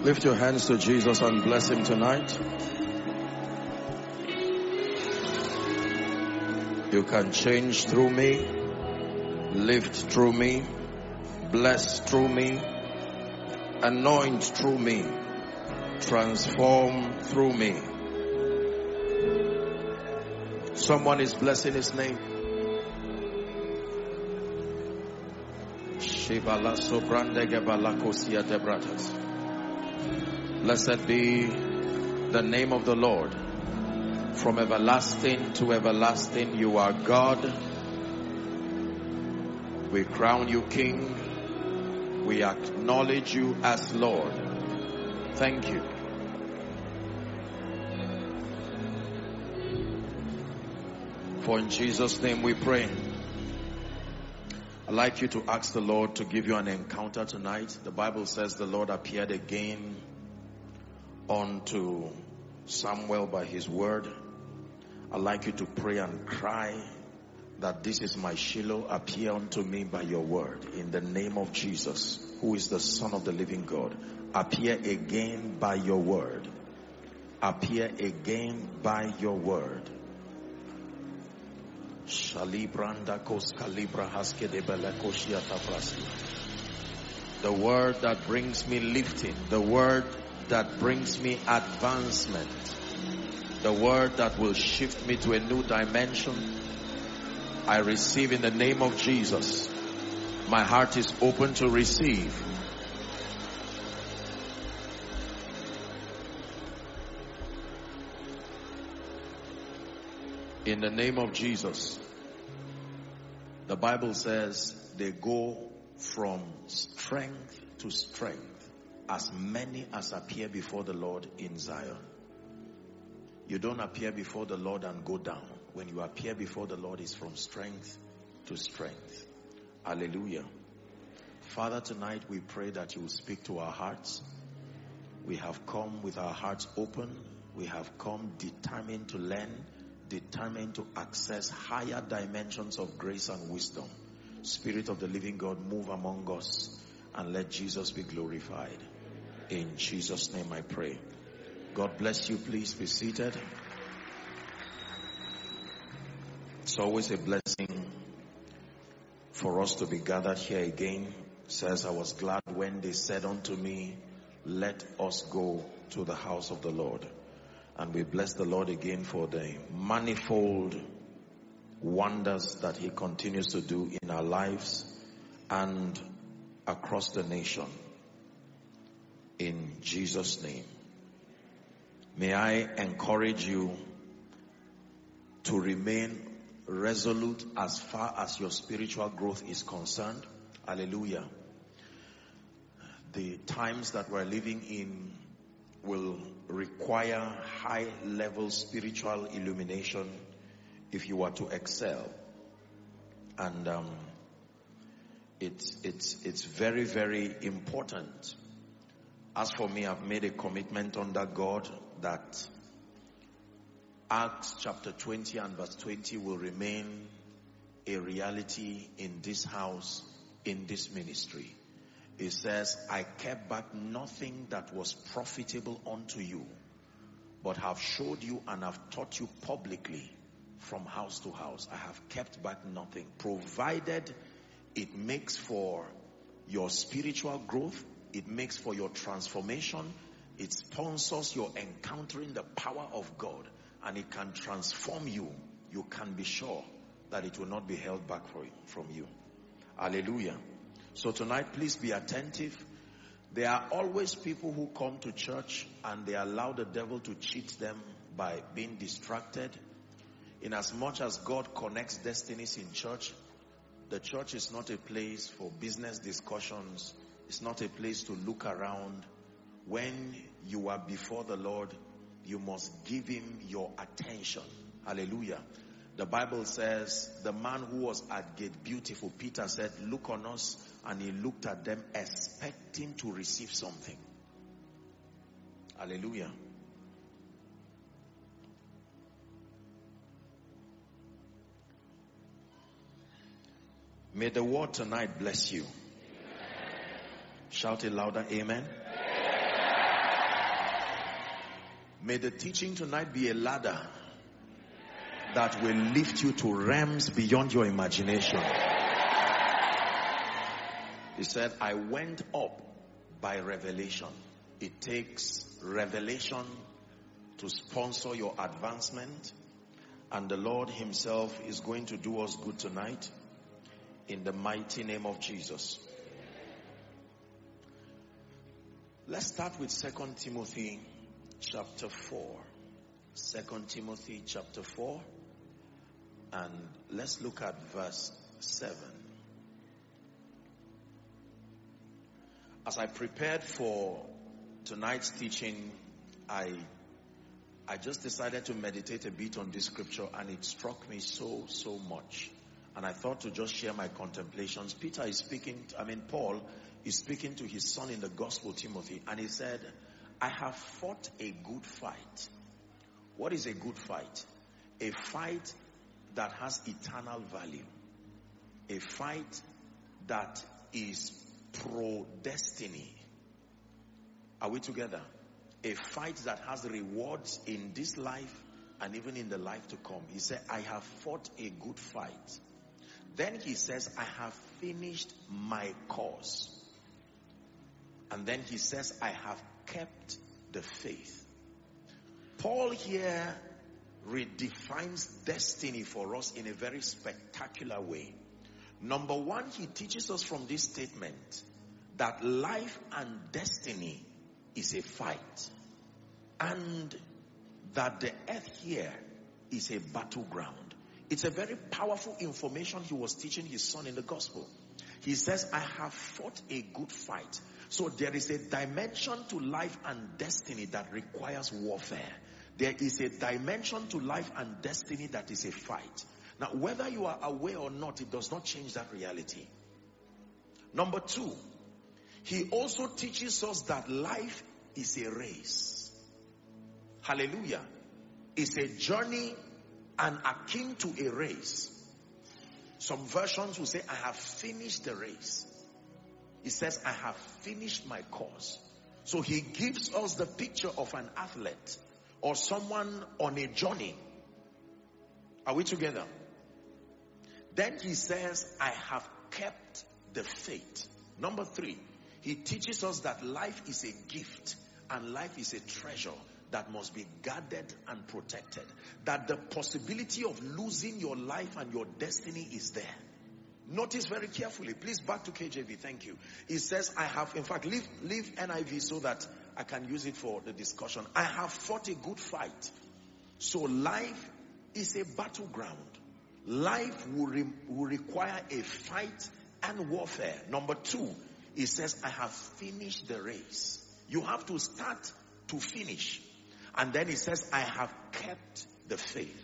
Lift your hands to Jesus and bless him tonight. You can change through me, lift through me, bless through me, anoint through me, transform through me. Someone is blessing his name. Blessed be the name of the Lord. From everlasting to everlasting, you are God. We crown you King. We acknowledge you as Lord. Thank you. For in Jesus' name we pray. I'd like you to ask the Lord to give you an encounter tonight. The Bible says the Lord appeared again unto Samuel by his word. I'd like you to pray and cry that this is my Shiloh, appear unto me by your word. In the name of Jesus, who is the Son of the living God, appear again by your word. Appear again by your word. The word that brings me lifting, the word that brings me advancement, the word that will shift me to a new dimension, I receive in the name of Jesus. My heart is open to receive. In the name of Jesus. The Bible says they go from strength to strength, as many as appear before the Lord in Zion. You don't appear before the Lord and go down. When you appear before the Lord, it's from strength to strength. Hallelujah. Father, tonight we pray that you will speak to our hearts. We have come with our hearts open. We have come determined to learn, determined to access higher dimensions of grace and wisdom. Spirit of the living God, move among us and let Jesus be glorified. In Jesus' name I pray. God bless you. Please be seated. It's always a blessing for us to be gathered here again. It says, I was glad when they said unto me, let us go to the house of the Lord. And we bless the Lord again for the manifold wonders that he continues to do in our lives and across the nation. In Jesus' name. May I encourage you to remain resolute as far as your spiritual growth is concerned. Hallelujah. The times that we're living in will require high level spiritual illumination if you are to excel. And it's very, very important. As for me, I've made a commitment under God that Acts chapter 20 and verse 20 will remain a reality in this house, in this ministry. It says, I kept back nothing that was profitable unto you, but have showed you and have taught you publicly from house to house. I have kept back nothing, provided it makes for your spiritual growth, it makes for your transformation, it sponsors your encountering the power of God, and it can transform you. You can be sure that it will not be held back from you. Hallelujah. So tonight, please be attentive. There are always people who come to church and they allow the devil to cheat them by being distracted. In as much as God connects destinies in church, the church is not a place for business discussions. It's not a place to look around. When you are before the Lord, you must give him your attention. Hallelujah. The Bible says the man who was at Gate Beautiful, Peter said, look on us, and he looked at them expecting to receive something. Hallelujah. May the word tonight bless you. Amen. Shout it louder, amen. Amen. May the teaching tonight be a ladder that will lift you to realms beyond your imagination. He said, I went up by revelation. It takes revelation to sponsor your advancement, and the Lord himself is going to do us good tonight in the mighty name of Jesus. Let's start with 2 Timothy chapter 4. 2 Timothy chapter 4, and let's look at verse 7. As I prepared for tonight's teaching, I just decided to meditate a bit on this scripture, and it struck me so much. And I thought to just share my contemplations. Paul is speaking to his son in the gospel, Timothy, and he said, I have fought a good fight. What is a good fight? A fight that has eternal value. A fight that is pro-destiny. Are we together? A fight that has rewards in this life and even in the life to come. He said, I have fought a good fight. Then he says, I have finished my course. And then he says, I have kept the faith. Paul here redefines destiny for us in a very spectacular way. Number one, he teaches us from this statement that life and destiny is a fight, and that the earth here is a battleground. It's a very powerful information he was teaching his son in the gospel. He says, I have fought a good fight. So there is a dimension to life and destiny that requires warfare. There is a dimension to life and destiny that is a fight. Now, whether you are aware or not, it does not change that reality. Number two, he also teaches us that life is a race. Hallelujah. It's a journey and akin to a race. Some versions will say, I have finished the race. He says, I have finished my course. So he gives us the picture of an athlete or someone on a journey. Are we together? Then he says, I have kept the faith. Number three, he teaches us that life is a gift and life is a treasure that must be guarded and protected. That the possibility of losing your life and your destiny is there. Notice very carefully. Please back to KJV. Thank you. It says, I have, in fact, leave NIV so that I can use it for the discussion. I have fought a good fight. So life is a battleground. Life will require a fight and warfare. Number two, it says, I have finished the race. You have to start to finish. And then it says, I have kept the faith.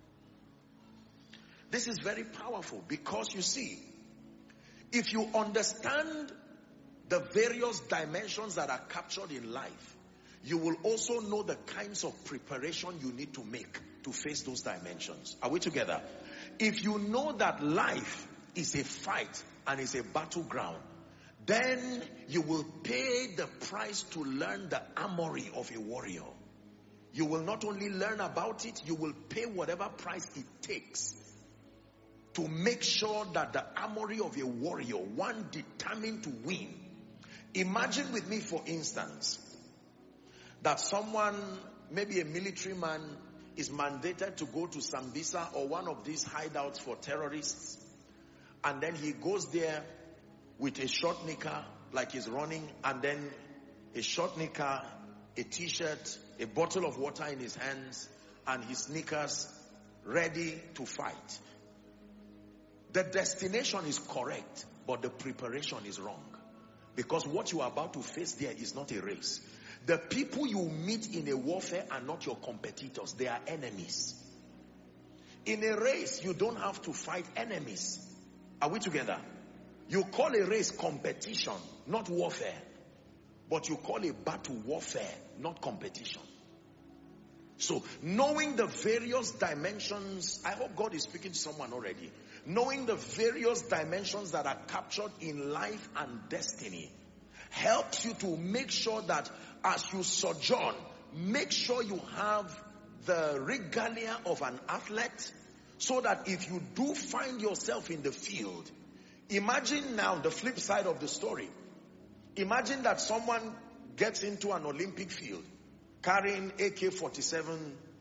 This is very powerful because you see, if you understand the various dimensions that are captured in life, you will also know the kinds of preparation you need to make to face those dimensions. Are we together? If you know that life is a fight and is a battleground, then you will pay the price to learn the armory of a warrior. You will not only learn about it, you will pay whatever price it takes to make sure that the armory of a warrior, one determined to win. Imagine with me, for instance, that someone, maybe a military man, is mandated to go to Sambisa or one of these hideouts for terrorists, and then he goes there with a short knicker like he's running, and then a short knicker, a t-shirt, a bottle of water in his hands, and his sneakers, ready to fight. The destination is correct, but the preparation is wrong. Because what you are about to face there is not a race. The people you meet in a warfare are not your competitors. They are enemies. In a race, you don't have to fight enemies. Are we together? You call a race competition, not warfare. But you call a battle warfare, not competition. So, knowing the various dimensions, I hope God is speaking to someone already. Knowing the various dimensions that are captured in life and destiny helps you to make sure that as you sojourn, make sure you have the regalia of an athlete, so that if you do find yourself in the field, imagine now the flip side of the story. Imagine that someone gets into an Olympic field carrying AK-47,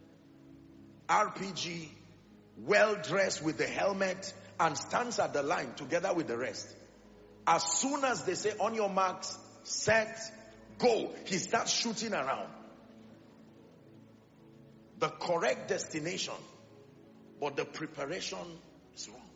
RPG, well-dressed with the helmet, and stands at the line together with the rest. As soon as they say, on your marks, set, go, he starts shooting around. The correct destination, but the preparation is wrong.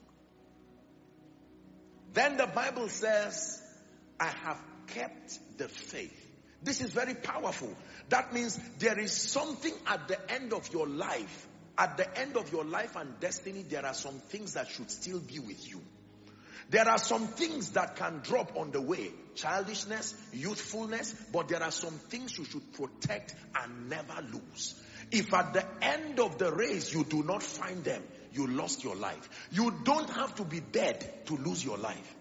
Then the Bible says, I have kept the faith. This is very powerful. That means there is something at the end of your life. At the end of your life and destiny, there are some things that should still be with you. There are some things that can drop on the way. Childishness, youthfulness, but there are some things you should protect and never lose. If at the end of the race you do not find them, you lost your life. You don't have to be dead to lose your life.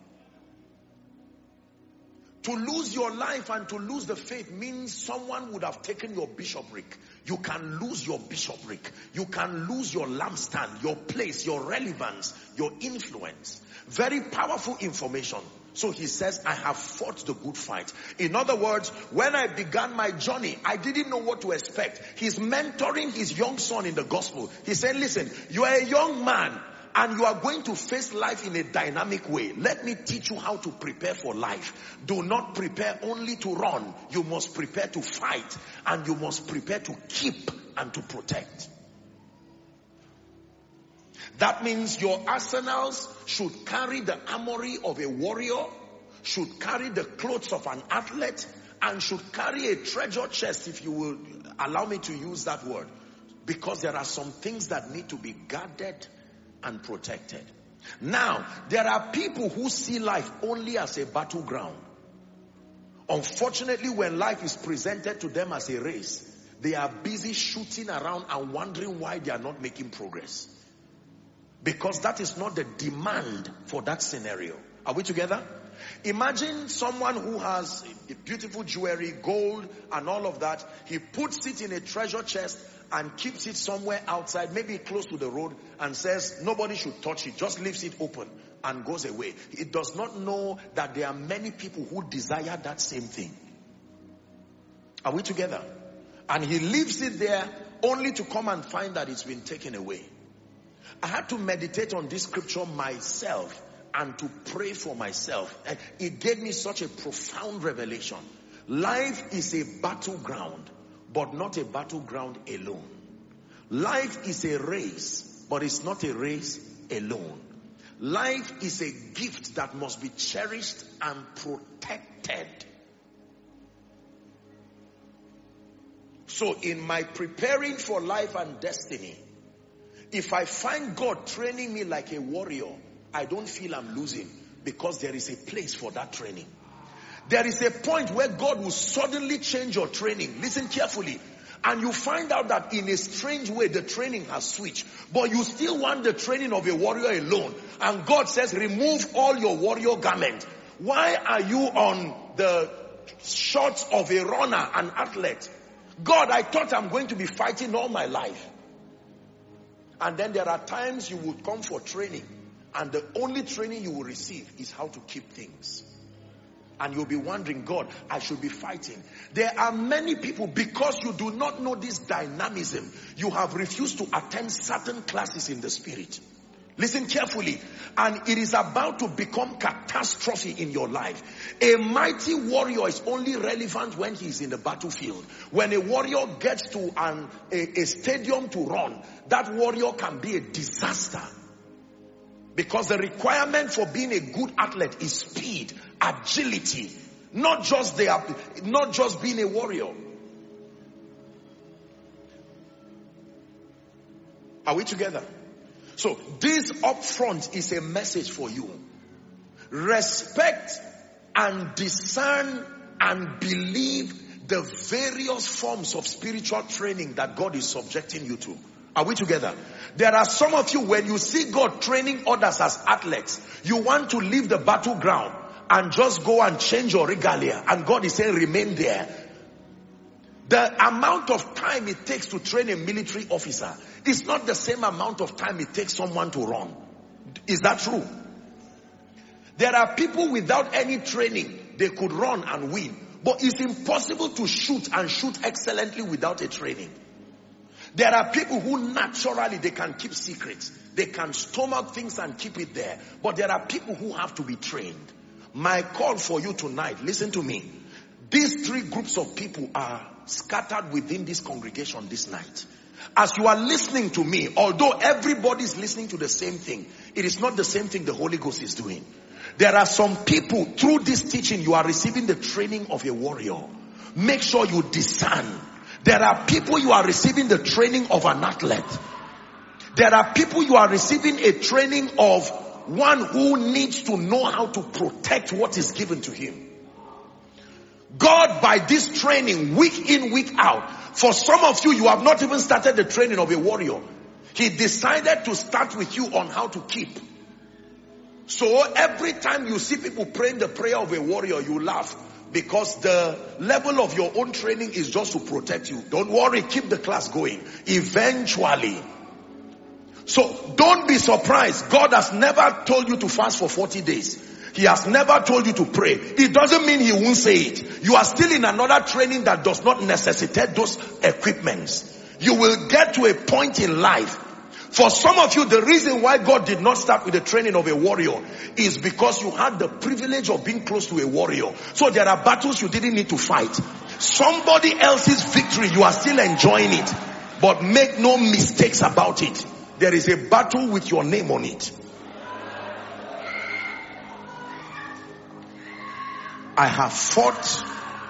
To lose your life and to lose the faith means someone would have taken your bishopric. You can lose your bishopric. You can lose your lampstand, your place, your relevance, your influence. Very powerful information. So he says, I have fought the good fight. In other words, when I began my journey, I didn't know what to expect. He's mentoring his young son in the gospel. He said, listen, you are a young man and you are going to face life in a dynamic way. Let me teach you how to prepare for life. Do not prepare only to run. You must prepare to fight, and you must prepare to keep and to protect. That means your arsenals should carry the armory of a warrior, should carry the clothes of an athlete, and should carry a treasure chest, if you will allow me to use that word. Because there are some things that need to be guarded and protected. Now, there are people who see life only as a battleground. Unfortunately, when life is presented to them as a race, they are busy shooting around and wondering why they are not making progress. Because that is not the demand for that scenario. Are we together? Imagine someone who has beautiful jewelry, gold, and all of that. He puts it in a treasure chest and keeps it somewhere outside, maybe close to the road, and says nobody should touch it, just leaves it open and goes away. He does not know that there are many people who desire that same thing. Are we together? And he leaves it there only to come and find that it's been taken away. I had to meditate on this scripture myself and to pray for myself. And it gave me such a profound revelation. Life is a battleground, but not a battleground alone. Life is a race, but it's not a race alone. Life is a gift that must be cherished and protected. So in my preparing for life and destiny, if I find God training me like a warrior, I don't feel I'm losing, because there is a place for that training. There is a point where God will suddenly change your training. Listen carefully. And you find out that in a strange way, the training has switched. But you still want the training of a warrior alone. And God says, remove all your warrior garment. Why are you on the shorts of a runner, an athlete? God, I thought I'm going to be fighting all my life. And then there are times you would come for training, and the only training you will receive is how to keep things. And you'll be wondering, God, I should be fighting. There are many people, because you do not know this dynamism, you have refused to attend certain classes in the spirit. Listen carefully. And it is about to become catastrophe in your life. A mighty warrior is only relevant when he is in the battlefield. When a warrior gets to a stadium to run, that warrior can be a disaster. Because the requirement for being a good athlete is speed, agility, not just being a warrior. Are we together? So this up front is a message for you. Respect and discern and believe the various forms of spiritual training that God is subjecting you to. Are we together? There are some of you, when you see God training others as athletes, you want to leave the battleground and just go and change your regalia. And God is saying, remain there. The amount of time it takes to train a military officer is not the same amount of time it takes someone to run. Is that true? There are people without any training, they could run and win. But it's impossible to shoot and shoot excellently without a training. There are people who naturally, they can keep secrets. They can stomach things and keep it there. But there are people who have to be trained. My call for you tonight, listen to me. These three groups of people are scattered within this congregation this night. As you are listening to me, although everybody is listening to the same thing, it is not the same thing the Holy Ghost is doing. There are some people, through this teaching, you are receiving the training of a warrior. Make sure you discern. There are people you are receiving the training of an athlete. There are people you are receiving a training of one who needs to know how to protect what is given to him. God, by this training, week in, week out, for some of you, you have not even started the training of a warrior. He decided to start with you on how to keep. So every time you see people praying the prayer of a warrior, you laugh. Because the level of your own training is just to protect you. Don't worry, keep the class going. Eventually. So don't be surprised. God has never told you to fast for 40 days. He has never told you to pray. It doesn't mean he won't say it. You are still in another training that does not necessitate those equipments. You will get to a point in life. For some of you, the reason why God did not start with the training of a warrior is because you had the privilege of being close to a warrior. So there are battles you didn't need to fight. Somebody else's victory, you are still enjoying it. But make no mistakes about it. There is a battle with your name on it. I have fought.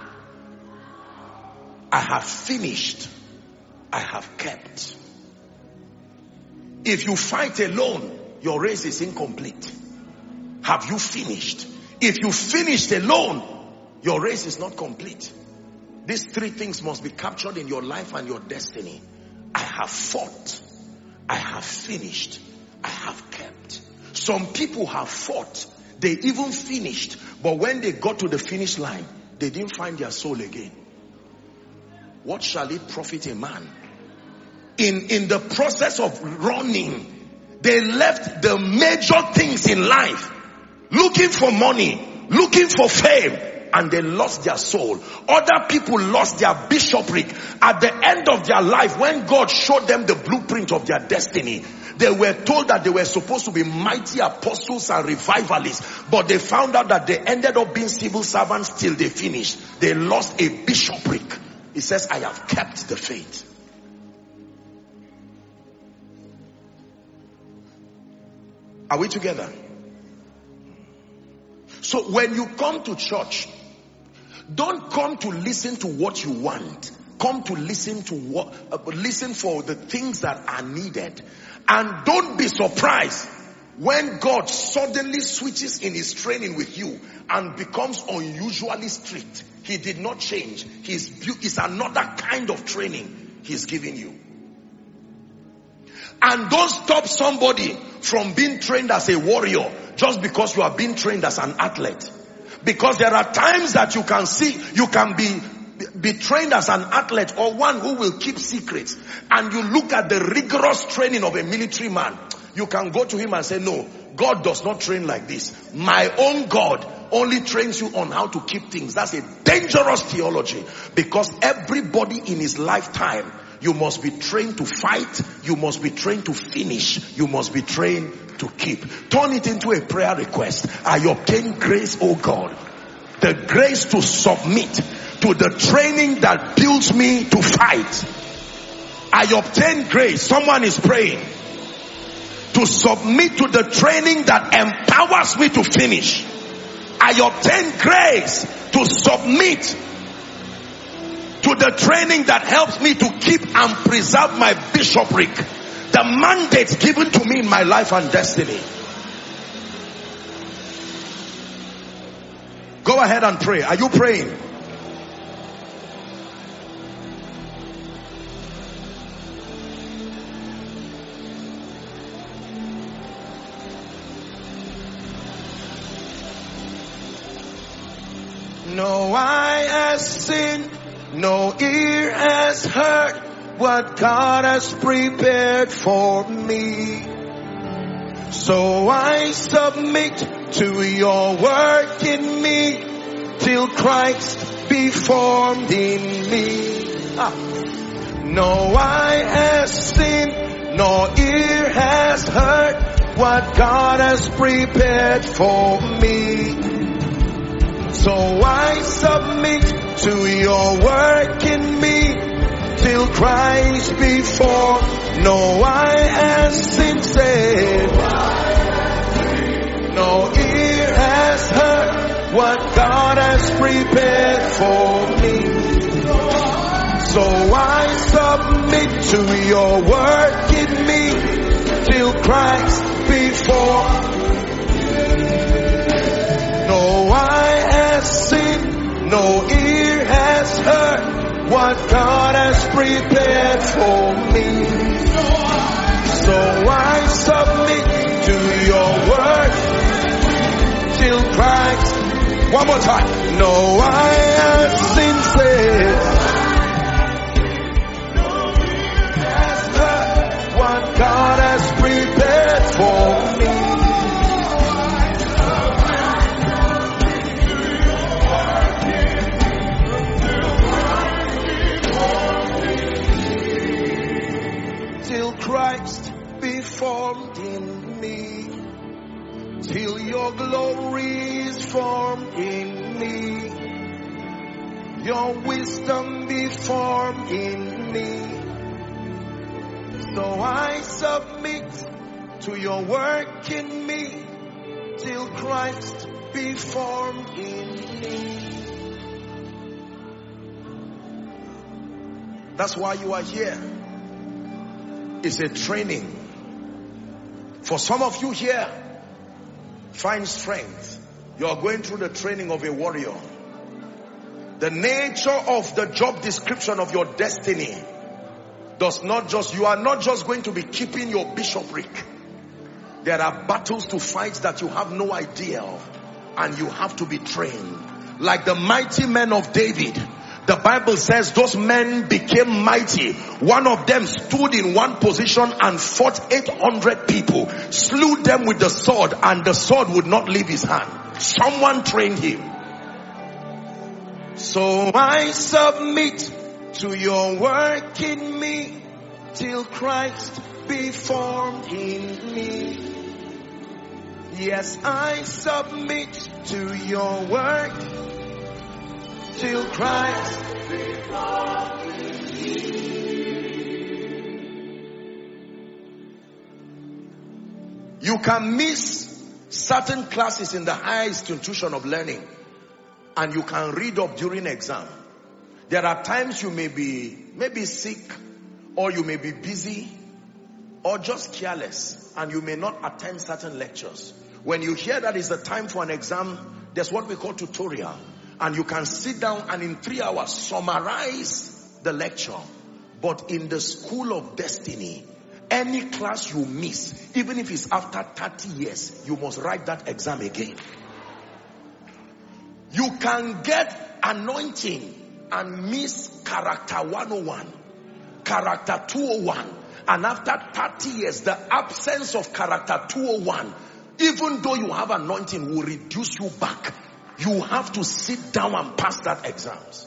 I have finished. I have kept. If you fight alone, your race is incomplete. Have you finished? If you finished alone, your race is not complete. These three things must be captured in your life and your destiny. I have fought. I have finished. I have kept. Some people have fought. They even finished. But when they got to the finish line, they didn't find their soul again. What shall it profit a man? In the process of running, they left the major things in life, looking for money, looking for fame, and they lost their soul. Other people lost their bishopric. At the end of their life, when God showed them the blueprint of their destiny, they were told that they were supposed to be mighty apostles and revivalists, but they found out that they ended up being civil servants till they finished. They lost a bishopric. He says, I have kept the faith. Are we together? So when you come to church, don't come to listen to what you want. Come to listen to listen for the things that are needed. And don't be surprised when God suddenly switches in his training with you and becomes unusually strict. He did not change. It's another kind of training he's giving you. And don't stop somebody from being trained as a warrior just because you are being trained as an athlete. Because there are times that you can be trained as an athlete or one who will keep secrets. And you look at the rigorous training of a military man. You can go to him and say, no, God does not train like this. My own God only trains you on how to keep things. That's a dangerous theology. Because everybody in his lifetime, you must be trained to fight. You must be trained to finish. You must be trained to keep. Turn it into a prayer request. I obtain grace, oh God. The grace to submit to the training that builds me to fight. I obtain grace. Someone is praying. To submit to the training that empowers me to finish. I obtain grace to submit to the training that helps me to keep and preserve my bishopric, the mandate given to me in my life and destiny. Go ahead and pray. Are you praying? No eye has seen, No ear has heard what God has prepared for me. So I submit to your work in me till Christ be formed in me. No eye has seen, no ear has heard what God has prepared for me. So I submit to your work in me till Christ be formed. No eye has seen, said, no ear has heard what God has prepared for me. So I submit to your work in me till Christ be formed. No eye has seen, no ear has heard what God has prepared for me. So I submit to your word till Christ. One more time. No eye has seen, says, what God has prepared for me. Till Christ be formed in me, till your glory is formed in me, your wisdom be formed in me. So I submit to your work in me till Christ be formed in me. That's why you are here. It's a training. For some of you here, find strength. You are going through the training of a warrior. The nature of the job description of your destiny does not just, you are not just going to be keeping your bishopric. There are battles to fight that you have no idea of, and you have to be trained. Like the mighty men of David, the Bible says those men became mighty. One of them stood in one position and fought 800 people, slew them with the sword, and the sword would not leave his hand. Someone trained him. So I submit to your work in me till Christ be formed in me. Yes, I submit to your work till Christ be formed in me. You can miss certain classes in the higher institution of learning, and you can read up during exam. There are times you may be maybe sick, or you may be busy, or just careless, and you may not attend certain lectures. When you hear that is the time for an exam, there's what we call tutorial, and you can sit down and in 3 hours summarize the lecture. But in the school of destiny, any class you miss, even if it's after 30 years, you must write that exam again. You can get anointing and miss character 101, character 201, and after 30 years, the absence of character 201, even though you have anointing, will reduce you back. You have to sit down and pass that exams.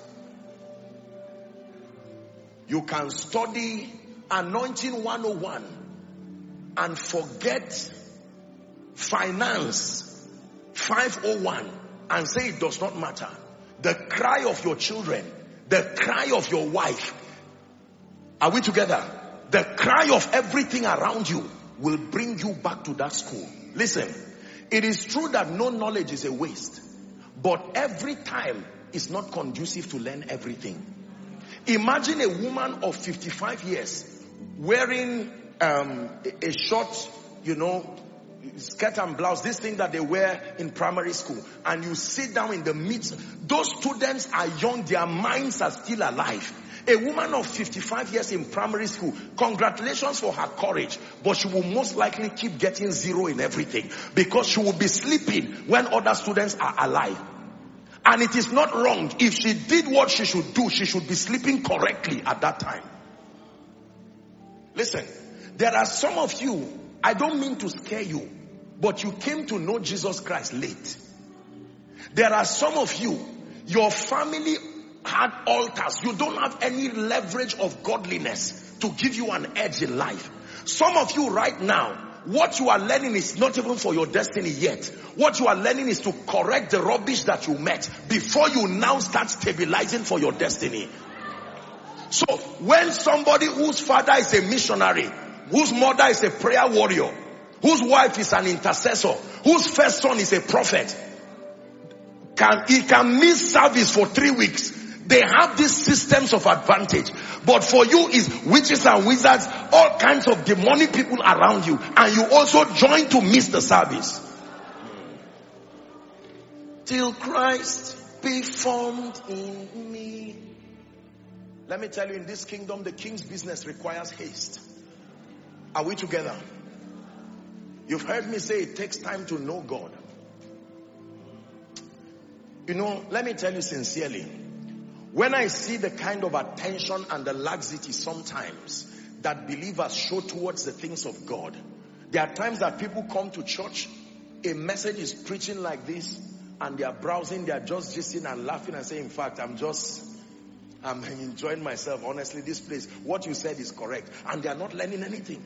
You can study anointing 101 and forget finance 501 and say it does not matter. The cry of your children, the cry of your wife, are we together? The cry of everything around you will bring you back to that school. Listen, it is true that no knowledge is a waste, but every time is not conducive to learn everything. Imagine a woman of 55 years wearing a short, skirt and blouse, this thing that they wear in primary school, and you sit down in the midst. Those students are young, their minds are still alive. A woman of 55 years in primary school, congratulations for her courage, but she will most likely keep getting 0 in everything, because she will be sleeping when other students are alive. And it is not wrong. If she did what she should do, she should be sleeping correctly at that time. Listen, there are some of you, I don't mean to scare you, but you came to know Jesus Christ late. There are some of you, your family had altars. You don't have any leverage of godliness to give you an edge in life. Some of you right now, what you are learning is not even for your destiny yet. What you are learning is to correct the rubbish that you met before you now start stabilizing for your destiny. So when somebody whose father is a missionary, whose mother is a prayer warrior, whose wife is an intercessor, whose first son is a prophet, he can miss service for 3 weeks. They have these systems of advantage. But for you is witches and wizards, all kinds of demonic people around you, and you also join to miss the service. Till Christ be formed in me. Let me tell you, in this kingdom, the king's business requires haste. Are we together? You've heard me say it takes time to know God. You know, let me tell you sincerely, when I see the kind of attention and the laxity sometimes that believers show towards the things of God, there are times that people come to church, a message is preaching like this, and they are browsing, they are just gisting and laughing and saying, in fact, I'm enjoying myself. Honestly, this place, what you said is correct. And they are not learning anything.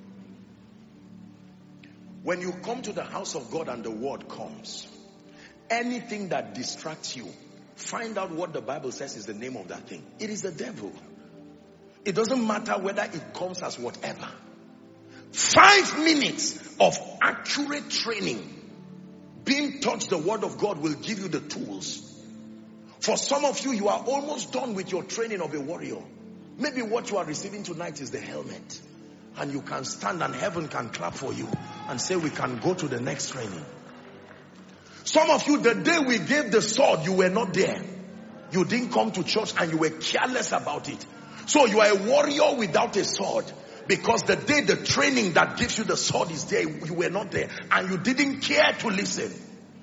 When you come to the house of God and the word comes, anything that distracts you, find out what the Bible says is the name of that thing. It is the devil. It doesn't matter whether it comes as whatever. 5 minutes of accurate training, being taught the word of God, will give you the tools. For some of you, you are almost done with your training of a warrior. Maybe what you are receiving tonight is the helmet. And you can stand and heaven can clap for you and say, we can go to the next training. Some of you, the day we gave the sword, you were not there. You didn't come to church and you were careless about it. So you are a warrior without a sword. Because the day the training that gives you the sword is there, you were not there. And you didn't care to listen.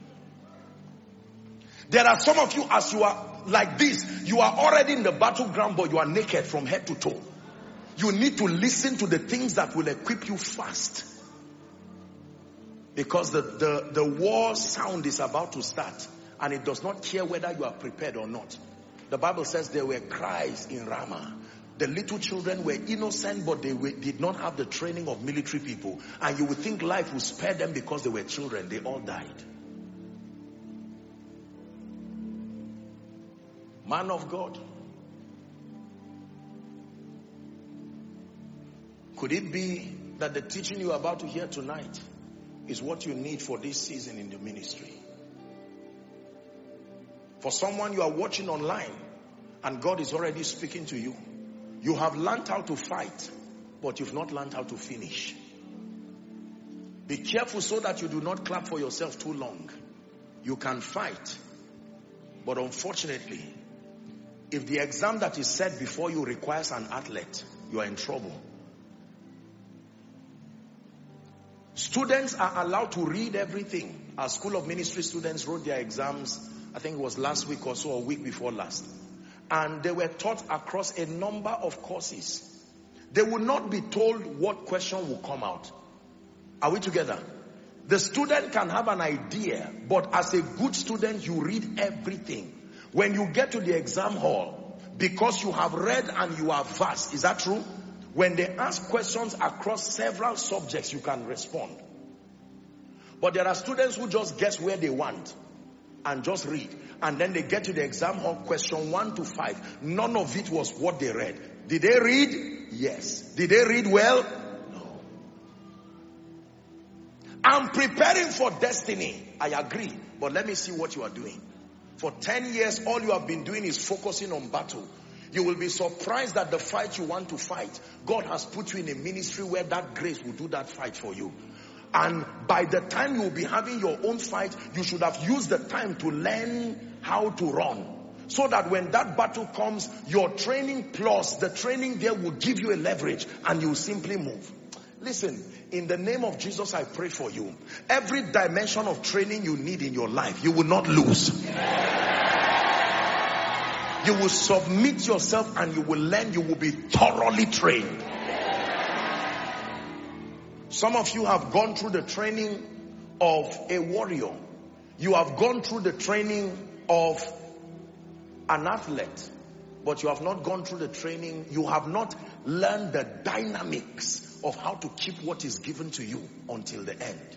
There are some of you, as you are like this, you are already in the battleground, but you are naked from head to toe. You need to listen to the things that will equip you fast. Because the war sound is about to start, and it does not care whether you are prepared or not. The Bible says there were cries in Ramah. The little children were innocent, but they did not have the training of military people. And you would think life would spare them because they were children. They all died. Man of God. Could it be that the teaching you are about to hear tonight is what you need for this season in the ministry? For someone, you are watching online and God is already speaking to you. You have learned how to fight, but you've not learned how to finish. Be careful so that you do not clap for yourself too long. You can fight, but unfortunately, if the exam that is set before you requires an athlete, you are in trouble. Students are allowed to read everything. Our School of Ministry students wrote their exams, I think it was last week or so, or week before last. And they were taught across a number of courses. They will not be told what question will come out. Are we together? The student can have an idea, but as a good student, you read everything. When you get to the exam hall, because you have read and you are vast, is that true? When they ask questions across several subjects, you can respond. But there are students who just guess where they want and just read. And then they get to the exam hall, question 1 to 5. None of it was what they read. Did they read? Yes. Did they read well? No. I'm preparing for destiny. I agree. But let me see what you are doing. For 10 years, all you have been doing is focusing on battle. You will be surprised that the fight you want to fight, God has put you in a ministry where that grace will do that fight for you. And by the time you will be having your own fight, you should have used the time to learn how to run. So that when that battle comes, your training plus the training there will give you a leverage and you will simply move. Listen, in the name of Jesus, I pray for you. Every dimension of training you need in your life, you will not lose. Yeah. You will submit yourself and you will learn. You will be thoroughly trained. Some of you have gone through the training of a warrior. You have gone through the training of an athlete, but you have not gone through the training. You have not learned the dynamics of how to keep what is given to you until the end.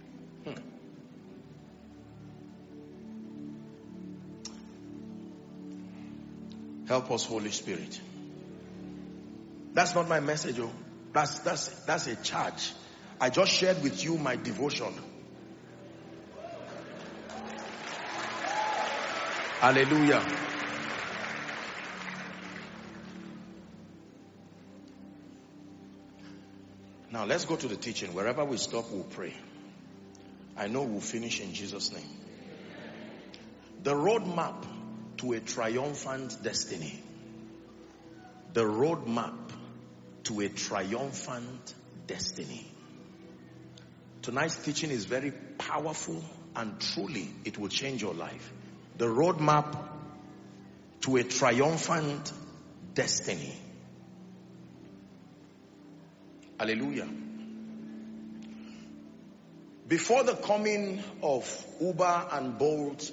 Help us, Holy Spirit. That's not my message, oh. That's a charge. I just shared with you my devotion. Hallelujah. Now let's go to the teaching. Wherever we stop, we'll pray. I know we'll finish in Jesus' name. The roadmap to a triumphant destiny. The roadmap to a triumphant destiny. Tonight's teaching is very powerful and truly it will change your life. The roadmap to a triumphant destiny. Hallelujah. Before the coming of Uber and Bolt,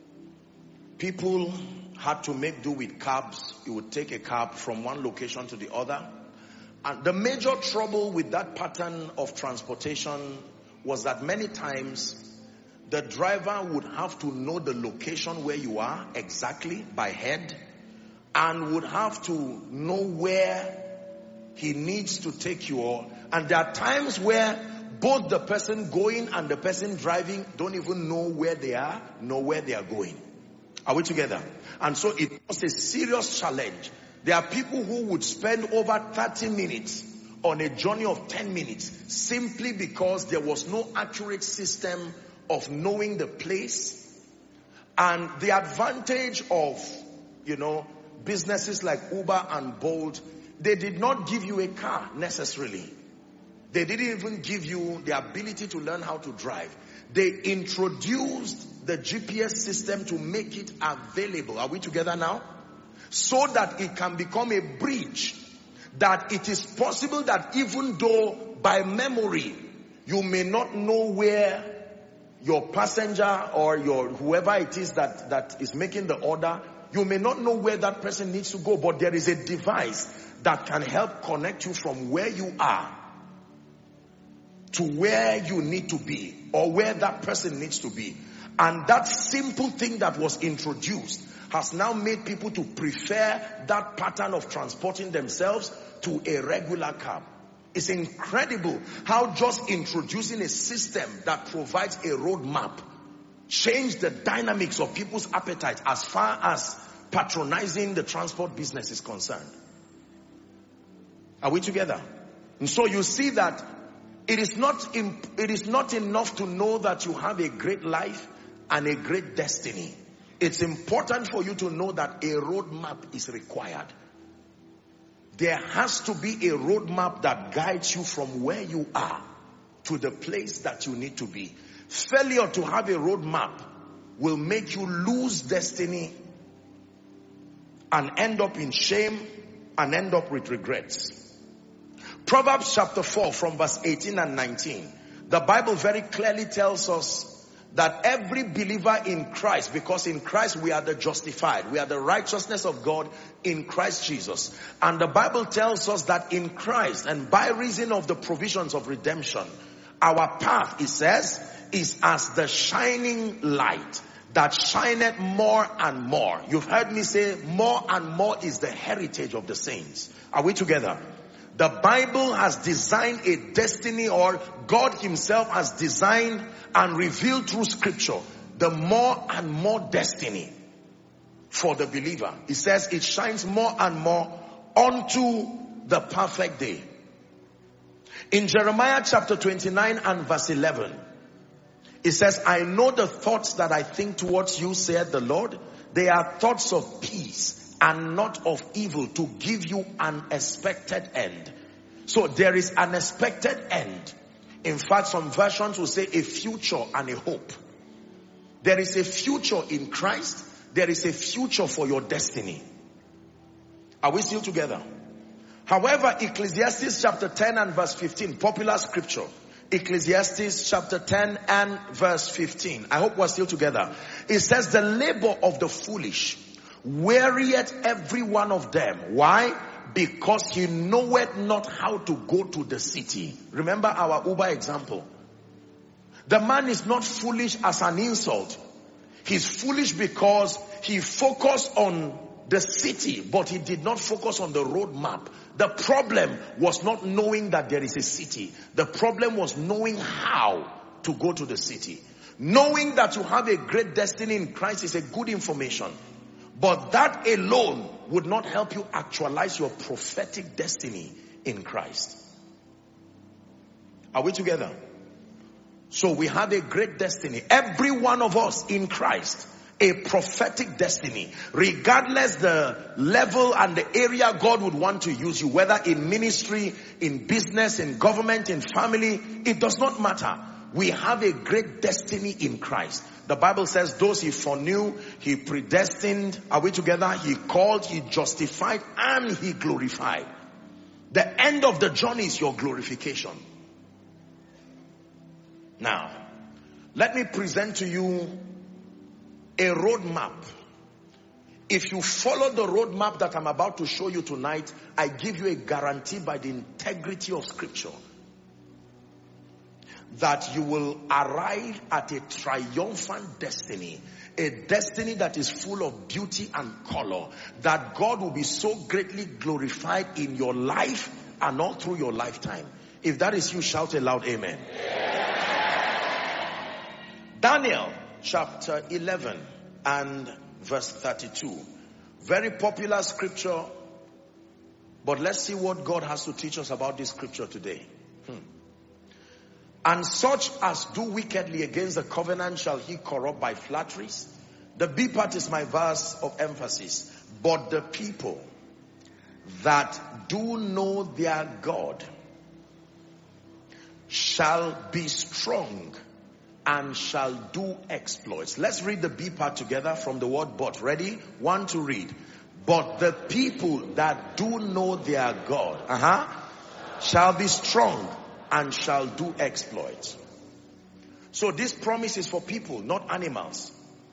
people had to make do with cabs. You would take a cab from one location to the other. And the major trouble with that pattern of transportation was that many times the driver would have to know the location where you are exactly by head, and would have to know where he needs to take you. And there are times where both the person going and the person driving don't even know where they are, nor where they are going. Are we together? And so it was a serious challenge. There are people who would spend over 30 minutes on a journey of 10 minutes simply because there was no accurate system of knowing the place. And the advantage of, businesses like Uber and Bolt, they did not give you a car necessarily. They didn't even give you the ability to learn how to drive. They introduced the GPS system to make it available. Are we together now? So that it can become a bridge. That it is possible that even though by memory you may not know where your passenger or your whoever it is that is making the order, you may not know where that person needs to go, but there is a device that can help connect you from where you are to where you need to be, or where that person needs to be. And that simple thing that was introduced has now made people to prefer that pattern of transporting themselves to a regular cab. It's incredible how just introducing a system that provides a roadmap changed the dynamics of people's appetite as far as patronizing the transport business is concerned. Are we together? And so you see that it is not enough to know that you have a great life and a great destiny. It's important for you to know that a roadmap is required. There has to be a roadmap that guides you from where you are to the place that you need to be. Failure to have a roadmap will make you lose destiny and end up in shame and end up with regrets. Proverbs chapter 4 from verse 18 and 19. The Bible very clearly tells us that every believer in Christ, because in Christ we are the justified, we are the righteousness of God in Christ Jesus. And the Bible tells us that in Christ, and by reason of the provisions of redemption, our path, it says, is as the shining light that shineth more and more. You've heard me say more and more is the heritage of the saints. Are we together? The Bible has designed a destiny, or God himself has designed and revealed through scripture the more and more destiny for the believer. It says it shines more and more unto the perfect day. In Jeremiah chapter 29 and verse 11, it says, I know the thoughts that I think towards you, saith the Lord. They are thoughts of peace and not of evil, to give you an expected end. So there is an expected end. In fact, some versions will say a future and a hope. There is a future in Christ. There is a future for your destiny. Are we still together? However, Ecclesiastes chapter 10 and verse 15, popular scripture. Ecclesiastes chapter 10 and verse 15. I hope we're still together. It says, the labor of the foolish wearieth every one of them. Why? Because he knoweth not how to go to the city. Remember our Uber example. The man is not foolish as an insult. He's foolish because he focused on the city, but he did not focus on the road map. The problem was not knowing that there is a city. The problem was knowing how to go to the city. Knowing that you have a great destiny in Christ is a good information. But that alone would not help you actualize your prophetic destiny in Christ. Are we together? So we have a great destiny. Every one of us in Christ, a prophetic destiny. Regardless the level and the area God would want to use you, whether in ministry, in business, in government, in family, it does not matter. We have a great destiny in Christ. The Bible says those he foreknew, he predestined. Are we together? He called, he justified, and he glorified. The end of the journey is your glorification. Now, let me present to you a roadmap. If you follow the roadmap that I'm about to show you tonight, I give you a guarantee by the integrity of scripture that you will arrive at a triumphant destiny. A destiny that is full of beauty and color. That God will be so greatly glorified in your life and all through your lifetime. If that is you, shout a loud amen. Daniel chapter 11 and verse 32. Very popular scripture. But let's see what God has to teach us about this scripture today. And such as do wickedly against the covenant shall he corrupt by flatteries. The B part is my verse of emphasis. But the people that do know their God shall be strong and shall do exploits. Let's read the B part together from the word but. Ready? 1 to read. But the people that do know their God shall be strong and shall do exploits. So this promise is for people, not animals.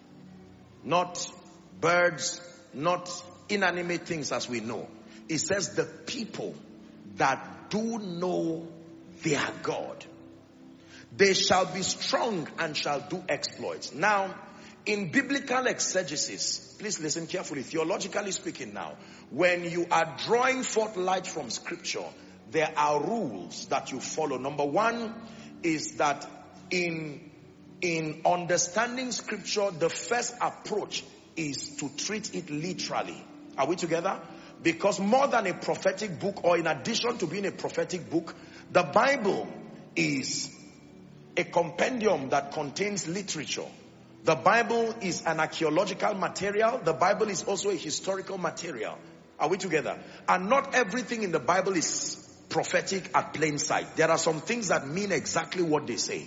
Not birds, not inanimate things as we know. It says the people that do know their God, they shall be strong and shall do exploits. Now, in biblical exegesis, please listen carefully, theologically speaking now, when you are drawing forth light from scripture, there are rules that you follow. Number one is that in understanding scripture, the first approach is to treat it literally. Are we together? Because more than a prophetic book, or in addition to being a prophetic book, the Bible is a compendium that contains literature. The Bible is an archaeological material. The Bible is also a historical material. Are we together? And not everything in the Bible is prophetic at plain sight. There are some things that mean exactly what they say.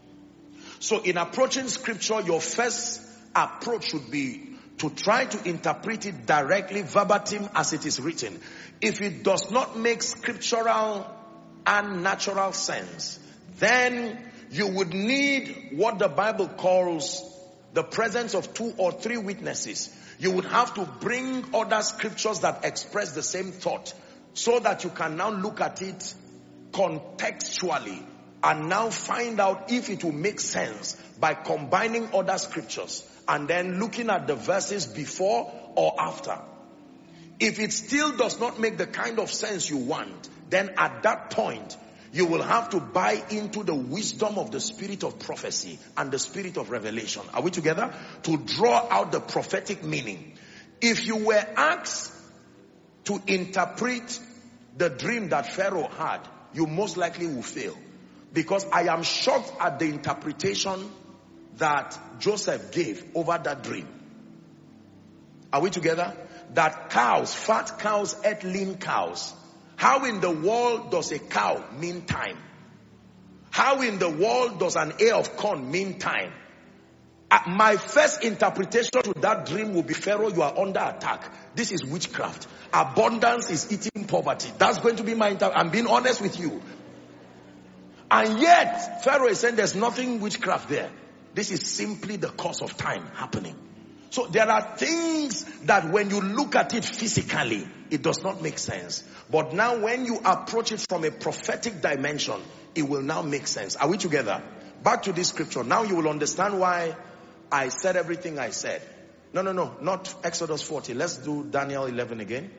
So in approaching scripture, your first approach should be to try to interpret it directly, verbatim, as it is written. If it does not make scriptural and natural sense, then you would need what the Bible calls the presence of 2 or 3 witnesses. You would have to bring other scriptures that express the same thought, so that you can now look at it contextually and now find out if it will make sense by combining other scriptures and then looking at the verses before or after. If it still does not make the kind of sense you want, then at that point you will have to buy into the wisdom of the spirit of prophecy and the spirit of revelation. Are we together? To draw out the prophetic meaning. If you were asked to interpret the dream that Pharaoh had, you most likely will fail. Because I am shocked at the interpretation that Joseph gave over that dream. Are we together? That cows, fat cows ate lean cows. How in the world does a cow mean time? How in the world does an ear of corn mean time? My first interpretation to that dream will be, Pharaoh, you are under attack. This is witchcraft. Abundance is eating poverty. That's going to be my I'm being honest with you. And yet, Pharaoh is saying there's nothing witchcraft there. This is simply the course of time happening. So there are things that when you look at it physically, it does not make sense. But now when you approach it from a prophetic dimension, it will now make sense. Are we together? Back to this scripture. Now you will understand why I said everything I said. No, not Exodus 40. Let's do Daniel 11 again.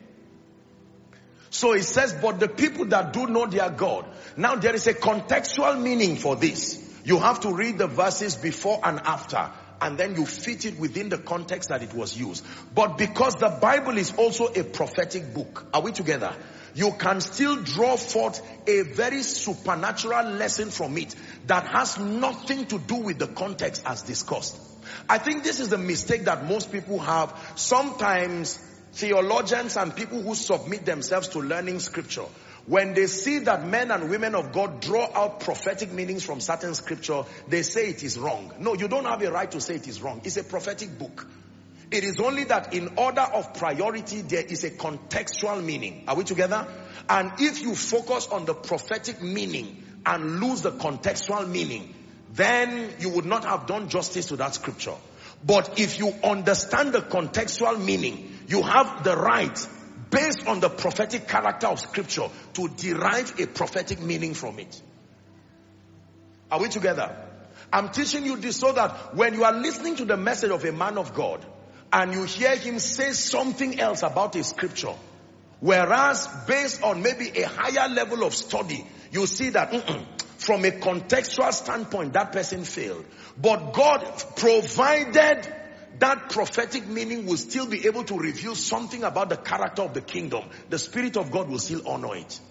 So it says, but the people that do know their God. Now there is a contextual meaning for this. You have to read the verses before and after, and then you fit it within the context that it was used. But because the Bible is also a prophetic book, are we together? You can still draw forth a very supernatural lesson from it that has nothing to do with the context as discussed. I think this is the mistake that most people have. Sometimes theologians and people who submit themselves to learning scripture, when they see that men and women of God draw out prophetic meanings from certain scripture, they say it is wrong. No, you don't have a right to say it is wrong. It's a prophetic book. It is only that in order of priority, there is a contextual meaning. Are we together? And if you focus on the prophetic meaning and lose the contextual meaning, then you would not have done justice to that scripture. But if you understand the contextual meaning, you have the right, based on the prophetic character of scripture, to derive a prophetic meaning from it. Are we together? I'm teaching you this so that when you are listening to the message of a man of God and you hear him say something else about a scripture, whereas based on maybe a higher level of study, you see that from a contextual standpoint, that person failed. But God provided that prophetic meaning will still be able to reveal something about the character of the kingdom. The Spirit of God will still honor it.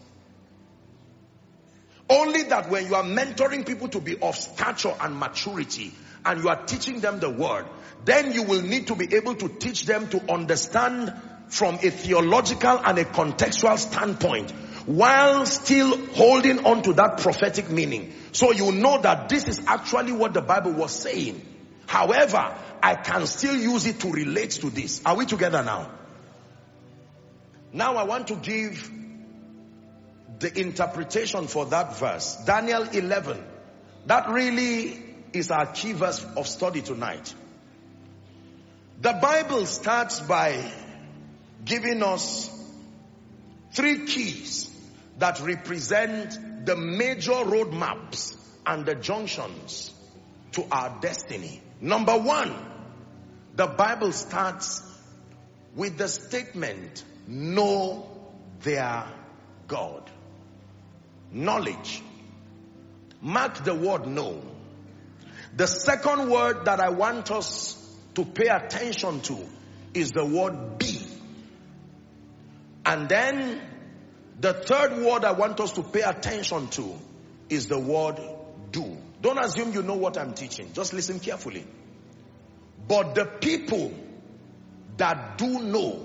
Only that when you are mentoring people to be of stature and maturity, and you are teaching them the word, then you will need to be able to teach them to understand from a theological and a contextual standpoint, while still holding on to that prophetic meaning. So you know that this is actually what the Bible was saying. However, I can still use it to relate to this. Are we together now? Now I want to give the interpretation for that verse. Daniel 11. That really is our key verse of study tonight. The Bible starts by giving us 3 keys that represent the major roadmaps and the junctions to our destiny. Number 1, the Bible starts with the statement, know their God. Knowledge. Mark the word know. The second word that I want us to pay attention to is the word be. And then the third word I want us to pay attention to is the word do. Don't assume you know what I'm teaching. Just listen carefully. But the people that do know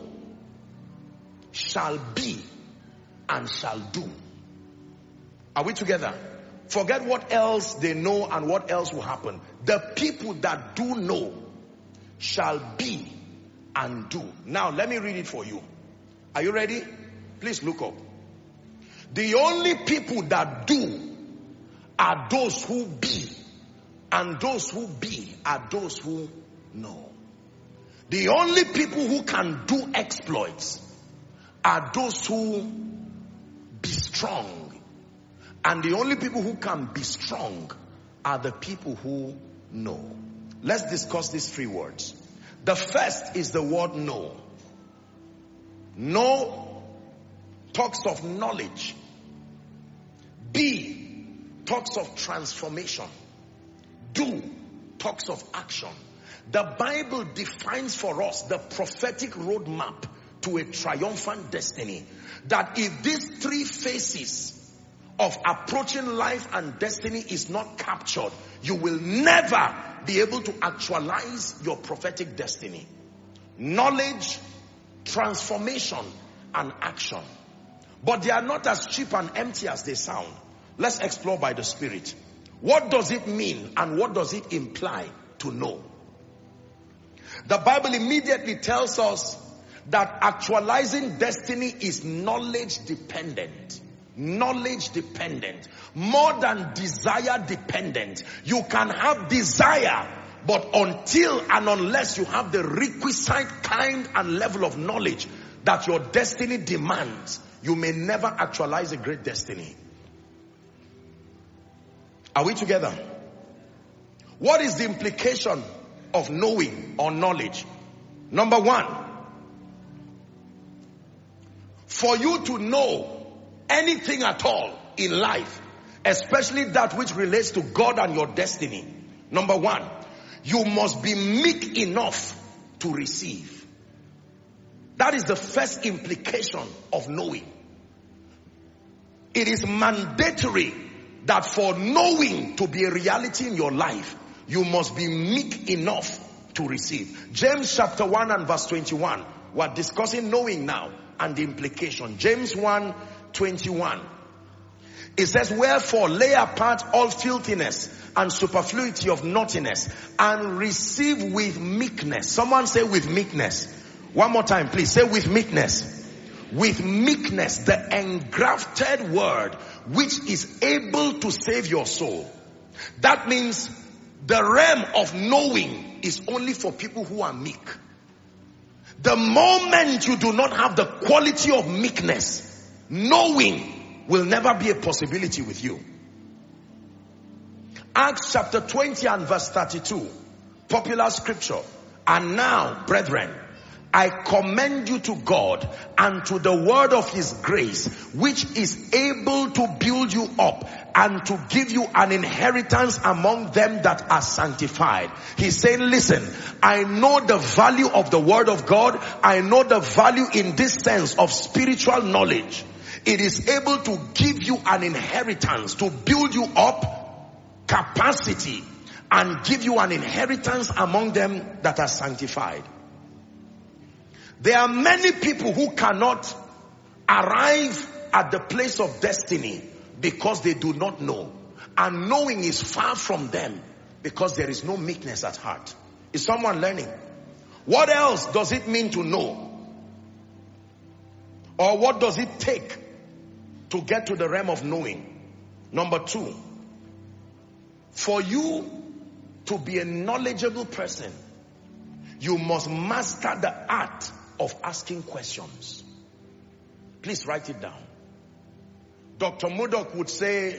shall be and shall do. Are we together? Forget what else they know and what else will happen. The people that do know shall be and do. Now let me read it for you. Are you ready? Please look up. The only people that do are those who be, and those who be are those who know. The only people who can do exploits are those who be strong, and the only people who can be strong are the people who know. Let's discuss these 3 words. The first is the word know. Know talks of knowledge. Be talks of transformation. Do talks of action. The Bible defines for us the prophetic roadmap to a triumphant destiny. That if these 3 phases of approaching life and destiny is not captured, you will never be able to actualize your prophetic destiny. Knowledge, transformation, and action. But they are not as cheap and empty as they sound. Let's explore by the Spirit. What does it mean and what does it imply to know? The Bible immediately tells us that actualizing destiny is knowledge dependent. Knowledge dependent. More than desire dependent. You can have desire, but until and unless you have the requisite kind and level of knowledge that your destiny demands, you may never actualize a great destiny. Are we together? What is the implication of knowing or knowledge? Number one, for you to know anything at all in life, especially that which relates to God and your destiny, number one, you must be meek enough to receive. That is the first implication of knowing. It is mandatory that for knowing to be a reality in your life, you must be meek enough to receive. James chapter 1 and verse 21. We're discussing knowing now and the implication. James 1:21. It says, wherefore lay apart all filthiness and superfluity of naughtiness, and receive with meekness. Someone say with meekness. One more time, please. Say with meekness. With meekness, the engrafted word which is able to save your soul. That means the realm of knowing is only for people who are meek. The moment you do not have the quality of meekness, knowing will never be a possibility with you. Acts chapter 20 and verse 32, popular scripture. And now, brethren, I commend you to God and to the word of his grace, which is able to build you up and to give you an inheritance among them that are sanctified. He's saying, listen, I know the value of the word of God. I know the value in this sense of spiritual knowledge. It is able to give you an inheritance, to build you up, capacity, and give you an inheritance among them that are sanctified. There are many people who cannot arrive at the place of destiny because they do not know. And knowing is far from them because there is no meekness at heart. Is someone learning? What else does it mean to know? Or what does it take to get to the realm of knowing? Number two, for you to be a knowledgeable person, you must master the art of asking questions. Please write it down. Dr. Murdoch would say,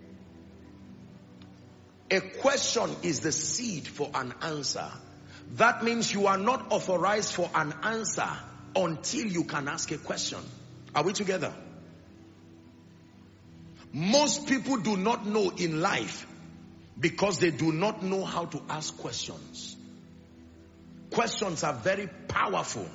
a question is the seed for an answer. That means you are not authorized for an answer until you can ask a question. Are we together? Most people do not know in life because they do not know how to ask questions. Questions are very powerful.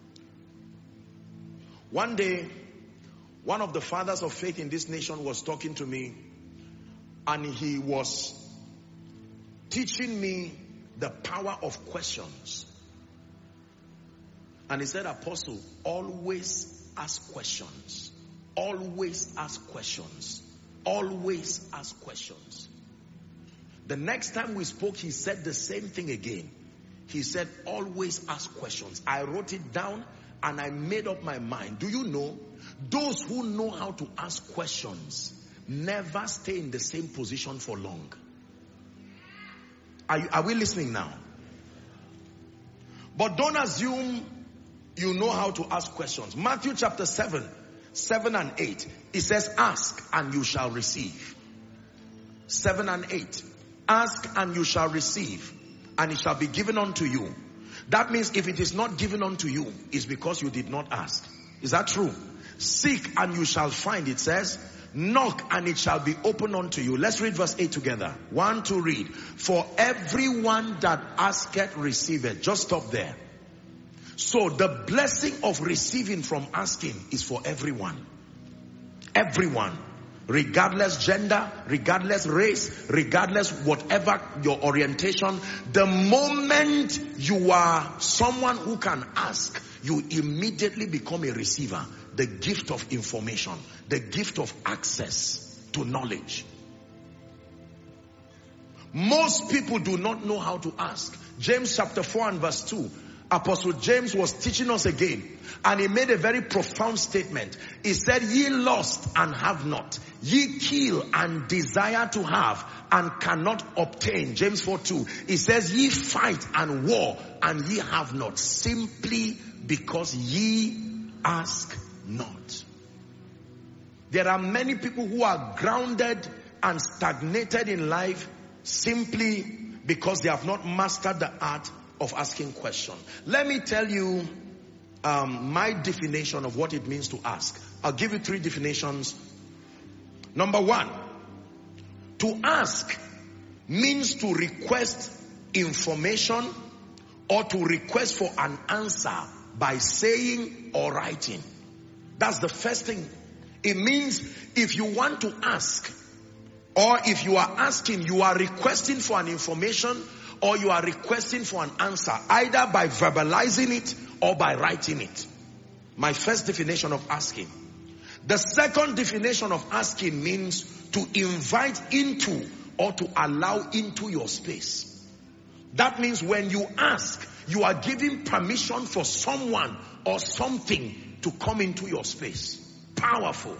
One day, one of the fathers of faith in this nation was talking to me, and he was teaching me the power of questions. And he said, Apostle, always ask questions. Always ask questions. Always ask questions. The next time we spoke, he said the same thing again. He said, always ask questions. I wrote it down and I made up my mind. Do you know, those who know how to ask questions never stay in the same position for long. Are we listening now? But don't assume you know how to ask questions. Matthew chapter 7 and 8. It says, ask and you shall receive. 7 and 8. Ask and you shall receive, and it shall be given unto you. That means if it is not given unto you, it's because you did not ask. Is that true? Seek and you shall find, it says. Knock and it shall be opened unto you. Let's read verse 8 together. 1, 2, read. For everyone that asketh receiveth. Just stop there. So the blessing of receiving from asking is for everyone. Everyone. Regardless gender, regardless race, regardless whatever your orientation. The moment you are someone who can ask, you immediately become a receiver. The gift of information, the gift of access to knowledge. Most people do not know how to ask. James chapter 4 and verse 2. Apostle James was teaching us again, and he made a very profound statement. He said, ye lust and have not. Ye kill and desire to have and cannot obtain. James 4:2. He says, ye fight and war and ye have not, simply because ye ask not. There are many people who are grounded and stagnated in life simply because they have not mastered the art of asking questions. Let me tell you my definition of what it means to ask. I'll give you 3 definitions. Number 1, to ask means to request information or to request for an answer by saying or writing. That's the first thing. It means if you want to ask, or if you are asking, you are requesting for an information or you are requesting for an answer, either by verbalizing it or by writing it. My first definition of asking. The second definition of asking means to invite into or to allow into your space. That means when you ask, you are giving permission for someone or something to come into your space. Powerful.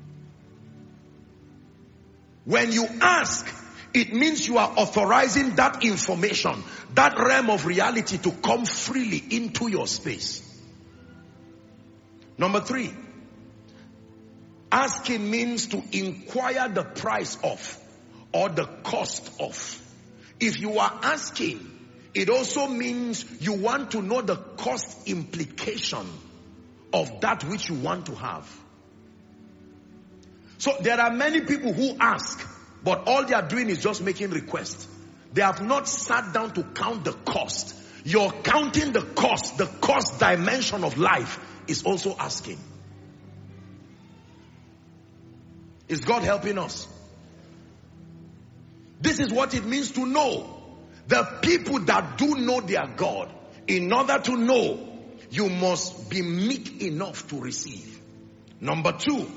When you ask, it means you are authorizing that information, that realm of reality to come freely into your space. Number 3, asking means to inquire the price of or the cost of. If you are asking, it also means you want to know the cost implication of that which you want to have. So there are many people who ask, but all they are doing is just making requests. They have not sat down to count the cost. You're counting the cost dimension of life is also asking. Is God helping us? This is what it means to know. The people that do know their God, in order to know, you must be meek enough to receive. Number 2,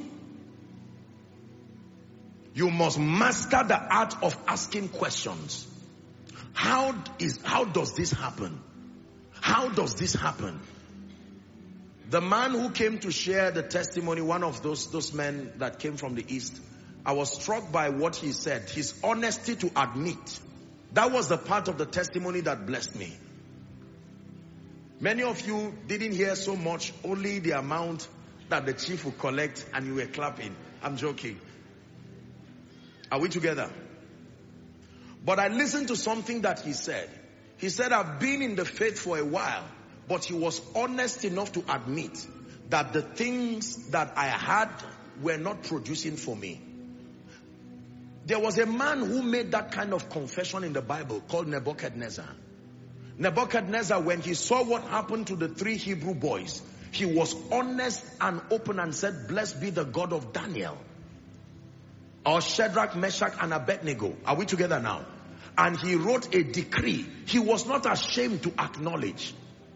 you must master the art of asking questions. How does this happen? How does this happen? The man who came to share the testimony, one of those men that came from the East, I was struck by what he said. His honesty to admit. That was the part of the testimony that blessed me. Many of you didn't hear so much, only the amount that the chief would collect, and you were clapping. I'm joking. Are we together? But I listened to something that he said. He said, I've been in the faith for a while, but he was honest enough to admit that the things that I had were not producing for me. There was a man who made that kind of confession in the Bible called Nebuchadnezzar. Nebuchadnezzar, when he saw what happened to the 3 Hebrew boys, he was honest and open and said, blessed be the God of Daniel. Or Shadrach, Meshach, and Abednego. Are we together now? And he wrote a decree. He was not ashamed to acknowledge.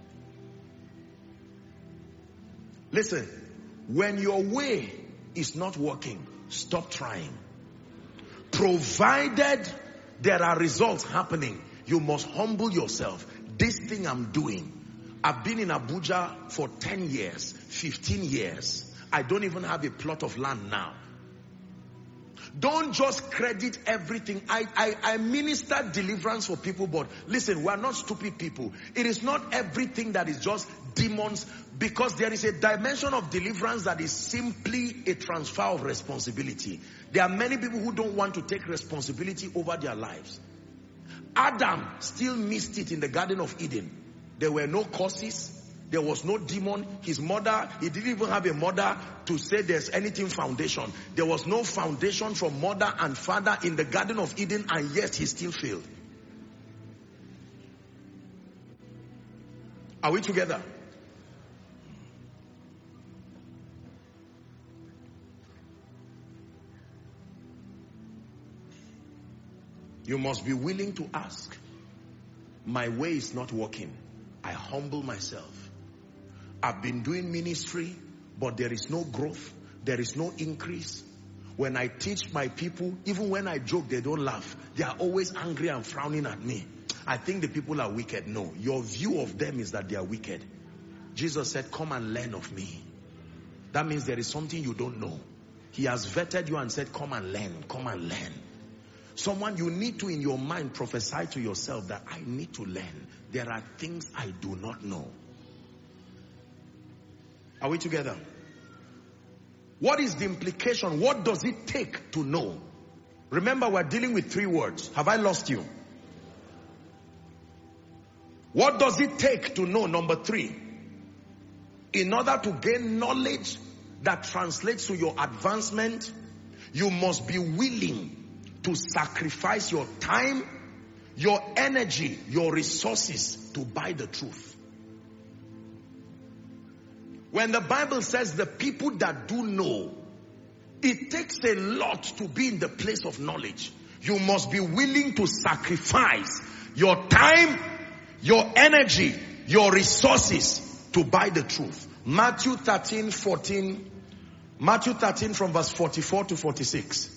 Listen, when your way is not working, stop trying. Provided there are results happening, you must humble yourself. This thing I'm doing, I've been in Abuja for 10 years, 15 years. I don't even have a plot of land now. Don't just credit everything. I minister deliverance for people, but listen, we are not stupid people. It is not everything that is just demons, because there is a dimension of deliverance that is simply a transfer of responsibility. There are many people who don't want to take responsibility over their lives. Adam still missed it in the Garden of Eden. There were no curses. There was no demon. His mother, he didn't even have a mother to say there's anything foundation. There was no foundation from mother and father in the Garden of Eden, and yet he still failed. Are we together? You must be willing to ask. My way is not working. I humble myself. I've been doing ministry, but there is no growth. There is no increase. When I teach my people, even when I joke, they don't laugh. They are always angry and frowning at me. I think the people are wicked. No, your view of them is that they are wicked. Jesus said, come and learn of me. That means there is something you don't know. He has vetted you and said, come and learn, come and learn. Someone, you need to in your mind prophesy to yourself that I need to learn. There are things I do not know. Are we together? What is the implication? What does it take to know? Remember, we're dealing with 3 words. Have I lost you? What does it take to know? Number 3. In order to gain knowledge that translates to your advancement, you must be willing to sacrifice your time, your energy, your resources to buy the truth. When the Bible says the people that do know, it takes a lot to be in the place of knowledge. You must be willing to sacrifice your time, your energy, your resources to buy the truth. Matthew 13 from verse 44 to 46.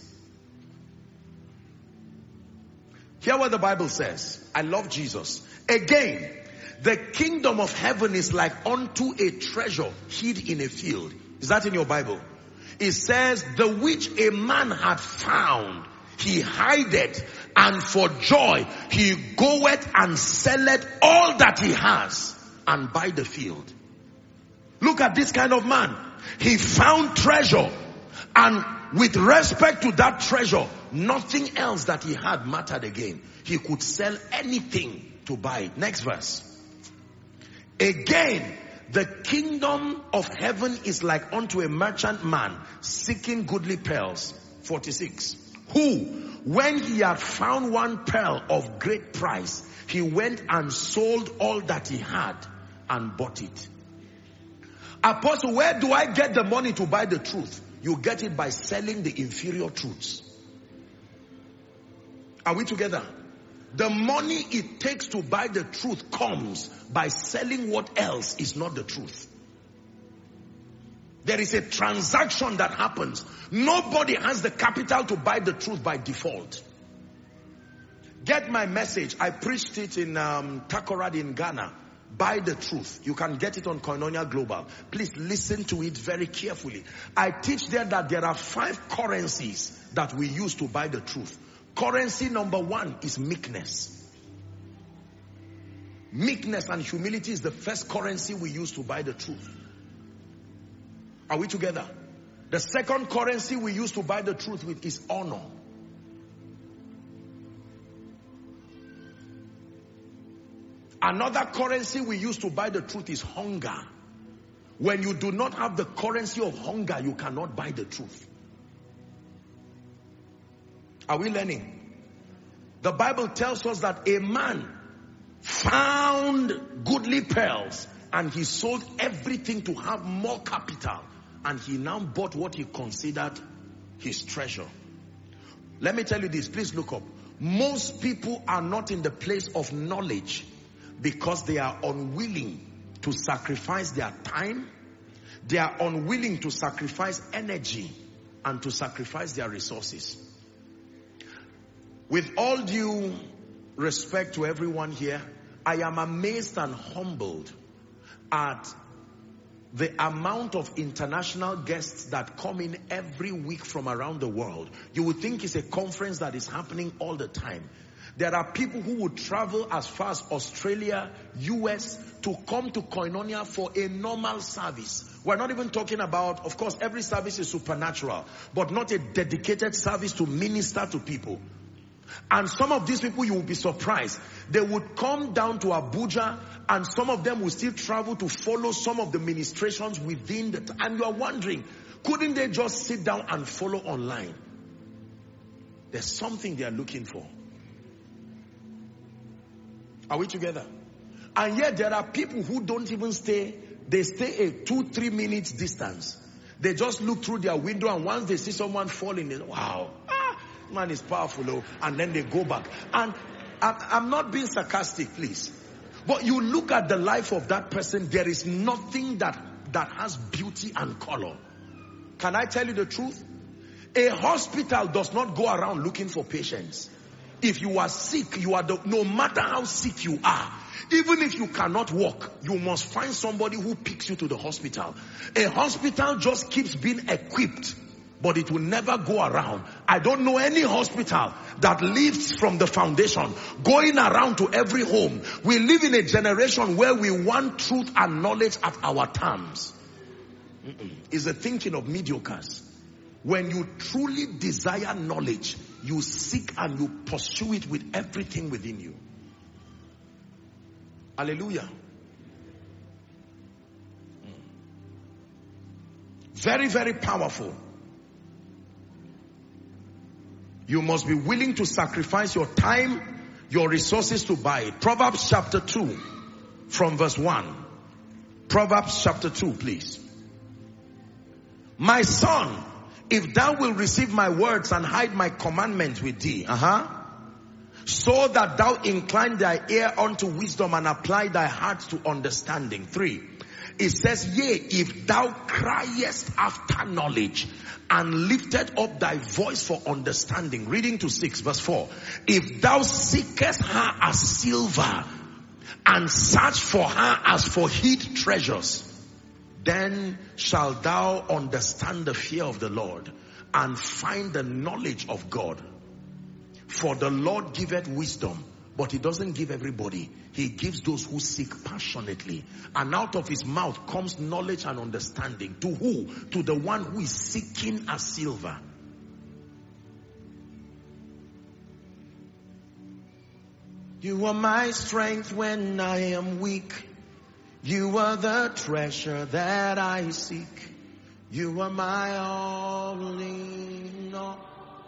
Hear what the Bible says. I love Jesus. Again, the kingdom of heaven is like unto a treasure hid in a field. Is that in your Bible? It says, the which a man had found, he hideth, and for joy he goeth and selleth all that he has, and buy the field. Look at this kind of man. He found treasure, and with respect to that treasure, nothing else that he had mattered again. He could sell anything to buy it. Next verse. Again, the kingdom of heaven is like unto a merchant man seeking goodly pearls. 46. Who, when he had found one pearl of great price, he went and sold all that he had and bought it. Apostle, where do I get the money to buy the truth? You get it by selling the inferior truths. Are we together? The money it takes to buy the truth comes by selling what else is not the truth. There is a transaction that happens. Nobody has the capital to buy the truth by default. Get my message. I preached it in Takoradi in Ghana. Buy the truth. You can get it on Koinonia Global. Please listen to it very carefully. I teach there that there are 5 currencies that we use to buy the truth. Currency number 1 is meekness. Meekness and humility is the first currency we use to buy the truth. Are we together? The second currency we use to buy the truth with is honor. Another currency we use to buy the truth is hunger. When you do not have the currency of hunger, you cannot buy the truth. Are we learning? The Bible tells us that a man found goodly pearls and he sold everything to have more capital, and he now bought what he considered his treasure. Let me tell you this, please look up. Most people are not in the place of knowledge because they are unwilling to sacrifice their time, they are unwilling to sacrifice energy, and to sacrifice their resources. With all due respect to everyone here, I am amazed and humbled at the amount of international guests that come in every week from around the world. You would think it's a conference that is happening all the time. There are people who would travel as far as Australia, US to come to Koinonia for a normal service. We're not even talking about, of course, every service is supernatural, but not a dedicated service to minister to people. And some of these people, you will be surprised. They would come down to Abuja, and some of them will still travel to follow some of the ministrations within the time. And you are wondering, couldn't they just sit down and follow online? There's something they are looking for. Are we together? And yet there are people who don't even stay. They stay a 2-3 minutes distance. They just look through their window, and once they see someone falling, they say, wow, man is powerful, oh, and then they go back. And I'm not being sarcastic, please. But you look at the life of that person, there is nothing that has beauty and color. Can I tell you the truth? A hospital does not go around looking for patients. If you are sick, no matter how sick you are, even if you cannot walk, you must find somebody who picks you to the hospital. A hospital just keeps being equipped, but it will never go around. I don't know any hospital that lives from the foundation, going around to every home. We live in a generation where we want truth and knowledge at our terms. It's the thinking of mediocres. When you truly desire knowledge, you seek and you pursue it with everything within you. Hallelujah. Very, very powerful. You must be willing to sacrifice your time, your resources to buy it. Proverbs chapter 2 from verse 1. Proverbs chapter 2, please. My son, if thou wilt receive my words and hide my commandments with thee, so that thou incline thy ear unto wisdom and apply thy heart to understanding. 3. It says, yea, if thou criest after knowledge and lifted up thy voice for understanding. Reading to 6, verse 4. If thou seekest her as silver and search for her as for hid treasures, then shalt thou understand the fear of the Lord and find the knowledge of God. For the Lord giveth wisdom, but he doesn't give everybody. He gives those who seek passionately. And out of his mouth comes knowledge and understanding. To who? To the one who is seeking as silver. You are my strength when I am weak. You are the treasure that I seek. You are my all in all.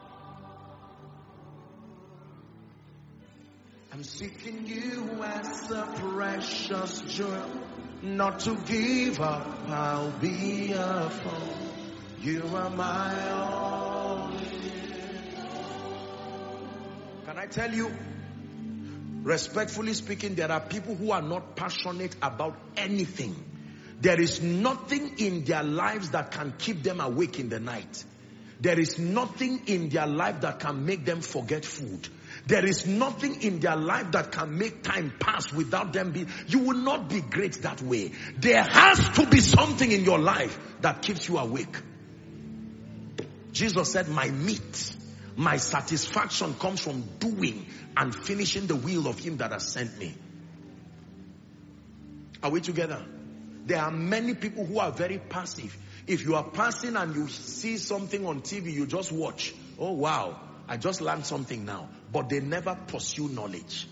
I'm seeking you as a precious jewel. Not to give up, I'll be a fool. You are my all in all. Can I tell you, respectfully speaking, there are people who are not passionate about anything. There is nothing in their lives that can keep them awake in the night. There is nothing in their life that can make them forget food. There is nothing in their life that can make time pass without them being. You will not be great that way. There has to be something in your life that keeps you awake. Jesus said, my meat, my satisfaction comes from doing and finishing the will of him that has sent me. Are we together? There are many people who are very passive. If you are passing and you see something on TV, you just watch. Oh wow, I just learned something now. But they never pursue knowledge.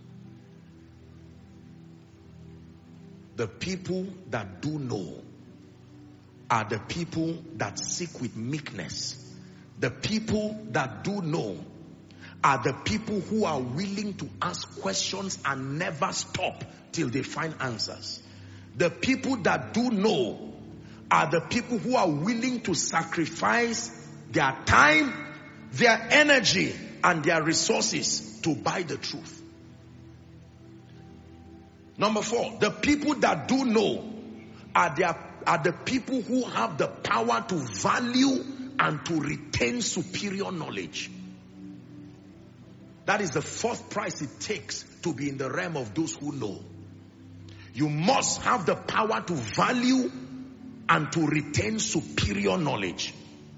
The people that do know are the people that seek with meekness. The people that do know are the people who are willing to ask questions and never stop till they find answers. The people that do know are the people who are willing to sacrifice their time, their energy, and their resources to buy the truth. Number 4, the people that do know are the people who have the power to value and to retain superior knowledge. That is the 4th price it takes to be in the realm of those who know. You must have the power to value and to retain superior knowledge.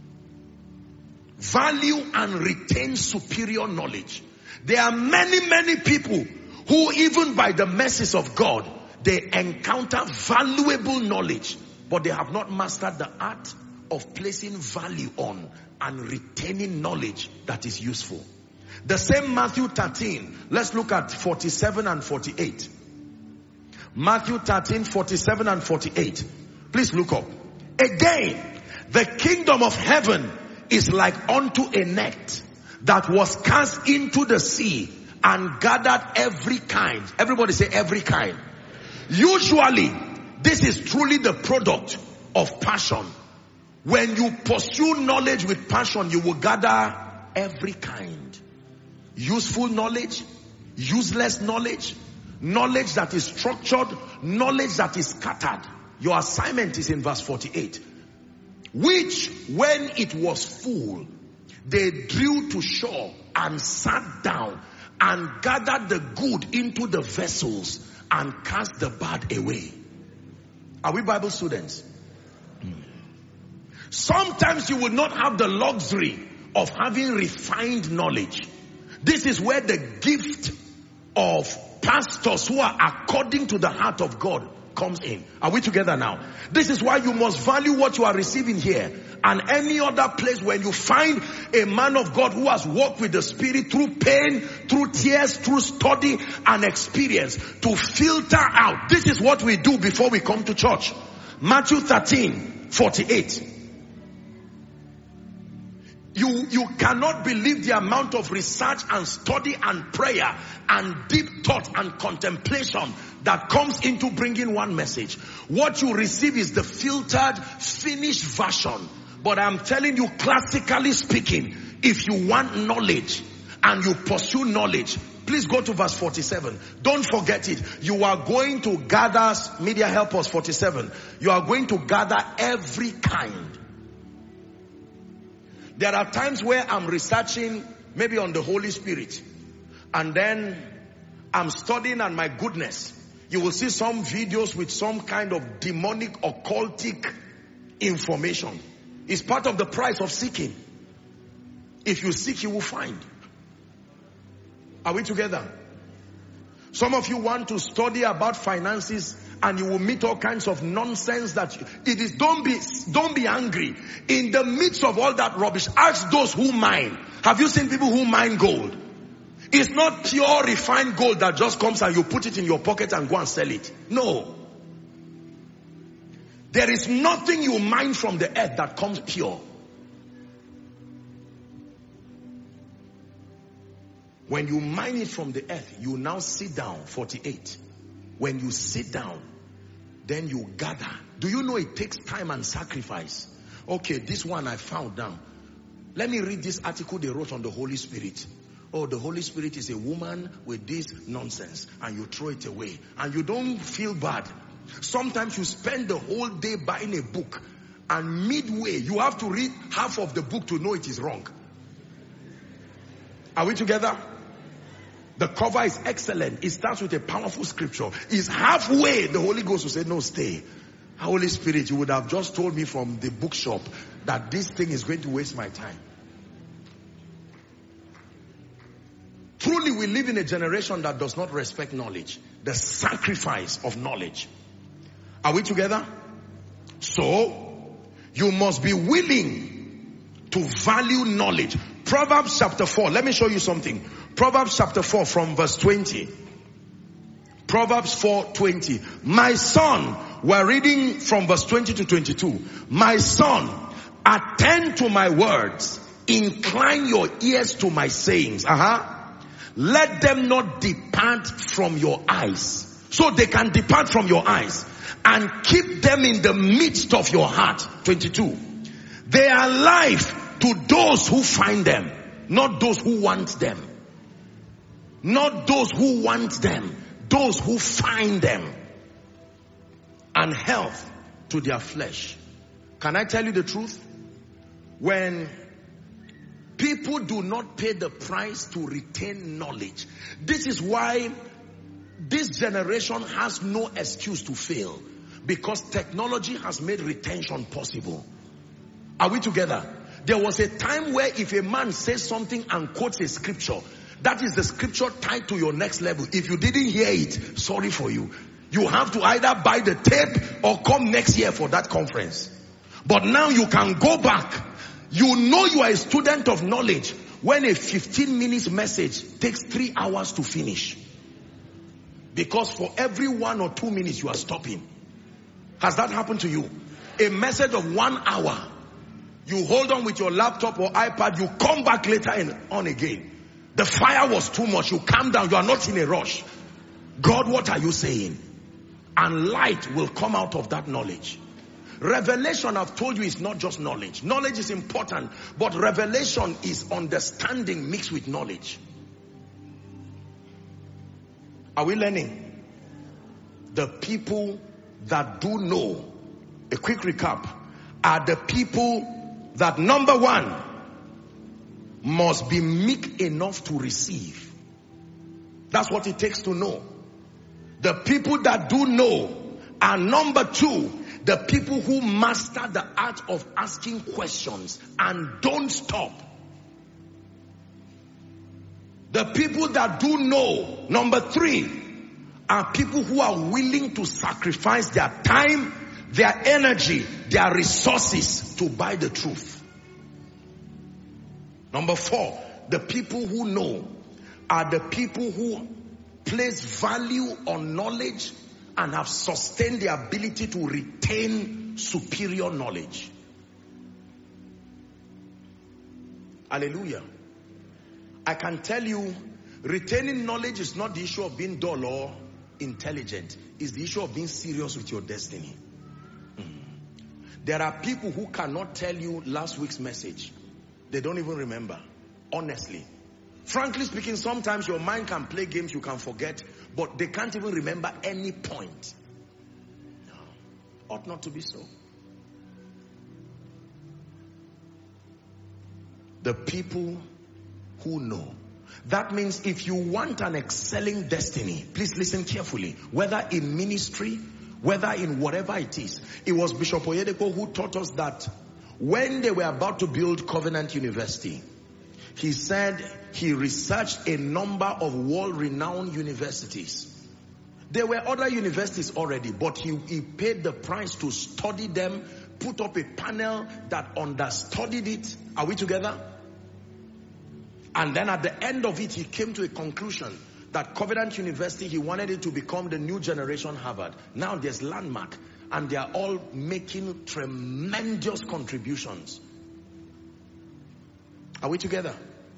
Value and retain superior knowledge. There are many people who, even by the mercies of God, they encounter valuable knowledge, but they have not mastered the art of placing value on and retaining knowledge that is useful. The same Matthew 13. Let's look at 47 and 48. Matthew 13, 47 and 48. Please look up. Again, the kingdom of heaven is like unto a net that was cast into the sea and gathered every kind. Everybody say every kind. Usually, this is truly the product of passion. When you pursue knowledge with passion, you will gather every kind. Useful knowledge, useless knowledge, knowledge that is structured, knowledge that is scattered. Your assignment is in verse 48. which when it was full, they drew to shore and sat down and gathered the good into the vessels and cast the bad away. Are we Bible students? Sometimes you will not have the luxury of having refined knowledge. This is where the gift of pastors who are according to the heart of God comes in. Are we together now? This is why you must value what you are receiving here and any other place. When you find a man of God who has walked with the Spirit through pain, through tears, through study and experience, to filter out. This is what we do before we come to church. Matthew 13:48. You cannot believe the amount of research and study and prayer and deep thought and contemplation that comes into bringing one message. What you receive is the filtered, finished version. But I'm telling you, classically speaking, if you want knowledge and you pursue knowledge, please go to verse 47. Don't forget it. You are going to gather, media help us, 47. You are going to gather every kind. There are times where I'm researching maybe on the Holy Spirit, and then I'm studying, and my goodness, you will see some videos with some kind of demonic, occultic information. It's part of the price of seeking. If you seek, you will find. Are we together? Some of you want to study about finances, and you will meet all kinds of nonsense that it is. Don't be angry. In the midst of all that rubbish, ask those who mine. Have you seen people who mine gold? It's not pure refined gold that just comes and you put it in your pocket and go and sell it. No. There is nothing you mine from the earth that comes pure. When you mine it from the earth, you now sit down. 48. When you sit down, then you gather. Do you know it takes time and sacrifice? Okay, this one I found now. Let me read this article they wrote on the Holy Spirit. Oh, the Holy Spirit is a woman with this nonsense, and you throw it away and you don't feel bad. Sometimes you spend the whole day buying a book, and midway you have to read half of the book to know it is wrong. Are we together? The cover is excellent. It starts with a powerful scripture. It's halfway, the Holy Ghost will say, no, stay. Holy Spirit, you would have just told me from the bookshop that this thing is going to waste my time. Truly, we live in a generation that does not respect knowledge. The sacrifice of knowledge. Are we together? So, you must be willing to value knowledge. Proverbs chapter 4. Let me show you something. Proverbs chapter 4 from verse 20. Proverbs 4:20. My son, we're reading from verse 20 to 22. My son, attend to my words. Incline your ears to my sayings. Let them not depart from your eyes. So they can depart from your eyes. And keep them in the midst of your heart. 22. They are life to those who find them, not those who want them. Not those who want them, those who find them. And health to their flesh. Can I tell you the truth? When people do not pay the price to retain knowledge, this is why this generation has no excuse to fail. Because technology has made retention possible. Are we together? There was a time where if a man says something and quotes a scripture, that is the scripture tied to your next level. If you didn't hear it, sorry for you. You have to either buy the tape or come next year for that conference. But now you can go back. You know you are a student of knowledge when a 15 minutes message takes 3 hours to finish. Because for every 1 or 2 minutes you are stopping. Has that happened to you? A message of 1 hour. You hold on with your laptop or iPad. You come back later and on again. The fire was too much. You calm down. You are not in a rush. God, what are you saying? And light will come out of that knowledge. Revelation, I've told you, is not just knowledge. Knowledge is important, but revelation is understanding mixed with knowledge. Are we learning? The people that do know, a quick recap, are the people that, number one, must be meek enough to receive. That's what it takes to know. The people that do know are, number two, the people who master the art of asking questions and don't stop. The people that do know, number three, are people who are willing to sacrifice their time, their energy, their resources to buy the truth. Number four, the people who know are the people who place value on knowledge and have sustained the ability to retain superior knowledge. Hallelujah. I can tell you, retaining knowledge is not the issue of being dull or intelligent. It's the issue of being serious with your destiny. There are people who cannot tell you last week's message. They don't even remember. Honestly. Frankly speaking, sometimes your mind can play games, you can forget, but they can't even remember any point. No. Ought not to be so. The people who know. That means if you want an excelling destiny, please listen carefully, whether in ministry, whether in whatever it is. It was Bishop Oyedepo who taught us that when they were about to build Covenant University, he said he researched a number of world-renowned universities. There were other universities already, but he paid the price to study them, put up a panel that understudied it. Are we together? And then at the end of it, he came to a conclusion that Covenant University, he wanted it to become the new generation Harvard. Now there's Landmark, and they are all making tremendous contributions. Are we together?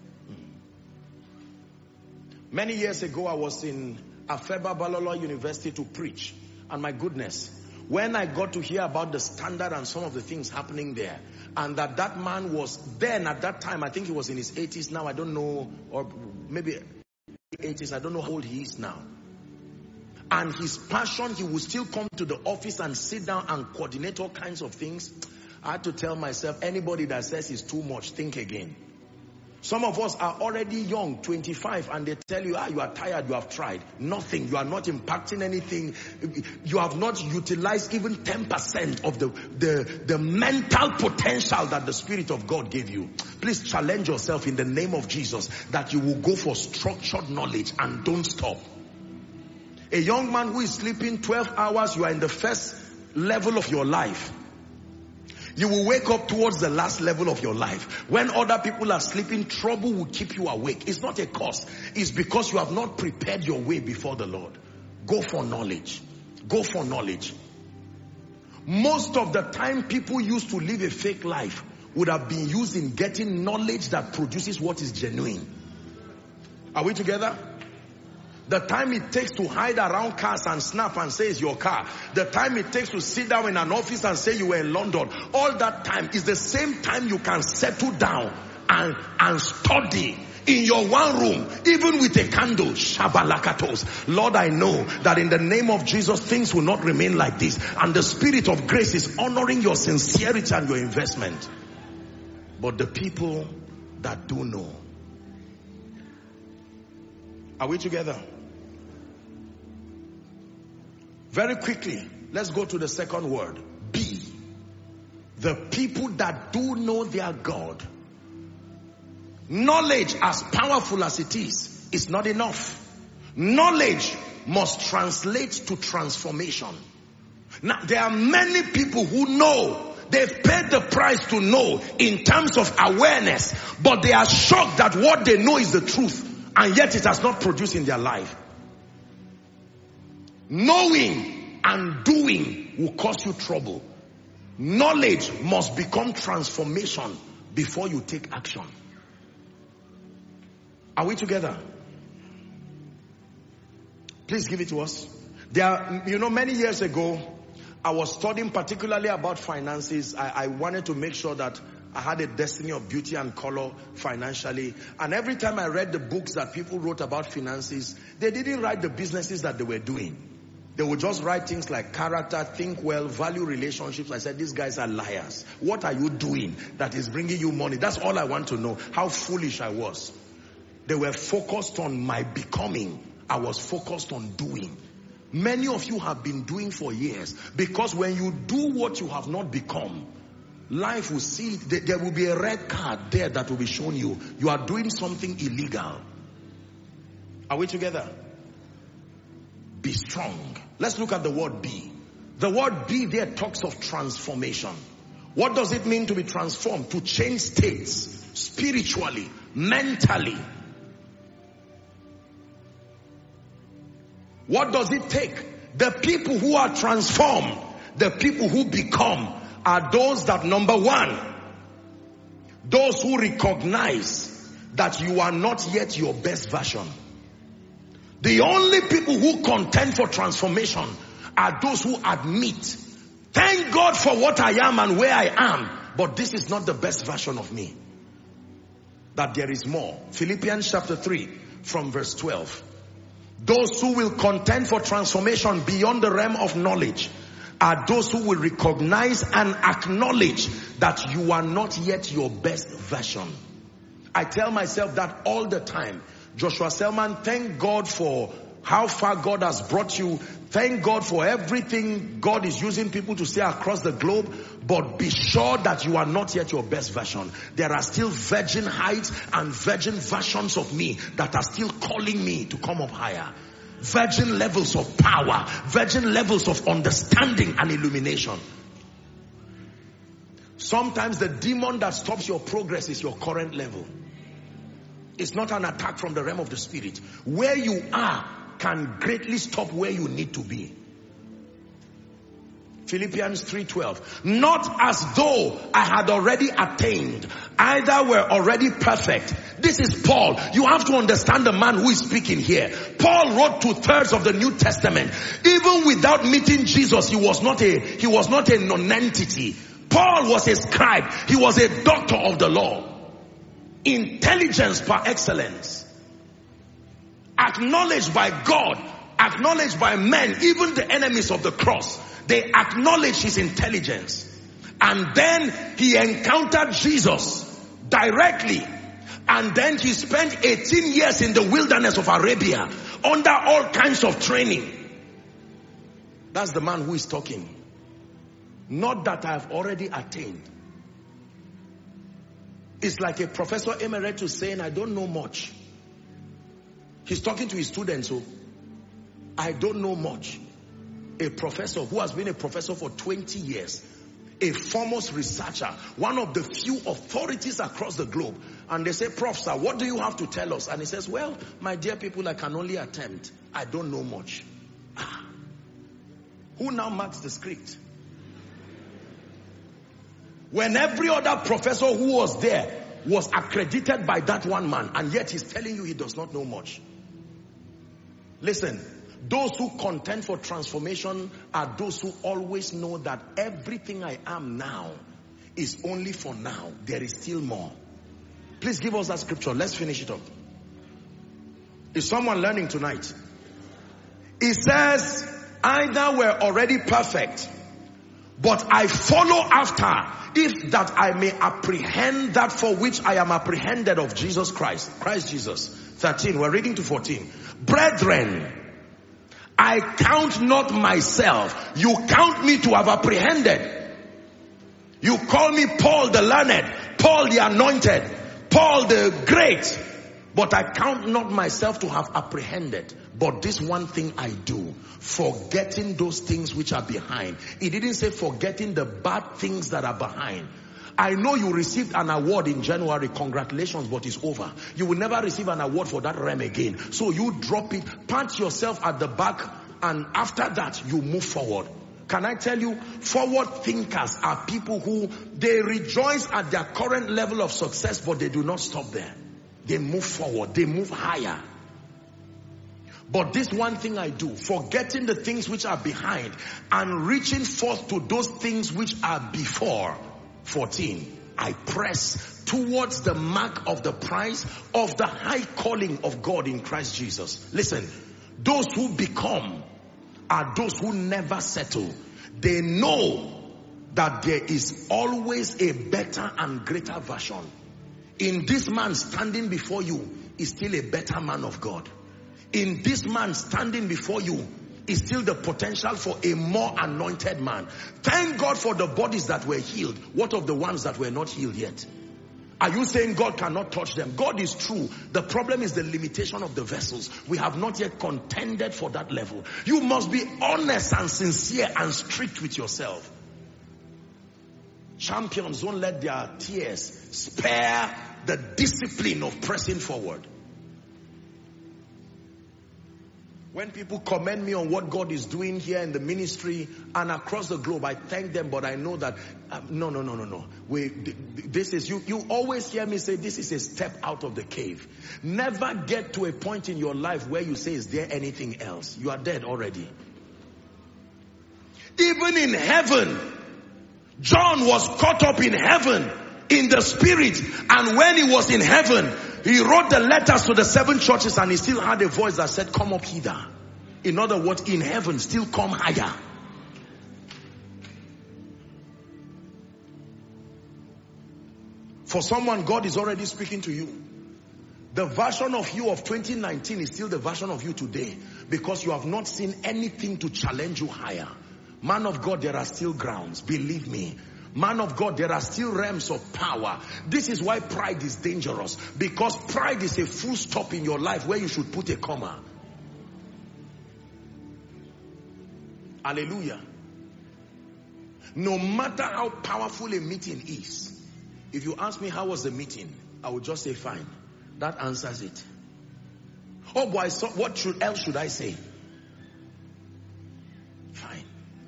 Many years ago, I was in Afeba Balolo University to preach. And my goodness, when I got to hear about the standard and some of the things happening there, and that man was then at that time, I think he was in his 80s now, I don't know, or maybe 80s, I don't know how old he is now. And his passion, he would still come to the office and sit down and coordinate all kinds of things. I had to tell myself, anybody that says it's too much, think again. Some of us are already young, 25, and they tell you, you are tired, you have tried. Nothing, you are not impacting anything. You have not utilized even 10% of the mental potential that the Spirit of God gave you. Please challenge yourself in the name of Jesus that you will go for structured knowledge and don't stop. A young man who is sleeping 12 hours, you are in the first level of your life. You will wake up towards the last level of your life. When other people are sleeping, trouble will keep you awake. It's not a curse. It's because you have not prepared your way before the Lord. Go for knowledge. Go for knowledge. Most of the time people used to live a fake life would have been used in getting knowledge that produces what is genuine. Are we together? The time it takes to hide around cars and snap and say it's your car. The time it takes to sit down in an office and say you were in London. All that time is the same time you can settle down and study in your one room, even with a candle. Shabalakatos. Lord, I know that in the name of Jesus, things will not remain like this. And the Spirit of grace is honoring your sincerity and your investment. But the people that do know. Are we together? Very quickly, let's go to the second word. B. The people that do know their God. Knowledge, as powerful as it is not enough. Knowledge must translate to transformation. Now, there are many people who know. They've paid the price to know in terms of awareness, but they are shocked that what they know is the truth, and yet it has not produced in their life. Knowing and doing will cause you trouble. Knowledge must become transformation before you take action. Are we together? Please give it to us. Many years ago, I was studying particularly about finances. I wanted to make sure that I had a destiny of beauty and color financially. And every time I read the books that people wrote about finances, they didn't write the businesses that they were doing. They would just write things like character, think well, value relationships. I said, these guys are liars. What are you doing that is bringing you money? That's all I want to know. How foolish I was. They were focused on my becoming. I was focused on doing. Many of you have been doing for years, because when you do what you have not become, life will see it. There will be a red card there that will be shown you. You are doing something illegal. Are we together? Be strong. Let's look at the word be. The word be there talks of transformation. What does it mean to be transformed? To change states, spiritually, mentally. What does it take? The people who are transformed, the people who become, are those that, number one, those who recognize that you are not yet your best version. The only people who contend for transformation are those who admit, thank God for what I am and where I am, but this is not the best version of me. That there is more. Philippians chapter 3 from verse 12. Those who will contend for transformation beyond the realm of knowledge are those who will recognize and acknowledge that you are not yet your best version. I tell myself that all the time. Joshua Selman, thank God for how far God has brought you. Thank God for everything God is using people to say across the globe. But be sure that you are not yet your best version. There are still virgin heights and virgin versions of me that are still calling me to come up higher. Virgin levels of power, virgin levels of understanding and illumination. Sometimes the demon that stops your progress is your current level. It's not an attack from the realm of the spirit. Where you are can greatly stop where you need to be. Philippians 3:12. Not as though I had already attained, either were already perfect. This is Paul. You have to understand the man who is speaking here. Paul wrote 2/3 of the New Testament. Even without meeting Jesus, he was not a non-entity. Paul was a scribe. He was a doctor of the law. Intelligence par excellence. Acknowledged by God, acknowledged by men, even the enemies of the cross. They acknowledged his intelligence. And then he encountered Jesus directly. And then he spent 18 years in the wilderness of Arabia under all kinds of training. That's the man who is talking. Not that I have already attained. It's like a professor emeritus saying, I don't know much. He's talking to his students, so I don't know much. A professor who has been a professor for 20 years, a foremost researcher, one of the few authorities across the globe. And they say, Prof, sir, what do you have to tell us? And he says, well, my dear people, I can only attempt. I don't know much. Who now marks the script? When every other professor who was there was accredited by that one man, and yet he's telling you he does not know much. Listen, those who contend for transformation are those who always know that everything I am now is only for now. There is still more. Please give us that scripture. Let's finish it up. Is someone learning tonight? It says, either we're already perfect, but I follow after, if that I may apprehend that for which I am apprehended of Jesus Christ. Christ Jesus. 13. We're reading to 14. Brethren, I count not myself. You count me to have apprehended. You call me Paul the learned, Paul the anointed, Paul the great. But I count not myself to have apprehended. But this one thing I do, forgetting those things which are behind. It didn't say forgetting the bad things that are behind. I know you received an award in January. Congratulations, but it's over. You will never receive an award for that realm again. So you drop it, pat yourself at the back, and after that, you move forward. Can I tell you, forward thinkers are people who, they rejoice at their current level of success, but they do not stop there. They move forward. They move higher. But this one thing I do, forgetting the things which are behind and reaching forth to those things which are before. 14. I press towards the mark of the prize of the high calling of God in Christ Jesus. Listen, those who become are those who never settle. They know that there is always a better and greater version. In this man standing before you is still a better man of God. In this man standing before you is still the potential for a more anointed man. Thank God for the bodies that were healed. What of the ones that were not healed yet? Are you saying God cannot touch them? God is true. The problem is the limitation of the vessels. We have not yet contended for that level. You must be honest and sincere and strict with yourself. Champions don't let their tears spare the discipline of pressing forward. When people commend me on what God is doing here in the ministry and across the globe, I thank them, but I know that, no. This is, you always hear me say, this is a step out of the cave. Never get to a point in your life where you say, is there anything else? You are dead already. Even in heaven, John was caught up in heaven, in the spirit, and when he was in heaven, he wrote the letters to the 7 churches and he still had a voice that said, come up hither. In other words, in heaven, still come higher. For someone, God is already speaking to you. The version of you of 2019 is still the version of you today, because you have not seen anything to challenge you higher. Man of God, there are still grounds. Believe me. Man of God, there are still realms of power. This is why pride is dangerous. Because pride is a full stop in your life where you should put a comma. Hallelujah. No matter how powerful a meeting is, if you ask me how was the meeting, I would just say fine. That answers it. Oh boy, so what else should I say? Fine.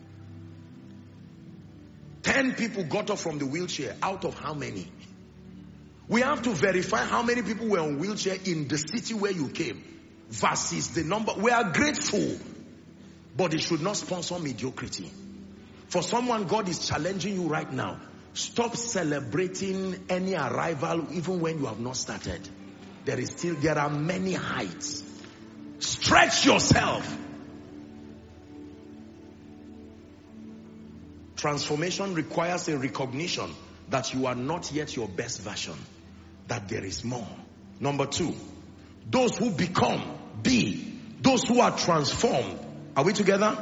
10 people got up from the wheelchair. Out of how many? We have to verify how many people were on wheelchair in the city where you came versus the number. We are grateful, but it should not sponsor mediocrity. For someone, God is challenging you right now. Stop celebrating any arrival even when you have not started. There are many heights. Stretch yourself. Transformation requires a recognition that you are not yet your best version, that there is more. Number 2, those who become, those who are transformed. Are we together?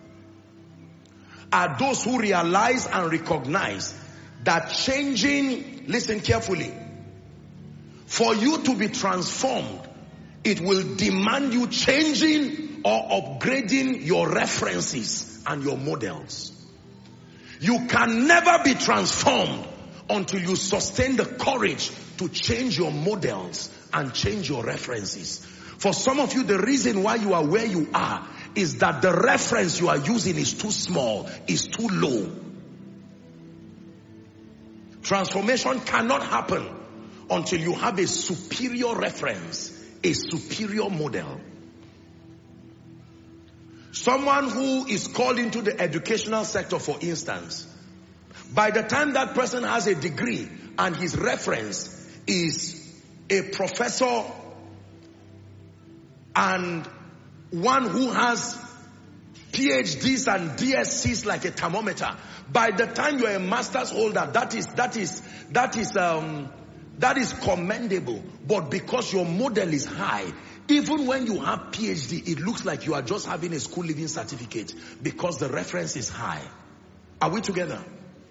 Are those who realize and recognize that changing, listen carefully, for you to be transformed, it will demand you changing or upgrading your references and your models. You can never be transformed until you sustain the courage to change your models and change your references. For some of you, the reason why you are where you are is that the reference you are using is too small, is too low. Transformation cannot happen until you have a superior reference, a superior model. Someone who is called into the educational sector, for instance, by the time that person has a degree and his reference is a professor and one who has PhDs and DSCs like a thermometer, by the time you're a master's holder, that is commendable. But because your model is high, even when you have PhD, it looks like you are just having a school living certificate because the reference is high. Are we together?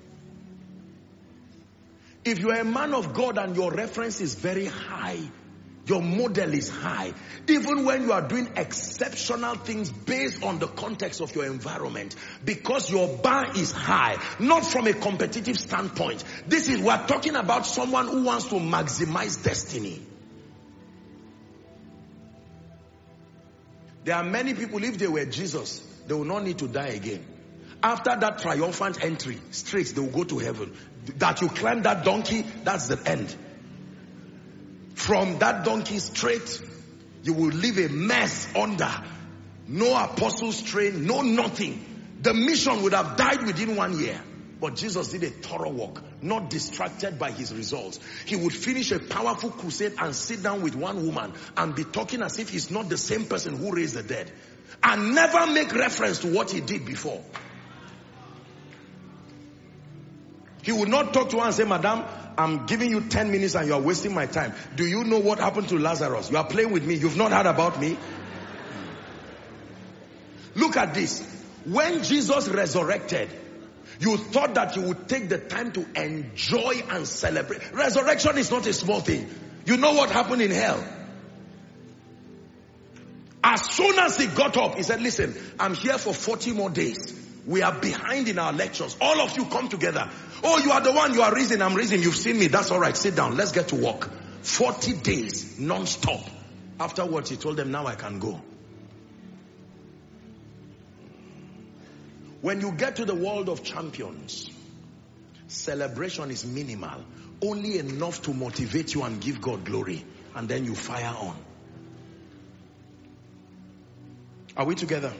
If you are a man of God and your reference is very high, your model is high, even when you are doing exceptional things based on the context of your environment, because your bar is high, not from a competitive standpoint. We're talking about someone who wants to maximize destiny. There are many people, if they were Jesus, they will not need to die again. After that triumphant entry, straight they will go to heaven. That you climb that donkey, that's the end. From that donkey straight, you will leave a mess under. No apostles train, no nothing. The mission would have died within 1 year. But Jesus did a thorough work, not distracted by his results. He would finish a powerful crusade and sit down with one woman and be talking as if he's not the same person who raised the dead. and never make reference to what he did before. He would not talk to her and say, Madam, I'm giving you 10 minutes and you are wasting my time. Do you know what happened to Lazarus? You are playing with me. You've not heard about me. Look at this. When Jesus resurrected, you thought that you would take the time to enjoy and celebrate. Resurrection is not a small thing. You know what happened in hell? As soon as he got up, he said, listen, I'm here for 40 more days. We are behind in our lectures. All of you come together. Oh, you are the one, you are risen, I'm risen. You've seen me. That's all right. Sit down. Let's get to work. 40 days non-stop. Afterwards, he told them, now I can go. When you get to the world of champions, celebration is minimal. Only enough to motivate you and give God glory. And then you fire on. Are we together?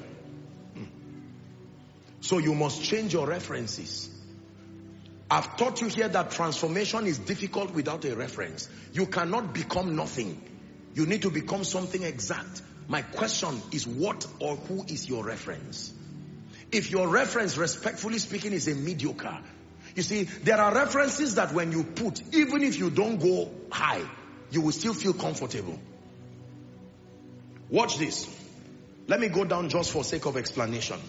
So you must change your references. I've taught you here that transformation is difficult without a reference. You cannot become nothing. You need to become something exact. My question is, what or who is your reference? If your reference, respectfully speaking, is a mediocre. You see, there are references that when you put, even if you don't go high, you will still feel comfortable. Watch this. Let me go down just for sake of explanation.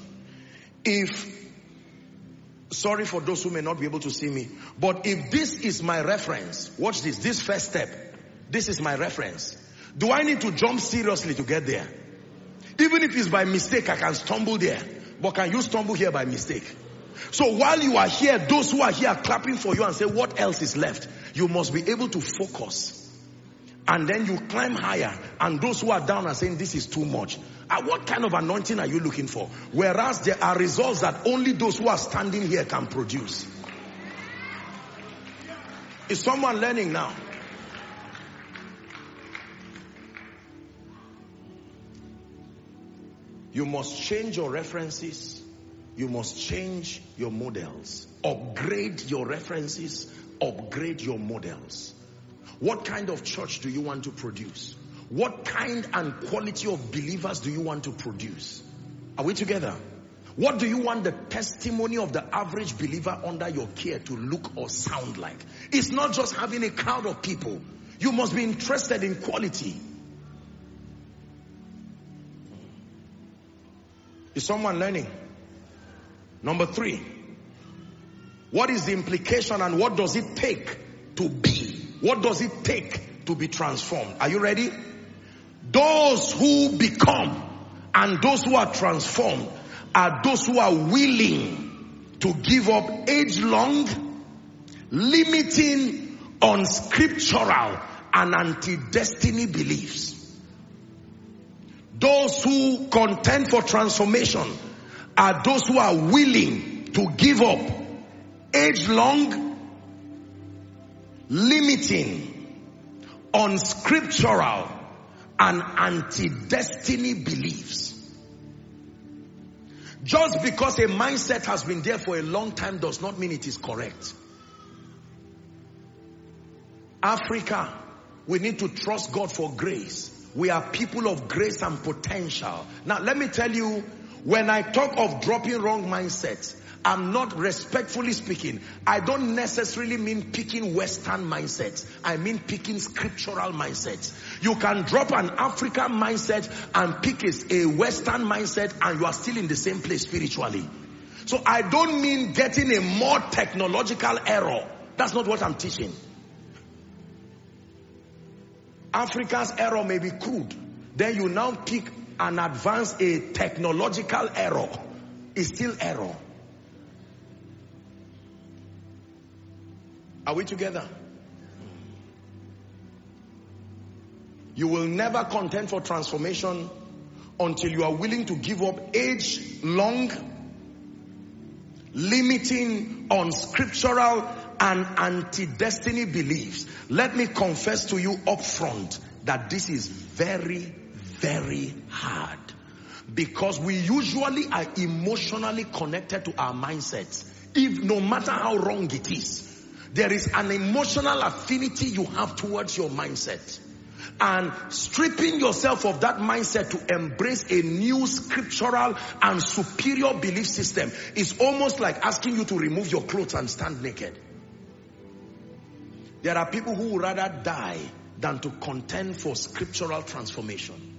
Sorry for those who may not be able to see me, but if this is my reference, watch this, this first step, this is my reference. Do I need to jump seriously to get there? Even if it's by mistake, I can stumble there. But can you stumble here by mistake? So while you are here, those who are here are clapping for you and say, what else is left? You must be able to focus. And then you climb higher. And those who are down are saying, this is too much. What kind of anointing are you looking for? Whereas there are results that only those who are standing here can produce. Is someone learning now? You must change your references. You must change your models. Upgrade your references. Upgrade your models. What kind of church do you want to produce? What kind and quality of believers do you want to produce? Are we together? What do you want the testimony of the average believer under your care to look or sound like? It's not just having a crowd of people. You must be interested in quality. Is someone learning? Number 3. What is the implication and what does it take to be? What does it take to be transformed? Are you ready? Those who become and those who are transformed are those who are willing to give up age-long, limiting, unscriptural, and anti-destiny beliefs. Those who contend for transformation are those who are willing to give up age-long, limiting, unscriptural, and anti-destiny beliefs. Just because a mindset has been there for a long time does not mean it is correct. Africa, we need to trust God for grace. We are people of grace and potential. Now, let me tell you, when I talk of dropping wrong mindsets, I'm not, respectfully speaking, I don't necessarily mean picking Western mindsets. I mean picking scriptural mindsets. You can drop an African mindset and pick a Western mindset and you are still in the same place spiritually. So I don't mean getting a more technological error. That's not what I'm teaching. Africa's error may be crude. Then you now pick and advance a technological error. It's still error. Are we together? You will never contend for transformation until you are willing to give up age-long, limiting, unscriptural, and anti-destiny beliefs. Let me confess to you up front that this is very, very hard. Because we usually are emotionally connected to our mindsets. If no matter how wrong it is, there is an emotional affinity you have towards your mindset. And stripping yourself of that mindset to embrace a new scriptural and superior belief system is almost like asking you to remove your clothes and stand naked. There are people who would rather die than to contend for scriptural transformation.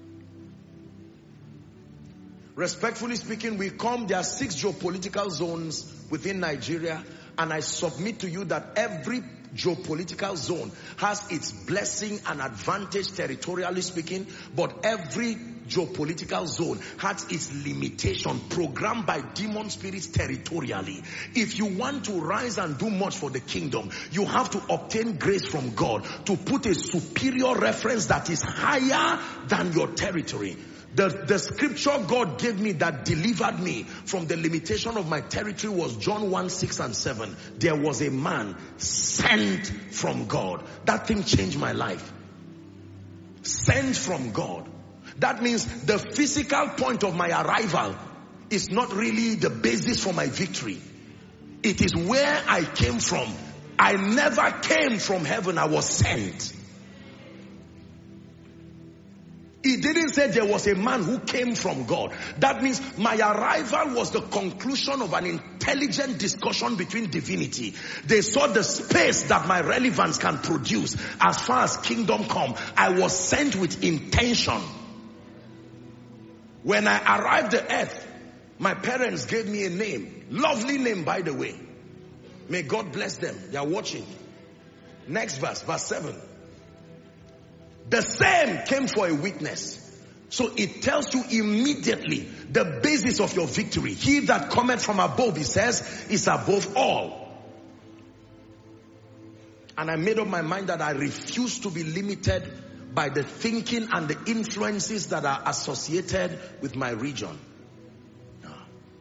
Respectfully speaking, there are 6 geopolitical zones within Nigeria, and I submit to you that every geopolitical zone has its blessing and advantage territorially speaking, but every geopolitical zone has its limitation programmed by demon spirits territorially. If you want to rise and do much for the kingdom, you have to obtain grace from God to put a superior reference that is higher than your territory. The scripture God gave me that delivered me from the limitation of my territory was John 1:6-7. There was a man sent from God. That thing changed my life. Sent from God. That means the physical point of my arrival is not really the basis for my victory. It is where I came from. I never came from heaven. I was sent. He didn't say there was a man who came from God. That means my arrival was the conclusion of an intelligent discussion between divinity. They saw the space that my relevance can produce as far as kingdom come. I was sent with intention. When I arrived at earth, my parents gave me a name. Lovely name, by the way. May God bless them. They are watching. Next verse, verse 7. The same came for a witness. So it tells you immediately the basis of your victory. He that cometh from above, he says, is above all. And I made up my mind that I refuse to be limited by the thinking and the influences that are associated with my region. No.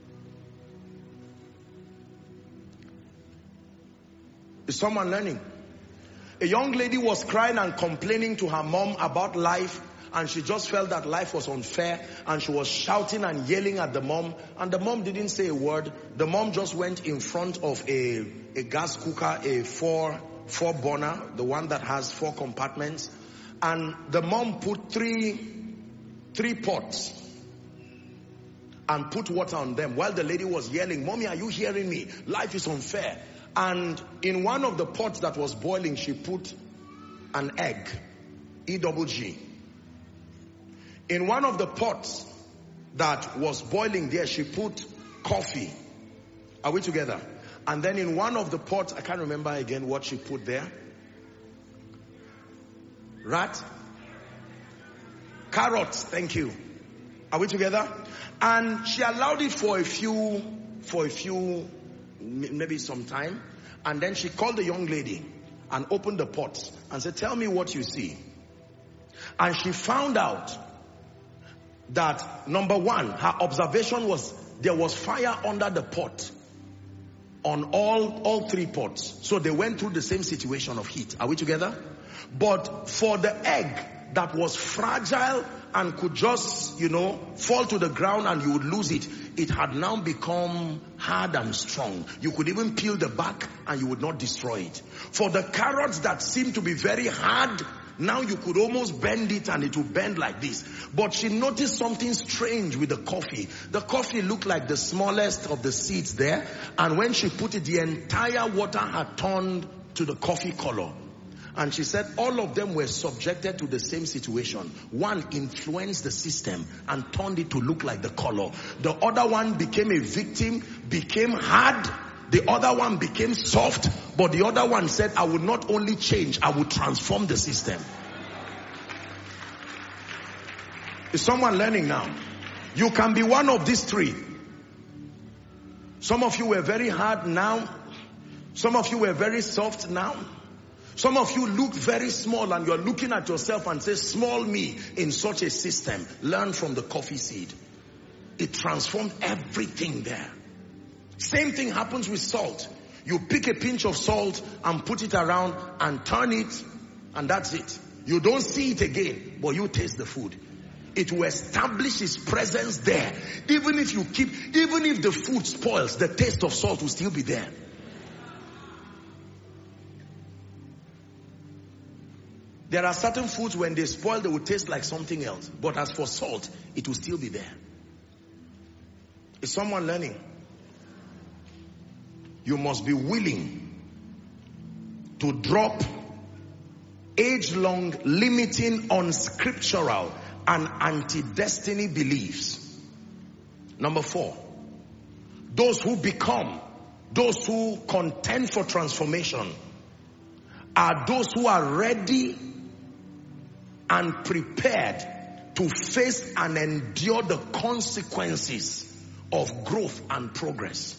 Is someone learning? A young lady was crying and complaining to her mom about life, and she just felt that life was unfair, and she was shouting and yelling at the mom, and the mom didn't say a word. The mom just went in front of a gas cooker, a four burner, the one that has 4 compartments, and the mom put three pots and put water on them while the lady was yelling, "Mommy, are you hearing me? Life is unfair." And in one of the pots that was boiling, she put an egg, EGG. In one of the pots that was boiling there, she put coffee. Are we together? And then in one of the pots, I can't remember again what she put there. Carrots, thank you. Are we together? And she allowed it for a few, maybe some time. And then she called the young lady and opened the pots and said, "Tell me what you see." And she found out that, number one, her observation was there was fire under the pot on all 3 pots. So they went through the same situation of heat. Are we together? But for the egg that was fragile and could just, fall to the ground and you would lose it, it had now become hard and strong. You could even peel the back and you would not destroy it. For the carrots that seemed to be very hard, now you could almost bend it and it would bend like this. But she noticed something strange with the coffee. The coffee looked like the smallest of the seeds there. And when she put it, the entire water had turned to the coffee color. And she said all of them were subjected to the same situation. One influenced the system and turned it to look like the color. The other one became a victim, became hard. The other one became soft. But the other one said, I would not only change, I would transform the system. Is someone learning now? You can be one of these 3. Some of you were very hard now. Some of you were very soft now. Some of you look very small and you're looking at yourself and say, small me in such a system. Learn from the coffee seed. It transformed everything there. Same thing happens with salt. You pick a pinch of salt and put it around and turn it, and that's it. You don't see it again, but you taste the food. It will establish its presence there. Even if the food spoils, the taste of salt will still be there. There are certain foods when they spoil, they will taste like something else. But as for salt, it will still be there. Is someone learning? You must be willing to drop age-long, limiting, unscriptural, and anti-destiny beliefs. Number 4, those who become, those who contend for transformation, are those who are ready and prepared to face and endure the consequences of growth and progress.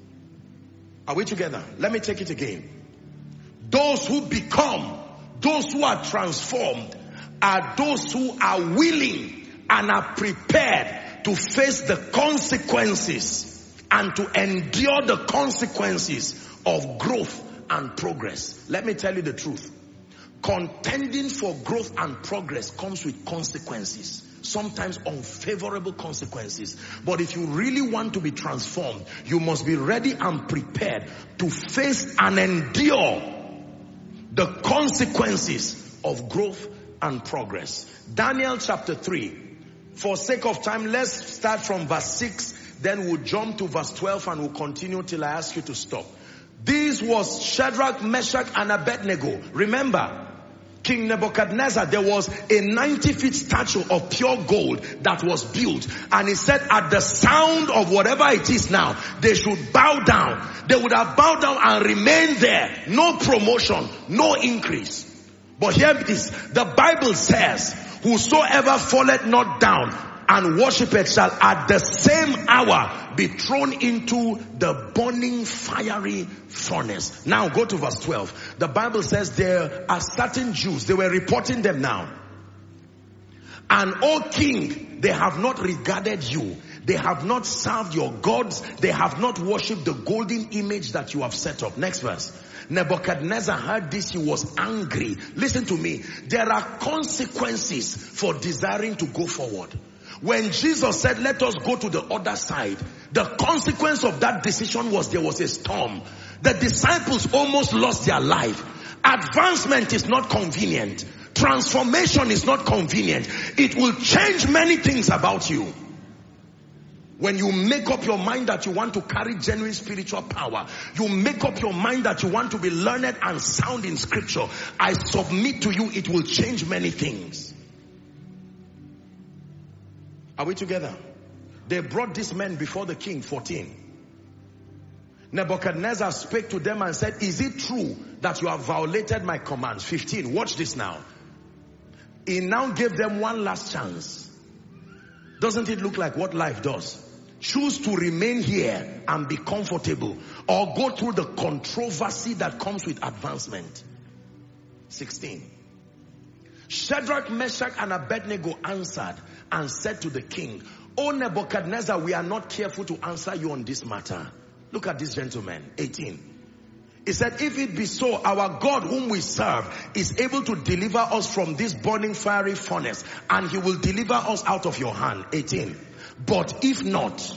Are we together? Let me take it again. Those who become, those who are transformed, are those who are willing and are prepared to face the consequences and to endure the consequences of growth and progress. Let me tell you the truth. Contending for growth and progress comes with consequences, sometimes unfavorable consequences. But if you really want to be transformed, you must be ready and prepared to face and endure the consequences of growth and progress. Daniel chapter 3. For sake of time, let's start from verse 6, then we'll jump to verse 12 and we'll continue till I ask you to stop. This was Shadrach, Meshach, and Abednego. Remember, King Nebuchadnezzar, there was a 90-foot statue of pure gold that was built. And he said at the sound of whatever it is now, they should bow down. They would have bowed down and remained there. No promotion, no increase. But here it is. The Bible says, whosoever falleth not down and worshipeth shall at the same hour be thrown into the burning fiery furnace. Now go to verse 12. The Bible says there are certain Jews, they were reporting them now. And O king, they have not regarded you. They have not served your gods. They have not worshipped the golden image that you have set up. Next verse. Nebuchadnezzar heard this, he was angry. Listen to me. There are consequences for desiring to go forward. When Jesus said, let us go to the other side, the consequence of that decision was there was a storm. The disciples almost lost their life. Advancement is not convenient. Transformation is not convenient. It will change many things about you. When you make up your mind that you want to carry genuine spiritual power, you make up your mind that you want to be learned and sound in scripture, I submit to you, it will change many things. Are we together? They brought these men before the king, 14. Nebuchadnezzar spake to them and said, is it true that you have violated my commands? 15. Watch this now. He now gave them one last chance. Doesn't it look like what life does? Choose to remain here and be comfortable, or go through the controversy that comes with advancement. 16. Shadrach, Meshach, and Abednego answered and said to the king, O Nebuchadnezzar, we are not careful to answer you on this matter. Look at this gentleman. 18. He said, if it be so, our God whom we serve is able to deliver us from this burning fiery furnace, and he will deliver us out of your hand. 18. But if not,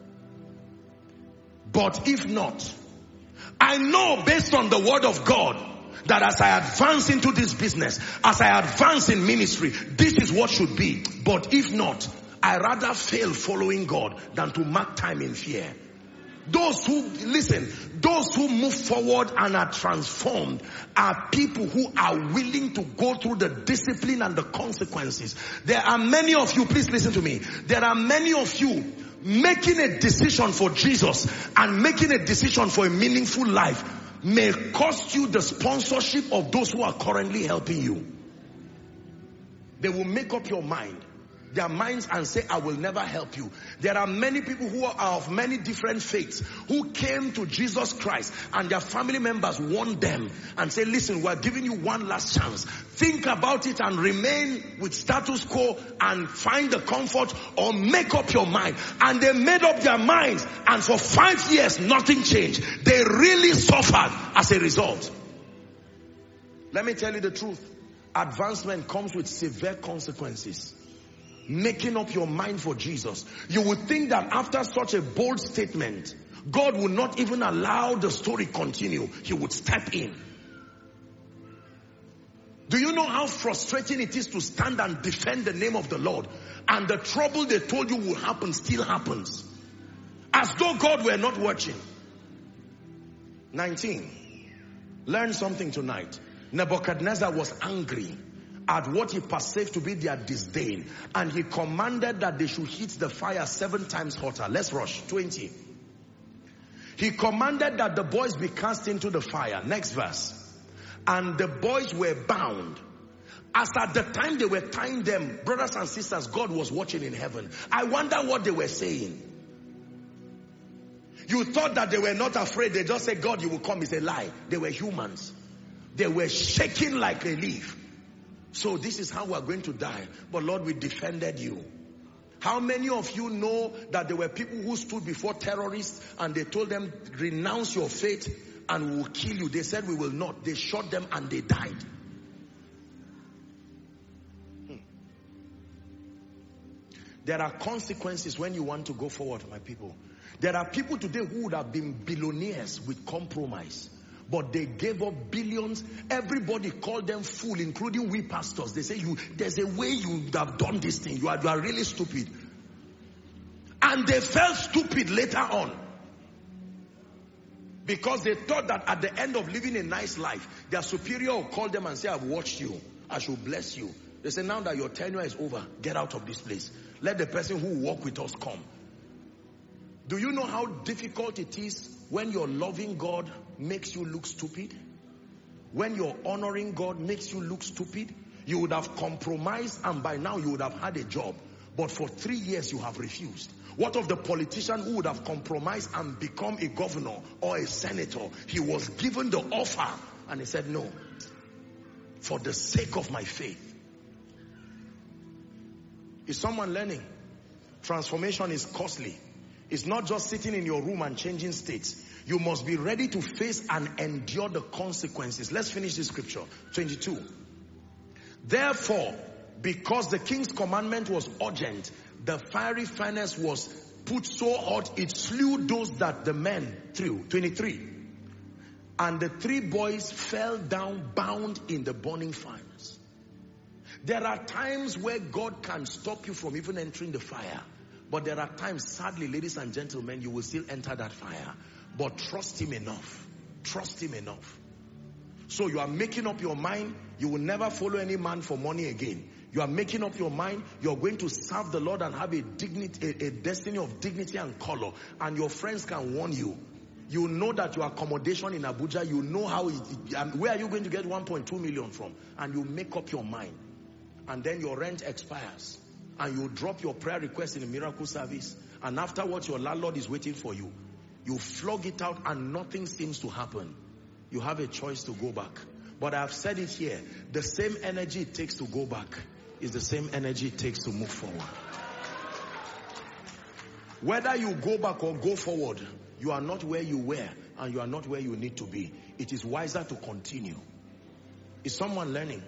I know based on the word of God that as I advance into this business, as I advance in ministry, this is what should be. But if not, I rather fail following God than to mark time in fear. Those who, listen, those who move forward and are transformed are people who are willing to go through the discipline and the consequences. There are many of you, please listen to me. There are many of you making a decision for Jesus and making a decision for a meaningful life may cost you the sponsorship of those who are currently helping you. They will make up your mind, their minds, and say, I will never help you. There are many people who are of many different faiths who came to Jesus Christ, and their family members warned them and say, listen, we're giving you one last chance. Think about it and remain with status quo and find the comfort, or make up your mind. And they made up their minds, and for 5 years nothing changed. They really suffered as a result. Let me tell you the truth. Advancement comes with severe consequences. Making up your mind for Jesus. You would think that after such a bold statement, God would not even allow the story continue. He would step in. Do you know how frustrating it is to stand and defend the name of the Lord, and the trouble they told you will happen still happens, as though God were not watching? 19. Learn something tonight. Nebuchadnezzar was angry at what he perceived to be their disdain, and he commanded that they should heat the fire 7 times hotter. Let's rush. 20. He commanded that the boys be cast into the fire. Next verse. And the boys were bound. As at the time they were tying them, brothers and sisters, God was watching in heaven. I wonder what they were saying. You thought that they were not afraid. They just said, God, you will come. It's a lie. They were humans. They were shaking like a leaf. So this is how we're going to die. But Lord, we defended you. How many of you know that there were people who stood before terrorists and they told them, renounce your faith and we will kill you? They said, we will not. They shot them and they died. There are consequences when you want to go forward, my people. There are people today who would have been billionaires with compromise, but they gave up billions. Everybody called them fool, including we pastors. They say, there's a way you would have done this thing. You are really stupid. And they felt stupid later on, because they thought that at the end of living a nice life, their superior will call them and say, I've watched you. I should bless you. They say, now that your tenure is over, get out of this place. Let the person who walk with us come. Do you know how difficult it is when your loving God makes you look stupid? When your honoring God makes you look stupid? You would have compromised and by now you would have had a job. But for 3 years you have refused. What of the politician who would have compromised and become a governor or a senator? He was given the offer and he said, no, for the sake of my faith. Is someone learning? Transformation is costly. It's not just sitting in your room and changing states. You must be ready to face and endure the consequences. Let's finish this scripture. 22. Therefore, because the king's commandment was urgent, the fiery furnace was put so hot it slew those that the men threw. 23. And the 3 boys fell down bound in the burning furnace. There are times where God can stop you from even entering the fire. But there are times, sadly, ladies and gentlemen, you will still enter that fire. But trust him enough. Trust him enough. So you are making up your mind, you will never follow any man for money again. You are making up your mind, you're going to serve the Lord and have a destiny of dignity and color. And your friends can warn you. You know that your accommodation in Abuja, you know how where are you going to get 1.2 million from? And you make up your mind. And then your rent expires. And you drop your prayer request in a miracle service. And afterwards, your landlord is waiting for you. You flog it out and nothing seems to happen. You have a choice to go back. But I've said it here. The same energy it takes to go back is the same energy it takes to move forward. Whether you go back or go forward, you are not where you were and you are not where you need to be. It is wiser to continue. Is someone learning?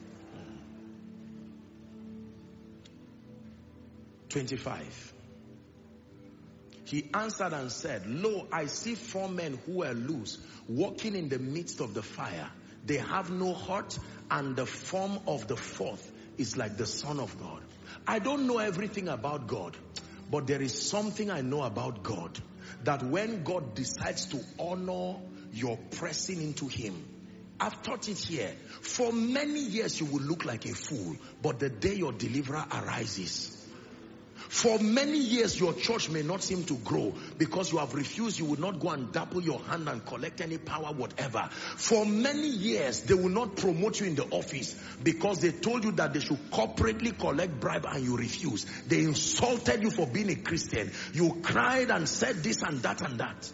25. He answered and said, Lo, I see 4 men who are loose, walking in the midst of the fire. They have no heart, and the form of the 4th is like the Son of God. I don't know everything about God, but there is something I know about God. That when God decides to honor your pressing into him, I've taught it here. For many years you will look like a fool, but the day your deliverer arises, for many years your church may not seem to grow because you have refused. You will not go and dapple your hand and collect any power, whatever. For many years they will not promote you in the office because they told you that they should corporately collect bribe and you refused. They insulted you for being a Christian. You cried and said this and that and that.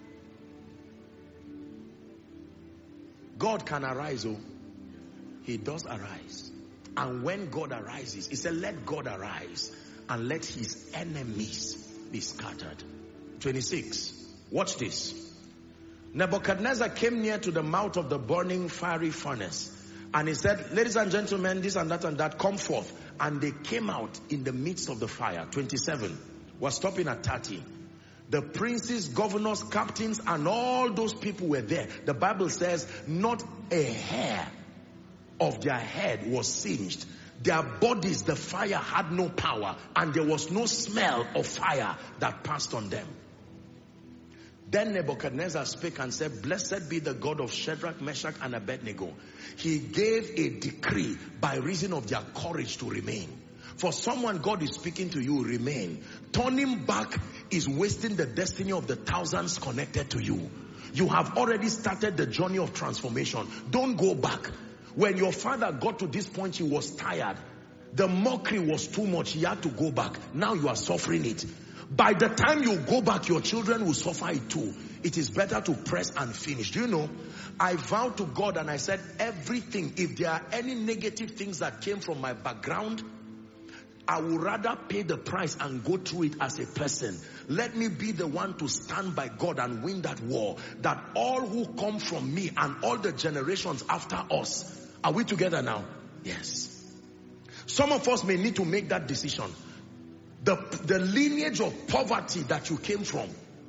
God can arise, oh. He does arise. And when God arises, he said, let God arise and let his enemies be scattered. 26. Watch this. Nebuchadnezzar came near to the mouth of the burning fiery furnace. And he said, ladies and gentlemen, this and that, come forth. And they came out in the midst of the fire. 27. We're stopping at 30. The princes, governors, captains, and all those people were there. The Bible says, not a hair of their head was singed. Their bodies, the fire had no power, and there was no smell of fire that passed on them. Then Nebuchadnezzar spake and said, blessed be the God of Shadrach, Meshach, and Abednego. He gave a decree by reason of their courage to remain. For someone, God is speaking to you, remain. Turning back is wasting the destiny of the thousands connected to you. You have already started the journey of transformation. Don't go back. When your father got to this point, he was tired. The mockery was too much. He had to go back. Now you are suffering it. By the time you go back, your children will suffer it too. It is better to press and finish. Do you know, I vowed to God and I said, everything, if there are any negative things that came from my background, I would rather pay the price and go through it as a person. Let me be the one to stand by God and win that war. That all who come from me and all the generations after us, are we together now? Yes. Some of us may need to make that decision. The lineage of poverty that you came from.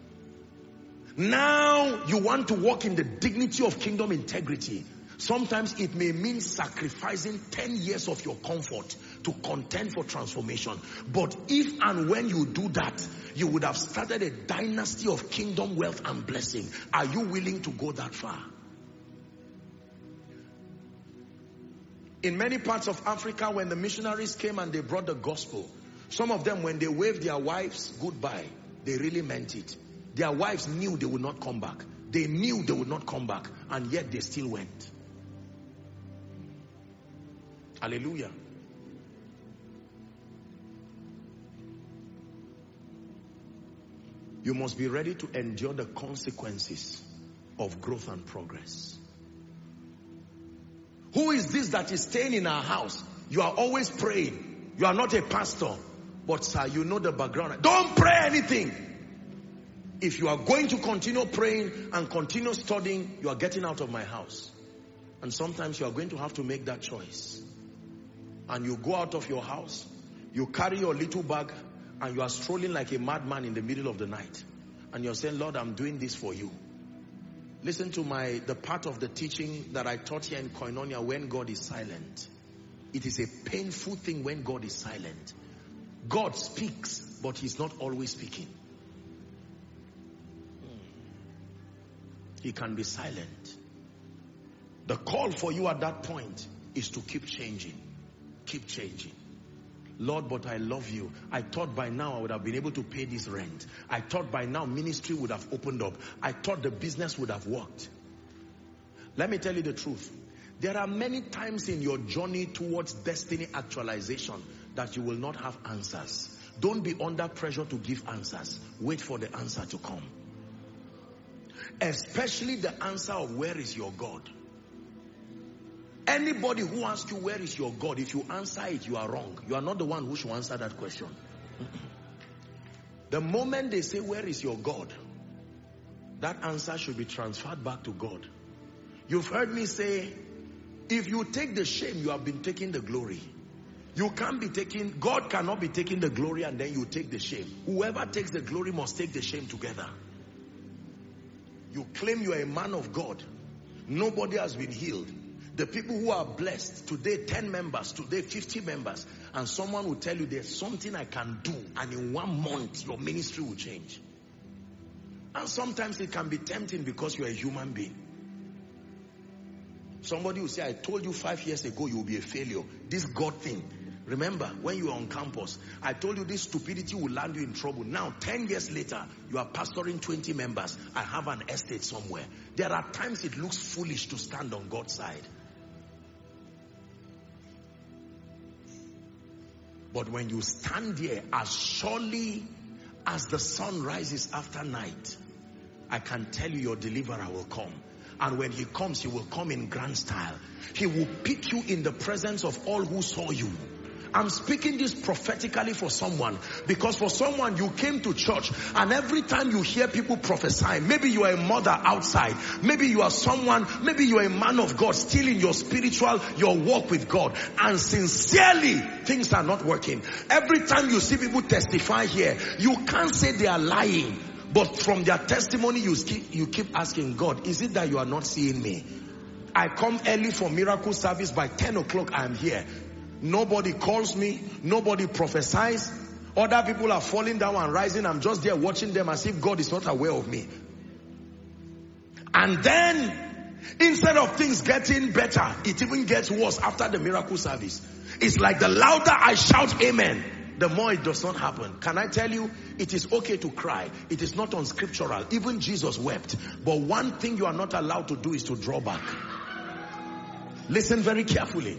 Now you want to walk in the dignity of kingdom integrity. Sometimes it may mean sacrificing 10 years of your comfort to contend for transformation. But if and when you do that, you would have started a dynasty of kingdom wealth and blessing. Are you willing to go that far? In many parts of Africa, when the missionaries came and they brought the gospel, some of them, when they waved their wives goodbye, they really meant it. Their wives knew they would not come back. They knew they would not come back, and yet they still went. Hallelujah. You must be ready to endure the consequences of growth and progress. Who is this that is staying in our house? You are always praying. You are not a pastor. But sir, you know the background. Don't pray anything. If you are going to continue praying and continue studying, you are getting out of my house. And sometimes you are going to have to make that choice. And you go out of your house, you carry your little bag, and you are strolling like a madman in the middle of the night. And you're saying, Lord, I'm doing this for you. Listen to the part of the teaching that I taught here in Koinonia, when God is silent. It is a painful thing when God is silent. God speaks, but he's not always speaking. He can be silent. The call for you at that point is to keep changing. Keep changing. Lord, but I love you. I thought by now I would have been able to pay this rent. I thought by now ministry would have opened up. I thought the business would have worked. Let me tell you the truth. There are many times in your journey towards destiny actualization that you will not have answers. Don't be under pressure to give answers. Wait for the answer to come. Especially the answer of where is your God. Anybody who asks you where is your God, if you answer it, you are wrong. You are not the one who should answer that question. The moment they say where is your God, that answer should be transferred back to God. You've heard me say, if you take the shame, you have been taking the glory. You can't be taking, God cannot be taking the glory and then you take the shame. Whoever takes the glory must take the shame together. You claim you are a man of God. Nobody has been healed. The people who are blessed, today 10 members, today 50 members, and someone will tell you there's something I can do, and in 1 month your ministry will change. And sometimes it can be tempting because you're a human being. Somebody will say, I told you 5 years ago you will be a failure. This God thing. Remember, when you were on campus, I told you this stupidity will land you in trouble. Now, 10 years later, you are pastoring 20 members. I have an estate somewhere. There are times it looks foolish to stand on God's side. But when you stand there, as surely as the sun rises after night, I can tell you your deliverer will come. And when he comes, he will come in grand style. He will pick you in the presence of all who saw you. I'm speaking this prophetically for someone, because for someone you came to church and every time you hear people prophesy, maybe you are a mother outside, maybe you are someone, maybe you are a man of God still in your spiritual, your walk with God, and sincerely things are not working. Every time you see people testify here, you can't say they are lying, but from their testimony you keep asking God, is it that you are not seeing me? I come early for miracle service. By 10 o'clock, I am here. Nobody calls me. Nobody prophesies. Other people are falling down and rising. I'm just there watching them as if God is not aware of me. And then, instead of things getting better, it even gets worse after the miracle service. It's like the louder I shout amen, the more it does not happen. Can I tell you, it is okay to cry. It is not unscriptural. Even Jesus wept. But one thing you are not allowed to do is to draw back. Listen very carefully.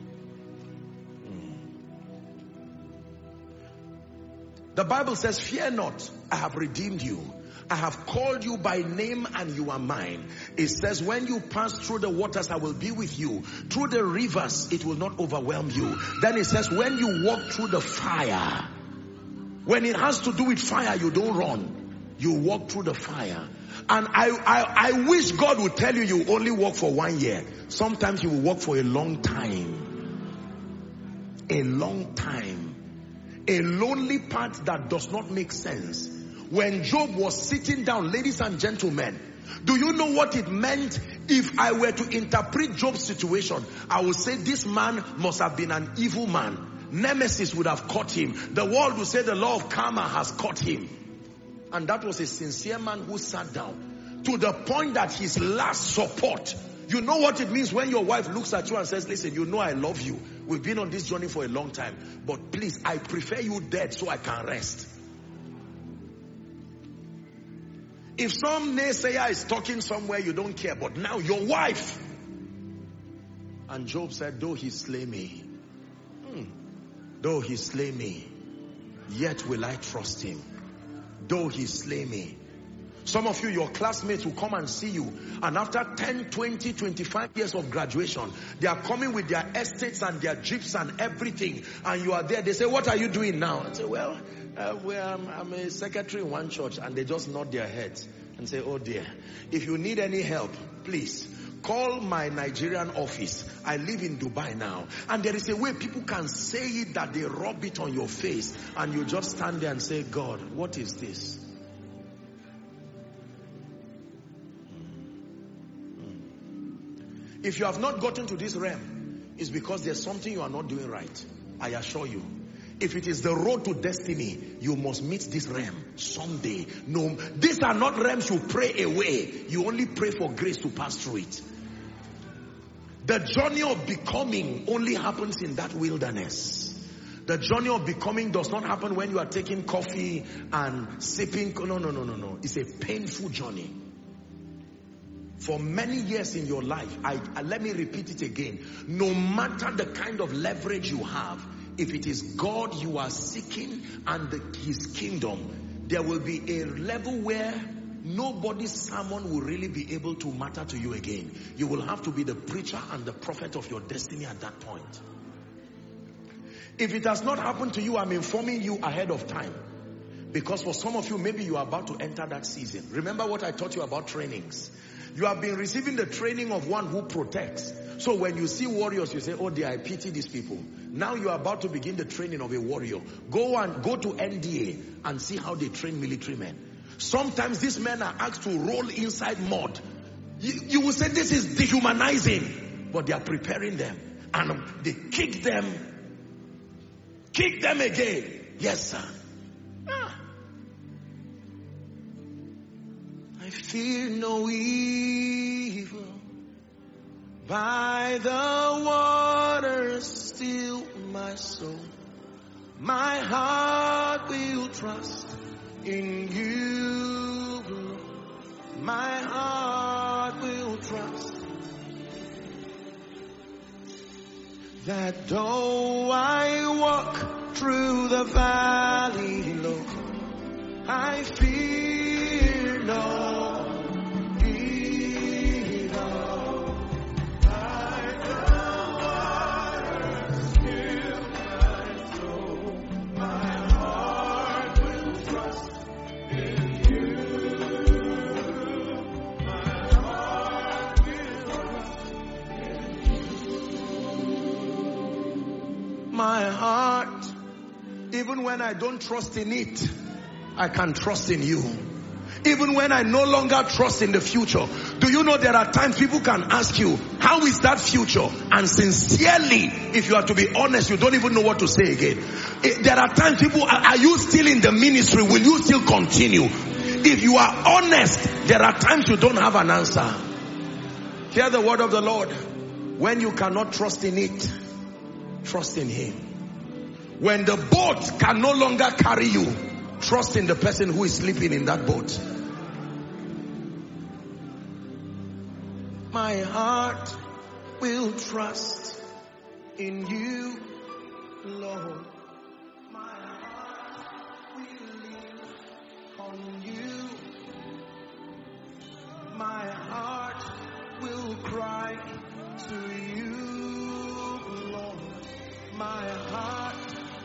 The Bible says, fear not, I have redeemed you. I have called you by name and you are mine. It says, when you pass through the waters, I will be with you. Through the rivers, it will not overwhelm you. Then it says, when you walk through the fire, when it has to do with fire, you don't run. You walk through the fire. And I wish God would tell you, you only walk for 1 year. Sometimes you will walk for a long time. A long time. A lonely path that does not make sense. When Job was sitting down, ladies and gentlemen, do you know what it meant? If I were to interpret Job's situation, I would say this man must have been an evil man. Nemesis would have caught him. The world would say the law of karma has caught him. And that was a sincere man who sat down to the point that his last support. You know what it means when your wife looks at you and says, listen, you know I love you. We've been on this journey for a long time. But please, I prefer you dead so I can rest. If some naysayer is talking somewhere, you don't care. But now your wife. And Job said, though he slay me, though he slay me, yet will I trust him. Though he slay me. Some of you, your classmates will come and see you. And after 10, 20, 25 years of graduation, they are coming with their estates and their jeeps and everything. And you are there. They say, what are you doing now? I say, well, I'm a secretary in one church. And they just nod their heads and say, oh dear, if you need any help, please call my Nigerian office. I live in Dubai now. And there is a way people can say it that they rub it on your face. And you just stand there and say, God, what is this? If you have not gotten to this realm, it's because there's something you are not doing right. I assure you. If it is the road to destiny, you must meet this realm someday. No, these are not realms you pray away. You only pray for grace to pass through it. The journey of becoming only happens in that wilderness. The journey of becoming does not happen when you are taking coffee and sipping. No. It's a painful journey. For many years in your life, let me repeat it again. No matter the kind of leverage you have, if it is God you are seeking and his kingdom, there will be a level where nobody's sermon will really be able to matter to you again. You will have to be the preacher and the prophet of your destiny at that point. If it has not happened to you, I'm informing you ahead of time. Because for some of you, maybe you are about to enter that season. Remember what I taught you about trainings. You have been receiving the training of one who protects. So when you see warriors, you say, oh dear, I pity these people. Now you are about to begin the training of a warrior. Go to NDA and see how they train military men. Sometimes these men are asked to roll inside mud. You will say this is dehumanizing. But they are preparing them. And they kick them. Kick them again. Yes, sir. I fear no evil. By the waters still my soul. My heart will trust in you, Lord. My heart will trust that though I walk through the valley low, I fear no my heart, even when I don't trust in it, I can trust in you. Even when I no longer trust in the future. Do you know there are times people can ask you, how is that future? And sincerely, if you are to be honest, you don't even know what to say again. There are times people, are you still in the ministry? Will you still continue? If you are honest, there are times you don't have an answer. Hear the word of the Lord. When you cannot trust in it, trust in Him. When the boat can no longer carry you, trust in the person who is sleeping in that boat. My heart will trust in you, Lord. My heart will lean on you. My heart will cry to you, Lord. My heart.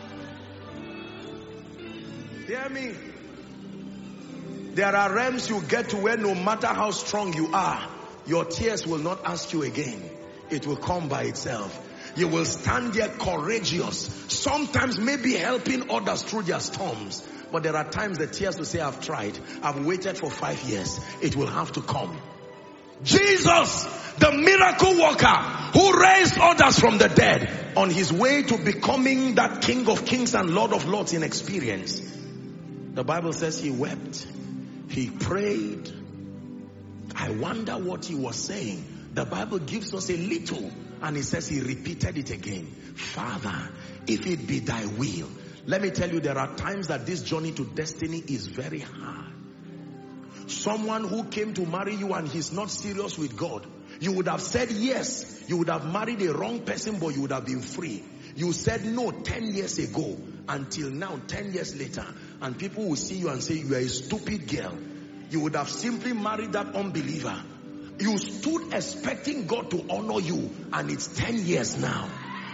Hear me. There are realms you get to where no matter how strong you are, your tears will not ask you again. It will come by itself. You will stand there courageous. Sometimes maybe helping others through their storms. But there are times the tears will say, I've tried. I've waited for 5 years. It will have to come. Jesus, the miracle worker who raised others from the dead, on his way to becoming that King of Kings and Lord of Lords in experience. The Bible says he wept. He prayed. I wonder what he was saying. The Bible gives us a little, and it says he repeated it again. Father, if it be thy will. Let me tell you, there are times that this journey to destiny is very hard. Someone who came to marry you and he's not serious with God, you would have said yes. You would have married a wrong person, but you would have been free. You said no 10 years ago, until now, 10 years later, and people will see you and say, you are a stupid girl. You would have simply married that unbeliever. You stood expecting God to honor you, and it's 10 years now.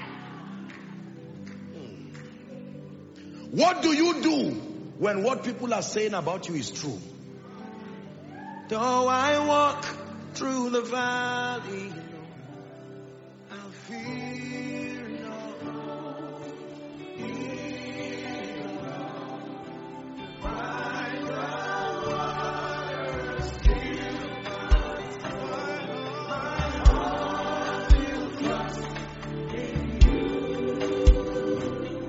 What do you do when what people are saying about you is true? Though I walk through the valley, I'll fear no evil. By the waters still, my heart will trust in you.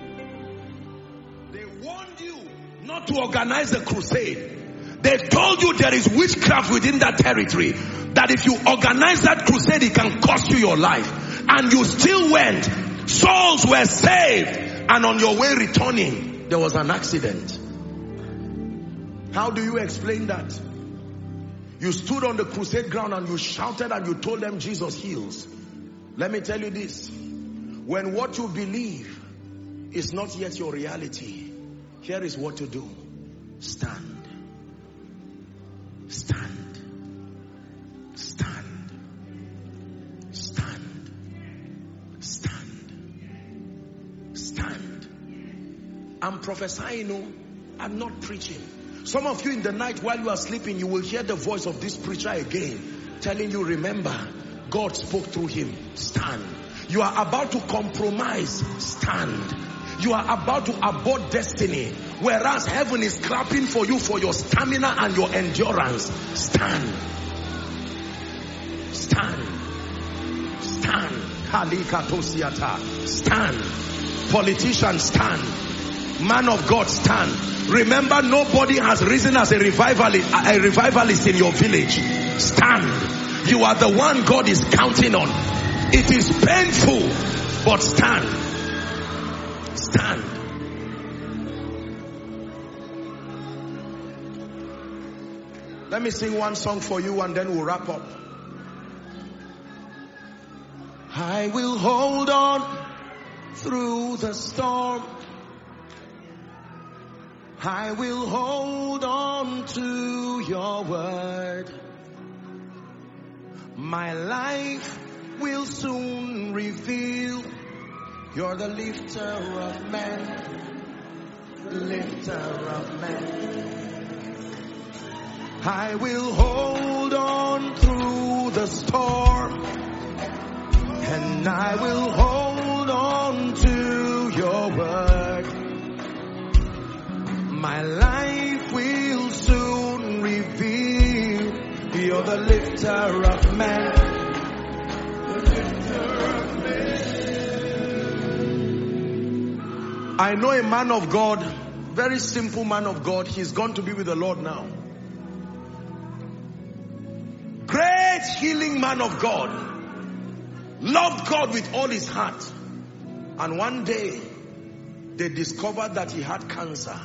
They warned you not to organize a crusade. They told you there is witchcraft within that territory. That if you organize that crusade, it can cost you your life. And you still went. Souls were saved. And on your way returning, there was an accident. How do you explain that? You stood on the crusade ground and you shouted and you told them Jesus heals. Let me tell you this. When what you believe is not yet your reality, here is what to do. Stand. Stand. Stand. Stand. Stand. Stand. I'm prophesying, I'm not preaching. Some of you in the night while you are sleeping, you will hear the voice of this preacher again, telling you, remember, God spoke through him. Stand. You are about to compromise. Stand. You are about to abort destiny, whereas heaven is clapping for you for your stamina and your endurance. Stand. Stand. Stand. Stand. Politician, stand. Man of God, stand. Remember, nobody has risen as a revivalist in your village. Stand. You are the one God is counting on. It is painful, but stand. Stand. Let me sing one song for you and then we'll wrap up. I will hold on through the storm. I will hold on to your word. My life will soon reveal you're the lifter of men, lifter of men. I will hold on through the storm, and I will hold on to your word. My life will soon lifter of men. I know a man of God, very simple man of God. He's gone to be with the Lord now. Great healing man of God. Loved God with all his heart. And one day, they discovered that he had cancer.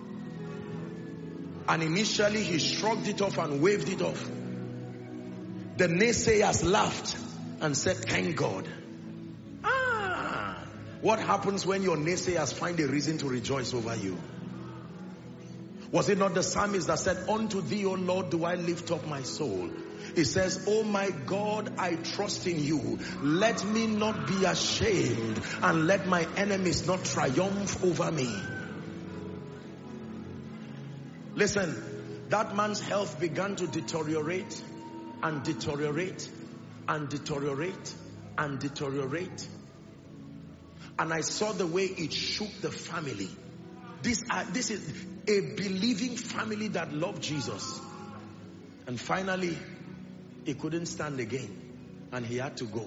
And initially, he shrugged it off and waved it off. The naysayers laughed and said, thank God. What happens when your naysayers find a reason to rejoice over you? Was it not the psalmist that said, unto thee, O Lord, do I lift up my soul? He says, oh my God, I trust in you. Let me not be ashamed, and let my enemies not triumph over me. Listen, that man's health began to deteriorate and deteriorate and deteriorate and deteriorate. And I saw the way it shook the family. This is a believing family that loved Jesus. And finally, he couldn't stand again. And he had to go.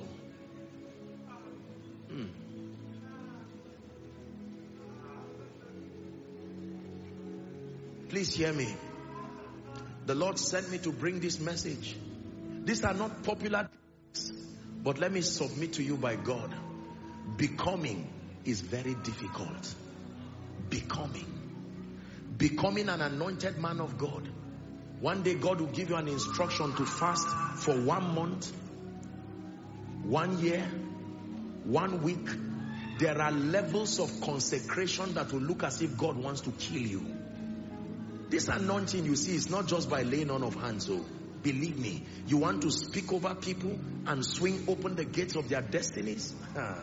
Please hear me. The Lord sent me to bring this message. These are not popular things, but let me submit to you by God. Becoming is very difficult. Becoming an anointed man of God. One day God will give you an instruction to fast for 1 month, 1 year, 1 week. There are levels of consecration that will look as if God wants to kill you. This anointing you see is not just by laying on of hands. So believe me, you want to speak over people and swing open the gates of their destinies.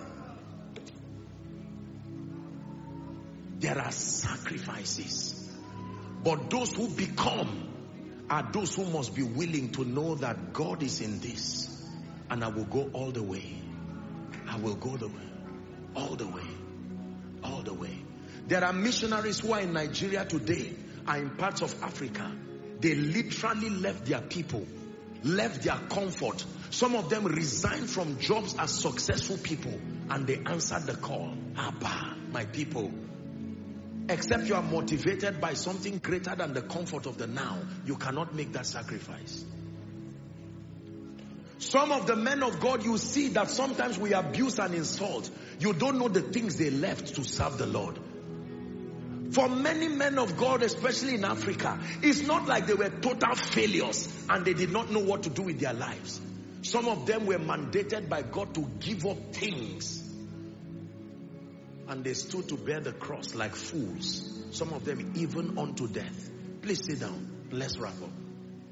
There are sacrifices. But those who become are those who must be willing to know that God is in this. And I will go all the way. I will go the way. All the way. All the way. There are missionaries who are in Nigeria today, are in parts of Africa. They literally left their people, left their comfort. Some of them resigned from jobs as successful people, and they answered the call. Abba, my people. Except you are motivated by something greater than the comfort of the now, you cannot make that sacrifice. Some of the men of God, you see that sometimes we abuse and insult. You don't know the things they left to serve the Lord. For many men of God, especially in Africa, it's not like they were total failures and they did not know what to do with their lives. Some of them were mandated by God to give up things. And they stood to bear the cross like fools. Some of them even unto death. Please sit down. Let's wrap up.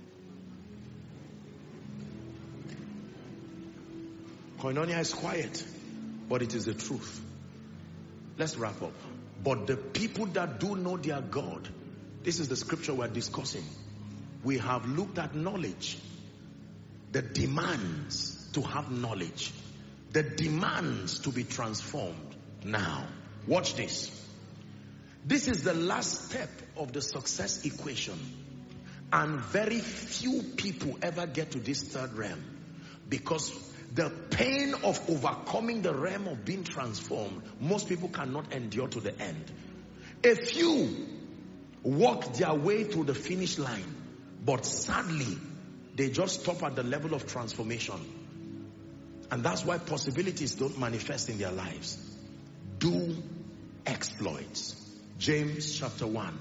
Koinonia is quiet, but it is the truth. Let's wrap up. But the people that do know their God, this is the scripture we're discussing. We have looked at knowledge. The demands to have knowledge. The demands to be transformed. Now, watch this. This is the last step of the success equation. And very few people ever get to this third realm. Because the pain of overcoming the realm of being transformed, most people cannot endure to the end. A few walk their way through the finish line, but sadly, they just stop at the level of transformation. And that's why possibilities don't manifest in their lives. Do exploits. James chapter 1.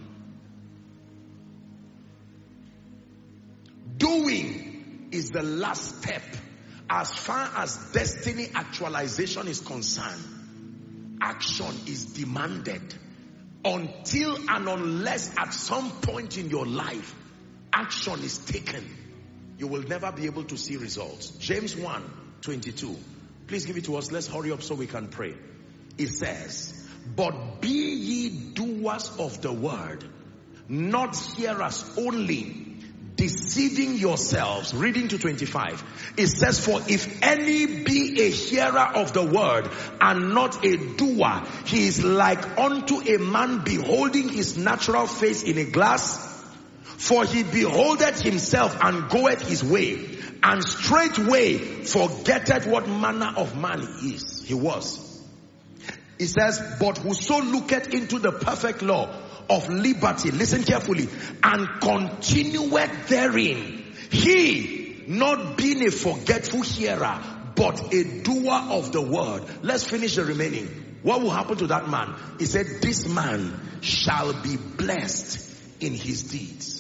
Doing is the last step. As far as destiny actualization is concerned, action is demanded. Until and unless at some point in your life, action is taken, you will never be able to see results. James 1:22. Please give it to us. Let's hurry up so we can pray. It says, but be ye doers of the word, not hearers only, deceiving yourselves. Reading to 25. It says, for if any be a hearer of the word and not a doer, he is like unto a man beholding his natural face in a glass. For he beholdeth himself and goeth his way, and straightway forgetteth what manner of man he was. He says, but whoso looketh into the perfect law of liberty, listen carefully, and continueth therein, he, not being a forgetful hearer, but a doer of the word. Let's finish the remaining. What will happen to that man? He said, this man shall be blessed in his deeds.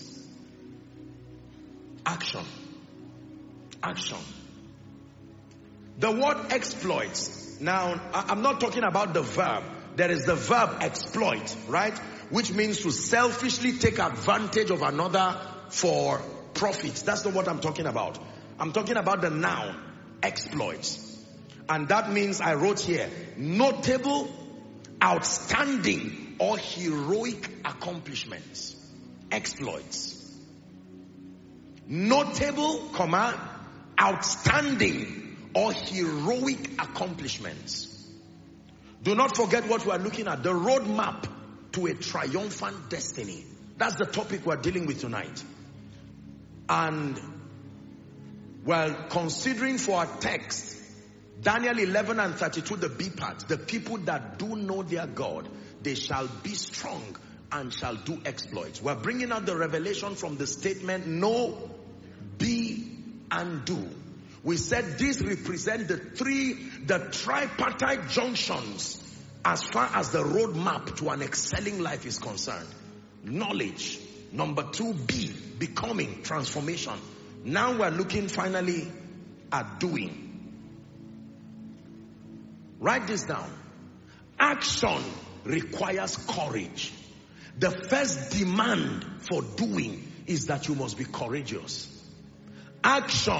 Action. Action. The word exploits. Now, I'm not talking about the verb. There is the verb exploit, right? Which means to selfishly take advantage of another for profits. That's not what I'm talking about. I'm talking about the noun, exploits. And that means, I wrote here, notable, outstanding, or heroic accomplishments. Exploits. Notable, outstanding, or heroic accomplishments. Do not forget what we are looking at. The roadmap to a triumphant destiny. That's the topic we're dealing with tonight. And while considering for our text, Daniel 11 and 32, the B part, the people that do know their God, they shall be strong and shall do exploits. We're bringing out the revelation from the statement, know, be, and do. We said these represent the tripartite junctions as far as the roadmap to an excelling life is concerned. Knowledge. Number 2, be, becoming, transformation. Now we're looking finally at doing. Write this down. Action requires courage. The first demand for doing is that you must be courageous. Action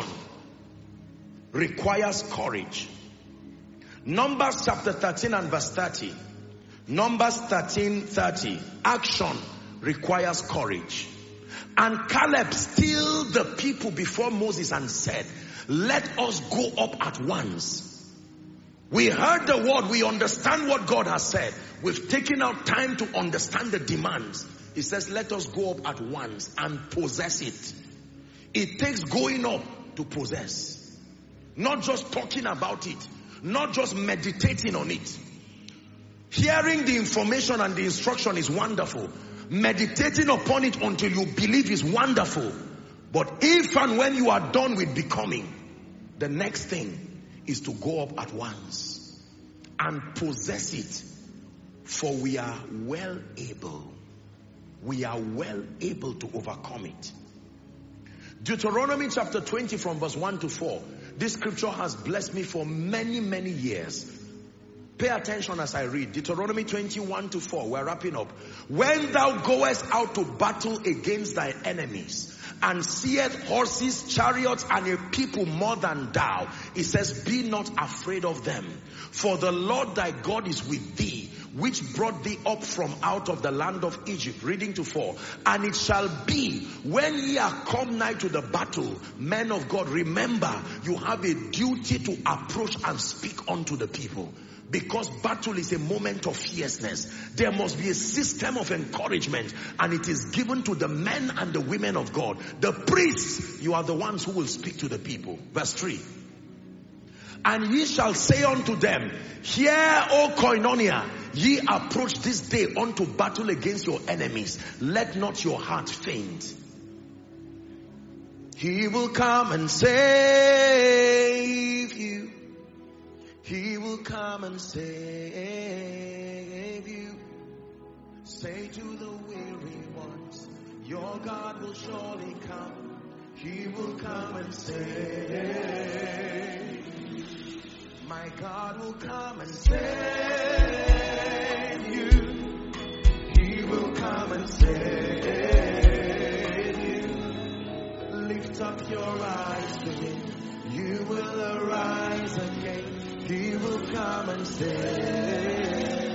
requires courage. Numbers chapter 13 and verse 30. Numbers 13:30. Action requires courage. And Caleb stilled the people before Moses and said, let us go up at once. We heard the word. We understand what God has said. We've taken out time to understand the demands. He says, let us go up at once and possess it. It takes going up to possess. Not just talking about it. Not just meditating on it. Hearing the information and the instruction is wonderful. Meditating upon it until you believe is wonderful. But if and when you are done with becoming, the next thing is to go up at once and possess it. For we are well able. We are well able to overcome it. Deuteronomy chapter 20 from verse 1 to 4. This scripture has blessed me for many, many years. Pay attention as I read. Deuteronomy 21 to 4. We're wrapping up. When thou goest out to battle against thy enemies, and seest horses, chariots, and a people more than thou, it says, be not afraid of them. For the Lord thy God is with thee, which brought thee up from out of the land of Egypt. Reading to 4. And it shall be, when ye are come nigh to the battle, men of God, remember, you have a duty to approach and speak unto the people. Because battle is a moment of fierceness. There must be a system of encouragement, and it is given to the men and the women of God. The priests, you are the ones who will speak to the people. Verse 3. And ye shall say unto them, hear, O Koinonia, ye approach this day unto battle against your enemies. Let not your heart faint. He will come and save you. He will come and save you. Say to the weary ones, your God will surely come. He will come and save. My God will come and save you. He will come and save you. Lift up your eyes to Him. You will arise again. He will come and save.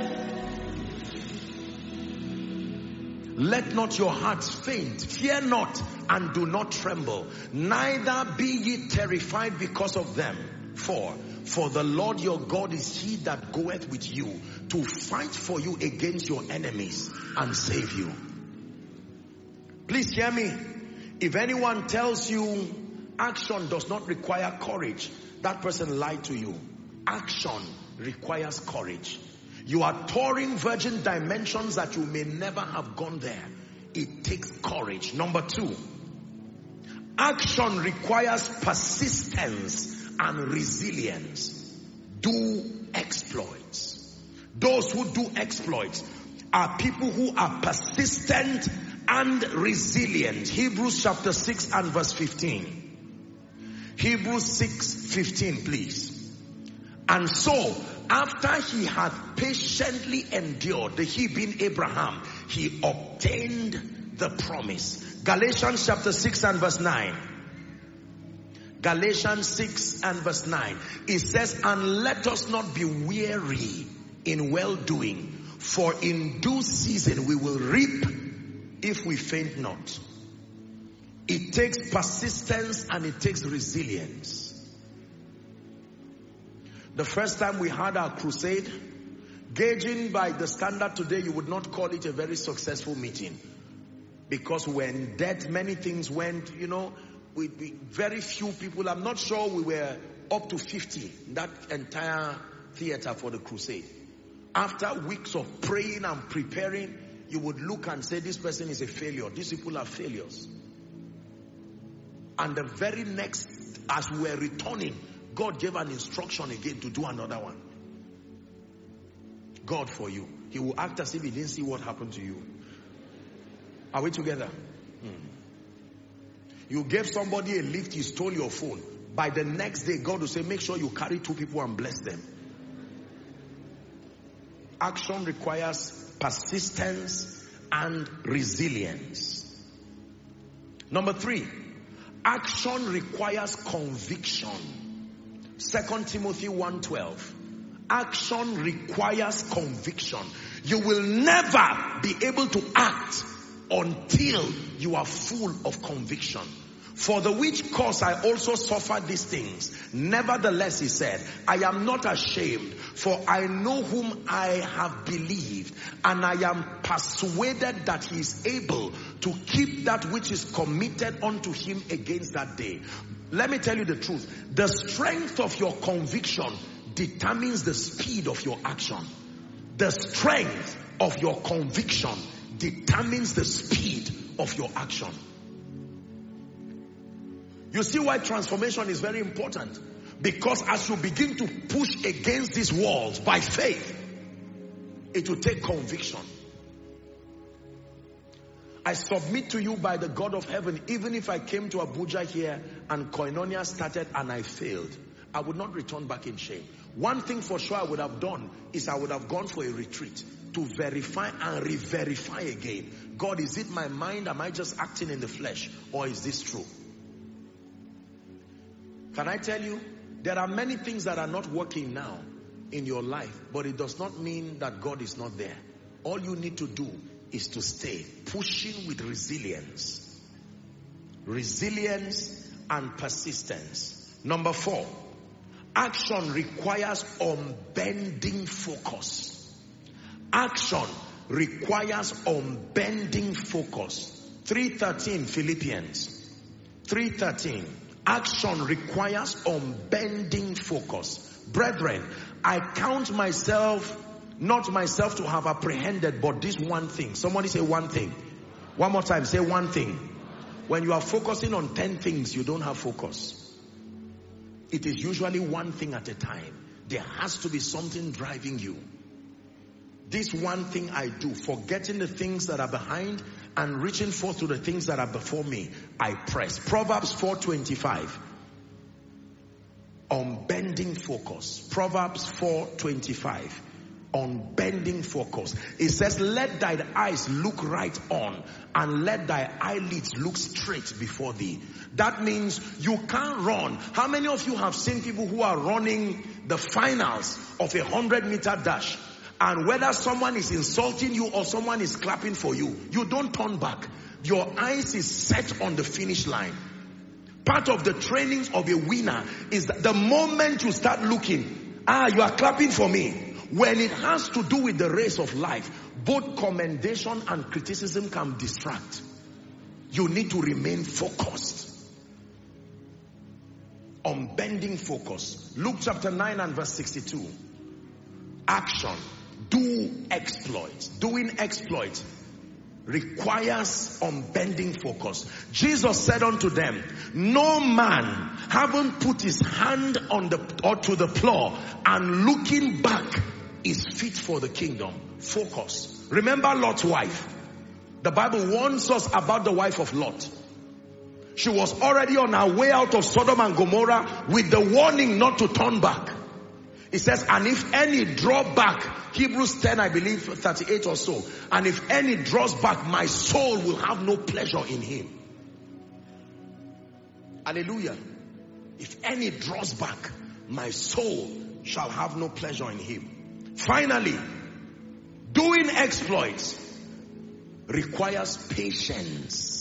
Let not your hearts faint. Fear not and do not tremble. Neither be ye terrified because of them. For the Lord your God is He that goeth with you to fight for you against your enemies and save you. Please hear me. If anyone tells you action does not require courage, that person lied to you. Action requires courage. You are touring virgin dimensions that you may never have gone there. It takes courage. Number 2, action requires persistence and resilience. Do exploits. Those who do exploits are people who are persistent and resilient. Hebrews chapter 6 and verse 15. Hebrews 6:15, please. And so, after he had patiently endured, the he being Abraham, he obtained the promise. Galatians chapter 6 and verse 9. Galatians 6 and verse 9. It says, and let us not be weary in well-doing, for in due season we will reap if we faint not. It takes persistence and it takes resilience. The first time we had our crusade, gauging by the standard today, you would not call it a very successful meeting. Because we were in debt, many things went, with very few people. I'm not sure we were up to 50 in that entire theater for the crusade. After weeks of praying and preparing, you would look and say, this person is a failure. These people are failures. And the very next, as we were returning, God gave an instruction again to do another one. God for you. He will act as if he didn't see what happened to you. Are we together? You gave somebody a lift, he stole your phone. By the next day, God will say, make sure you carry 2 people and bless them. Action requires persistence and resilience. Number 3, action requires conviction. 2 Timothy 1:12. Action requires conviction. You will never be able to act until you are full of conviction. For the which cause I also suffer these things. Nevertheless, he said, I am not ashamed, for I know whom I have believed, and I am persuaded that he is able to keep that which is committed unto him against that day. Let me tell you the truth. The strength of your conviction determines the speed of your action. The strength of your conviction determines the speed of your action. You see why transformation is very important? Because as you begin to push against these walls by faith, it will take conviction. I submit to you by the God of heaven, even if I came to Abuja here and Koinonia started and I failed, I would not return back in shame. One thing for sure I would have done is I would have gone for a retreat to verify and re-verify again. God, is it my mind? Am I just acting in the flesh? Or is this true? Can I tell you, there are many things that are not working now in your life, but it does not mean that God is not there. All you need to do is to stay pushing with resilience. Resilience and persistence. Number 4, action requires unbending focus. Action requires unbending focus. 3:13 Philippians 3:13. Action requires unbending focus. Brethren, I count myself, not myself to have apprehended, but this one thing. Somebody say one thing. One more time, say one thing. When you are focusing on 10 things, you don't have focus. It is usually one thing at a time. There has to be something driving you. This one thing I do, forgetting the things that are behind and reaching forth to the things that are before me, I press. Proverbs 4:25. Unbending focus. Proverbs 4:25. Unbending focus. It says, let thy eyes look right on, and let thy eyelids look straight before thee. That means you can't run. How many of you have seen people who are running the finals of 100-meter dash? And whether someone is insulting you or someone is clapping for you, you don't turn back. Your eyes is set on the finish line. Part of the training of a winner is that the moment you start looking, you are clapping for me. When it has to do with the race of life, both commendation and criticism can distract. You need to remain focused. Unbending focus. Luke chapter 9 and verse 62. Action. Do exploits. Doing exploits requires unbending focus. Jesus said unto them, no man having put his hand on to the plow and looking back is fit for the kingdom. Focus. Remember Lot's wife. The Bible warns us about the wife of Lot. She was already on her way out of Sodom and Gomorrah with the warning not to turn back. It says, and if any draw back, Hebrews 10, I believe, 38 or so. And if any draws back, my soul will have no pleasure in him. Hallelujah. If any draws back, my soul shall have no pleasure in him. Finally, doing exploits requires patience.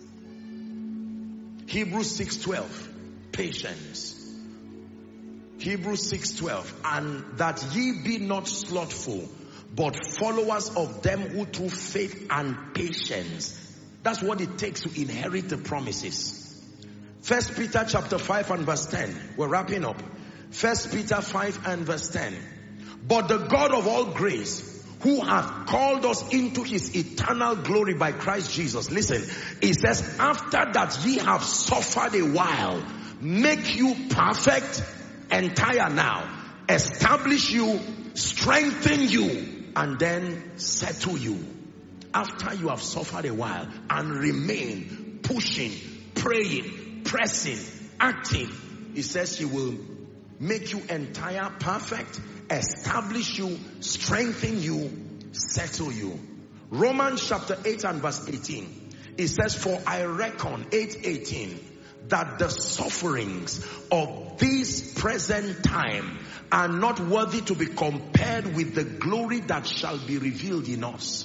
Hebrews 6:12, patience. Hebrews 6:12, and that ye be not slothful, but followers of them who through faith and patience. That's what it takes to inherit the promises. 1 Peter chapter 5 and verse 10. We're wrapping up. 1 Peter 5 and verse 10. But the God of all grace, who hath called us into his eternal glory by Christ Jesus. Listen, it says, after that ye have suffered a while, make you perfect, entire now, establish you, strengthen you, and then settle you. After you have suffered a while and remain pushing, praying, pressing, acting, it says he will make you entire, perfect, establish you, strengthen you, settle you. Romans chapter 8 and verse 18. It says, for I reckon, 8:18, that the sufferings of this present time are not worthy to be compared with the glory that shall be revealed in us.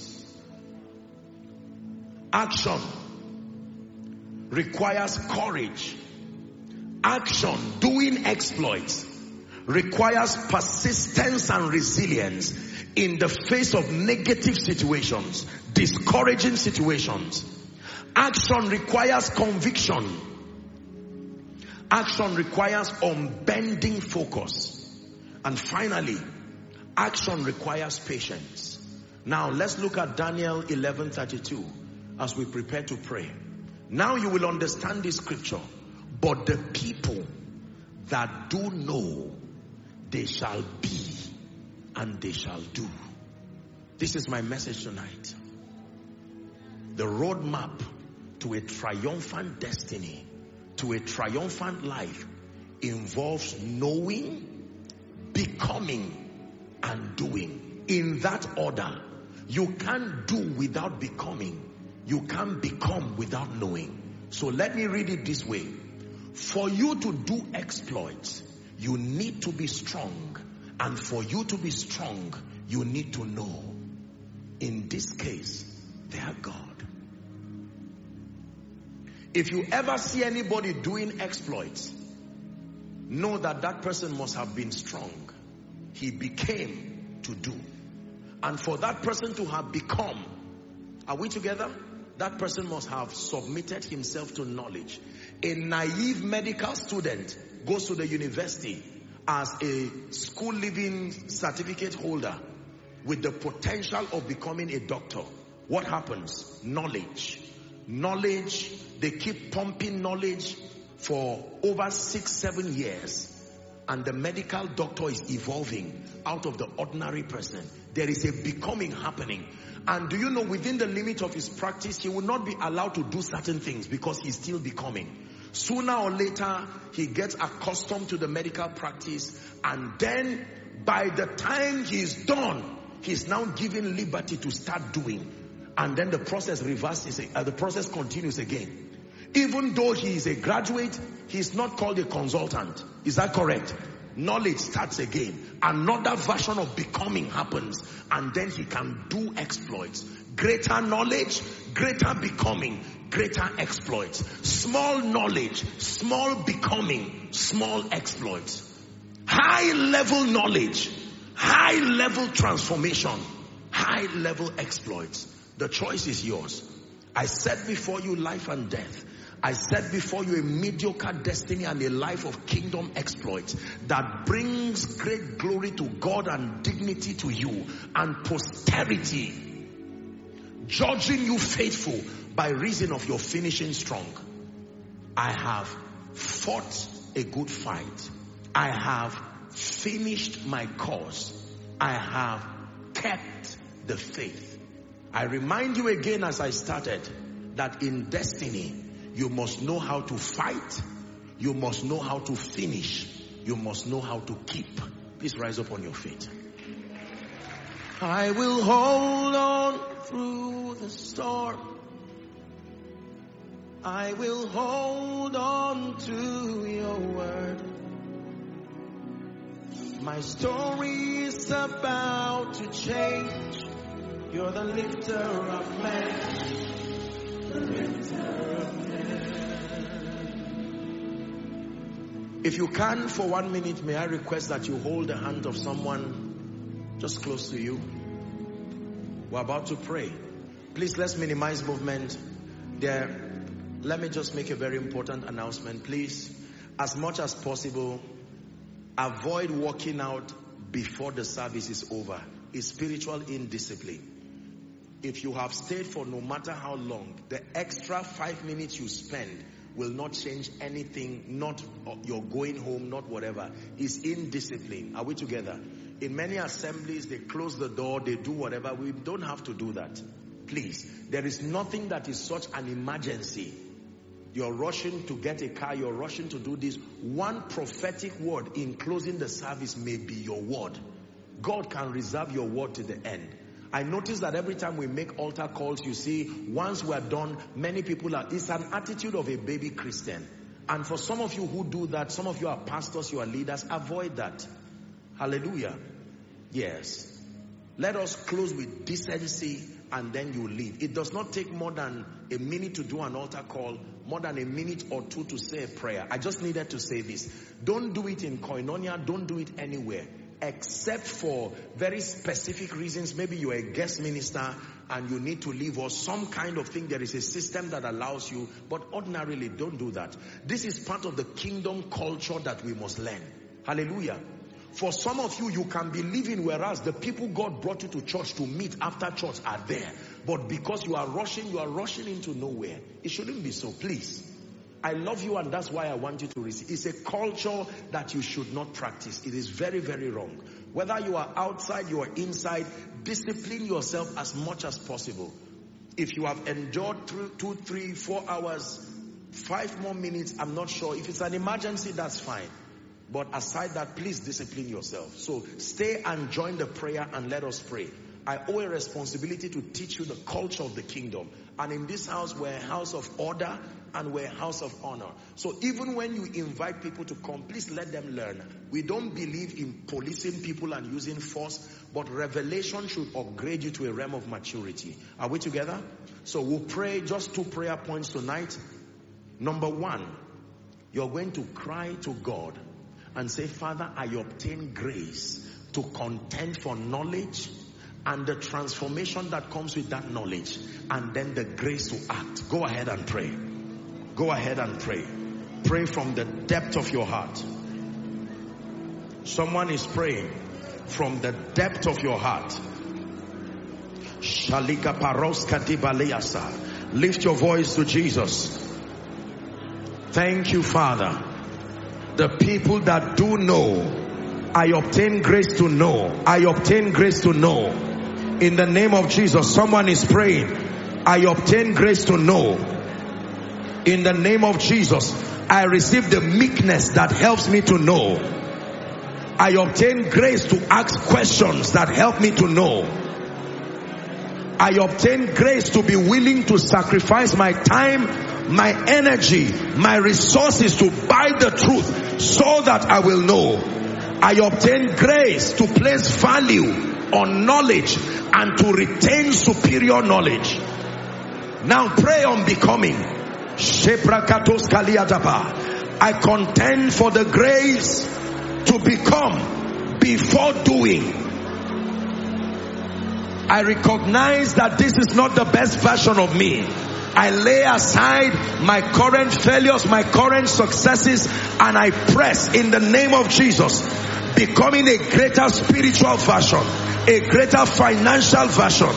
Action requires courage. Action, doing exploits, requires persistence and resilience in the face of negative situations, discouraging situations. Action requires conviction. Action requires unbending focus. And finally, action requires patience. Now let's look at Daniel 11:32 as we prepare to pray. Now you will understand this scripture. But the people that do know, they shall be and they shall do. This is my message tonight. The roadmap to a triumphant destiny, to a triumphant life, involves knowing, becoming, and doing. In that order. You can't do without becoming. You can't become without knowing. So let me read it this way. For you to do exploits, you need to be strong. And for you to be strong, you need to know. In this case, they are God. If you ever see anybody doing exploits, know that that person must have been strong. He became to do. And for that person to have become, are we together? That person must have submitted himself to knowledge. A naive medical student goes to the university as a school living certificate holder with the potential of becoming a doctor. What happens? Knowledge. Knowledge. They keep pumping knowledge for over 6-7 years. And the medical doctor is evolving out of the ordinary person. There is a becoming happening. And do you know, within the limit of his practice, he will not be allowed to do certain things because he's still becoming. Sooner or later, he gets accustomed to the medical practice, and then by the time he's done, he's now given liberty to start doing. And then the process reverses, the process continues again. Even though he is a graduate, he's not called a consultant. Is that correct? Knowledge starts again. Another version of becoming happens, and then he can do exploits. Greater knowledge, greater becoming, greater exploits. Small knowledge, small becoming, small exploits. High level knowledge, high level transformation, high level exploits. The choice is yours. I set before you life and death. I set before you a mediocre destiny and a life of kingdom exploits that brings great glory to God and dignity to you and posterity, judging you faithful by reason of your finishing strong. I have fought a good fight. I have finished my course. I have kept the faith. I remind you again as I started that in destiny, you must know how to fight. You must know how to finish. You must know how to keep. Please rise up on your feet. I will hold on through the storm. I will hold on to your word. My story is about to change. You're the lifter of men. The lifter of men. If you can, for 1 minute, may I request that you hold the hand of someone just close to you. We're about to pray. Please, let's minimize movement. Let me just make a very important announcement. Please, as much as possible, avoid walking out before the service is over. It's spiritual indiscipline. If you have stayed for no matter how long, the extra 5 minutes you spend will not change anything, not your going home, not whatever. It's indiscipline. Are we together? In many assemblies, they close the door, they do whatever. We don't have to do that. Please, there is nothing that is such an emergency. You're rushing to get a car, you're rushing to do this. One prophetic word in closing the service may be your word. God can reserve your word to the end. I notice that every time we make altar calls, you see, once we're done, many people it's an attitude of a baby Christian. And for some of you who do that, some of you are pastors, you are leaders, avoid that. Hallelujah. Yes. Let us close with decency and then you leave. It does not take more than a minute to do an altar call, more than a minute or two to say a prayer. I just needed to say this. Don't do it in Koinonia, don't do it anywhere, except for very specific reasons. Maybe you're a guest minister and you need to leave, or some kind of thing. There is a system that allows you, but ordinarily don't do that. This is part of the kingdom culture that we must learn. Hallelujah. For some of you, you can be living whereas the people God brought you to church to meet after church are there. But because you are rushing into nowhere. It shouldn't be so, please. I love you and that's why I want you to receive. It's a culture that you should not practice. It is very, very wrong. Whether you are outside, you are inside, discipline yourself as much as possible. If you have endured 2, 3, 4 hours, 5 more minutes, I'm not sure. If it's an emergency, that's fine. But aside that, please discipline yourself. So stay and join the prayer and let us pray. I owe a responsibility to teach you the culture of the kingdom. And in this house, we're a house of order and we're a house of honor. So even when you invite people to come, please let them learn. We don't believe in policing people and using force, but revelation should upgrade you to a realm of maturity. Are we together? So we'll pray just 2 prayer points tonight. Number 1, you're going to cry to God and say, Father, I obtain grace to contend for knowledge and the transformation that comes with that knowledge, and then the grace to act. Go ahead and pray. Go ahead and pray. Pray from the depth of your heart. Someone is praying from the depth of your heart. Shalika paroska dibaleyasa. Lift your voice to Jesus. Thank you, Father. The people that do know, I obtain grace to know. I obtain grace to know. In the name of Jesus, someone is praying. I obtain grace to know. In the name of Jesus, I receive the meekness that helps me to know. I obtain grace to ask questions that help me to know. I obtain grace to be willing to sacrifice my time, my energy, my resources to buy the truth so that I will know. I obtain grace to place value on knowledge and to retain superior knowledge. Now pray on becoming. I contend for the grace to become before doing. I recognize that this is not the best version of me. I lay aside my current failures, my current successes, and I press in the name of Jesus, becoming a greater spiritual version, a greater financial version,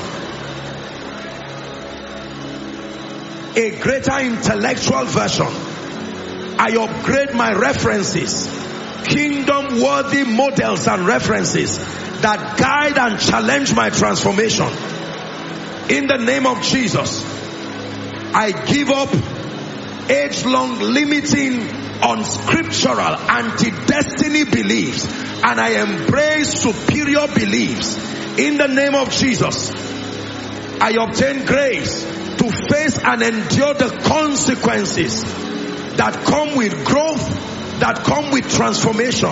a greater intellectual version. I upgrade my references, kingdom worthy models and references that guide and challenge my transformation. In the name of Jesus, I give up age-long limiting, unscriptural, anti-destiny beliefs, and I embrace superior beliefs. In the name of Jesus, I obtain grace to face and endure the consequences that come with growth, that come with transformation.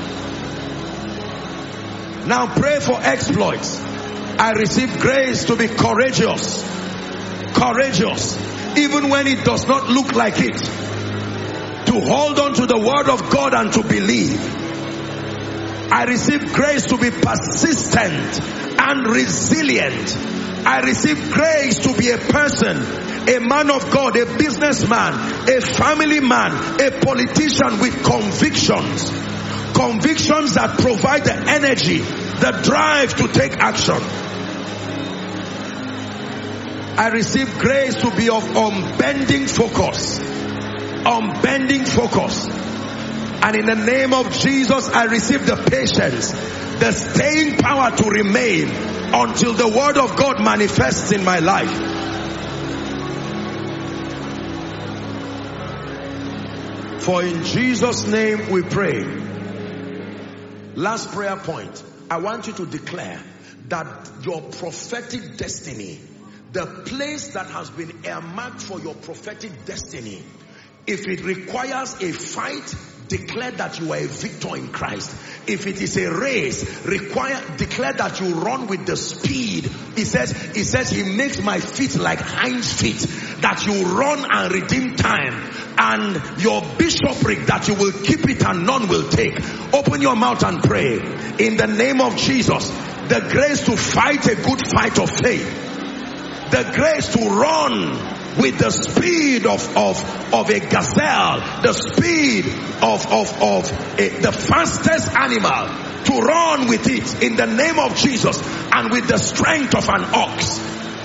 Now pray for exploits. I receive grace to be courageous. Courageous, even when it does not look like it. To hold on to the word of God and to believe. I receive grace to be persistent and resilient. I receive grace to be a person, a man of God, a businessman, a family man, a politician with convictions. Convictions that provide the energy, the drive to take action. I receive grace to be of unbending focus. Unbending focus. And in the name of Jesus, I receive the patience, the staying power to remain until the word of God manifests in my life. For in Jesus' name we pray. Last prayer point. I want you to declare that your prophetic destiny, the place that has been earmarked for your prophetic destiny, if it requires a fight, declare that you are a victor in Christ. If it is a race, declare that you run with the speed. He says he makes my feet like hinds feet, that you run and redeem time. And your bishopric, that you will keep it and none will take. Open your mouth and pray. In the name of Jesus, the grace to fight a good fight of faith. The grace to run with the speed of a gazelle, the speed of the fastest animal, to run with it in the name of Jesus, and with the strength of an ox.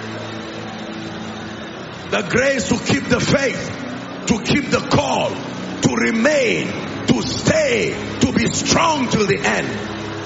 The grace to keep the faith, to keep the call, to remain, to stay, to be strong till the end.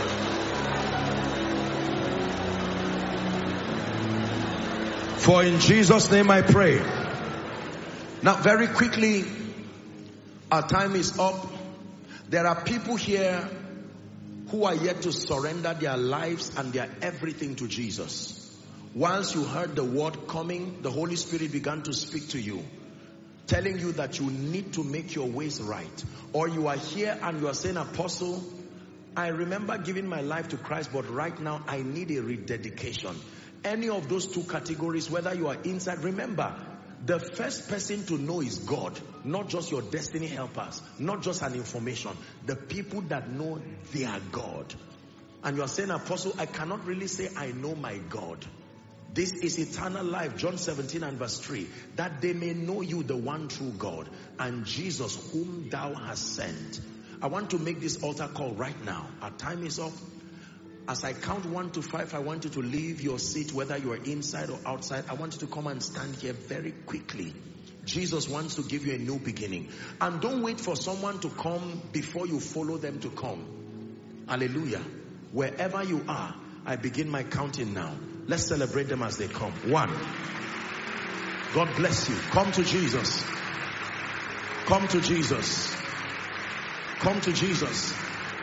For in Jesus' name I pray. Now very quickly, our time is up. There are people here who are yet to surrender their lives and their everything to Jesus. Once you heard the word coming, the Holy Spirit began to speak to you, telling you that you need to make your ways right. Or you are here and you are saying, Apostle, I remember giving my life to Christ, but right now I need a rededication. Any of those two categories, whether you are inside, remember, the first person to know is God, not just your destiny helpers, not just an information. The people that know their God. And you are saying, Apostle, I cannot really say I know my God. This is eternal life, John 17 and verse 3. That they may know you, the one true God, and Jesus whom thou hast sent. I want to make this altar call right now. Our time is up. As I count 1 to 5, I want you to leave your seat, whether you are inside or outside. I want you to come and stand here very quickly. Jesus wants to give you a new beginning. And don't wait for someone to come before you follow them to come. Hallelujah. Wherever you are, I begin my counting now. Let's celebrate them as they come. 1. God bless you. Come to Jesus. Come to Jesus. Come to Jesus.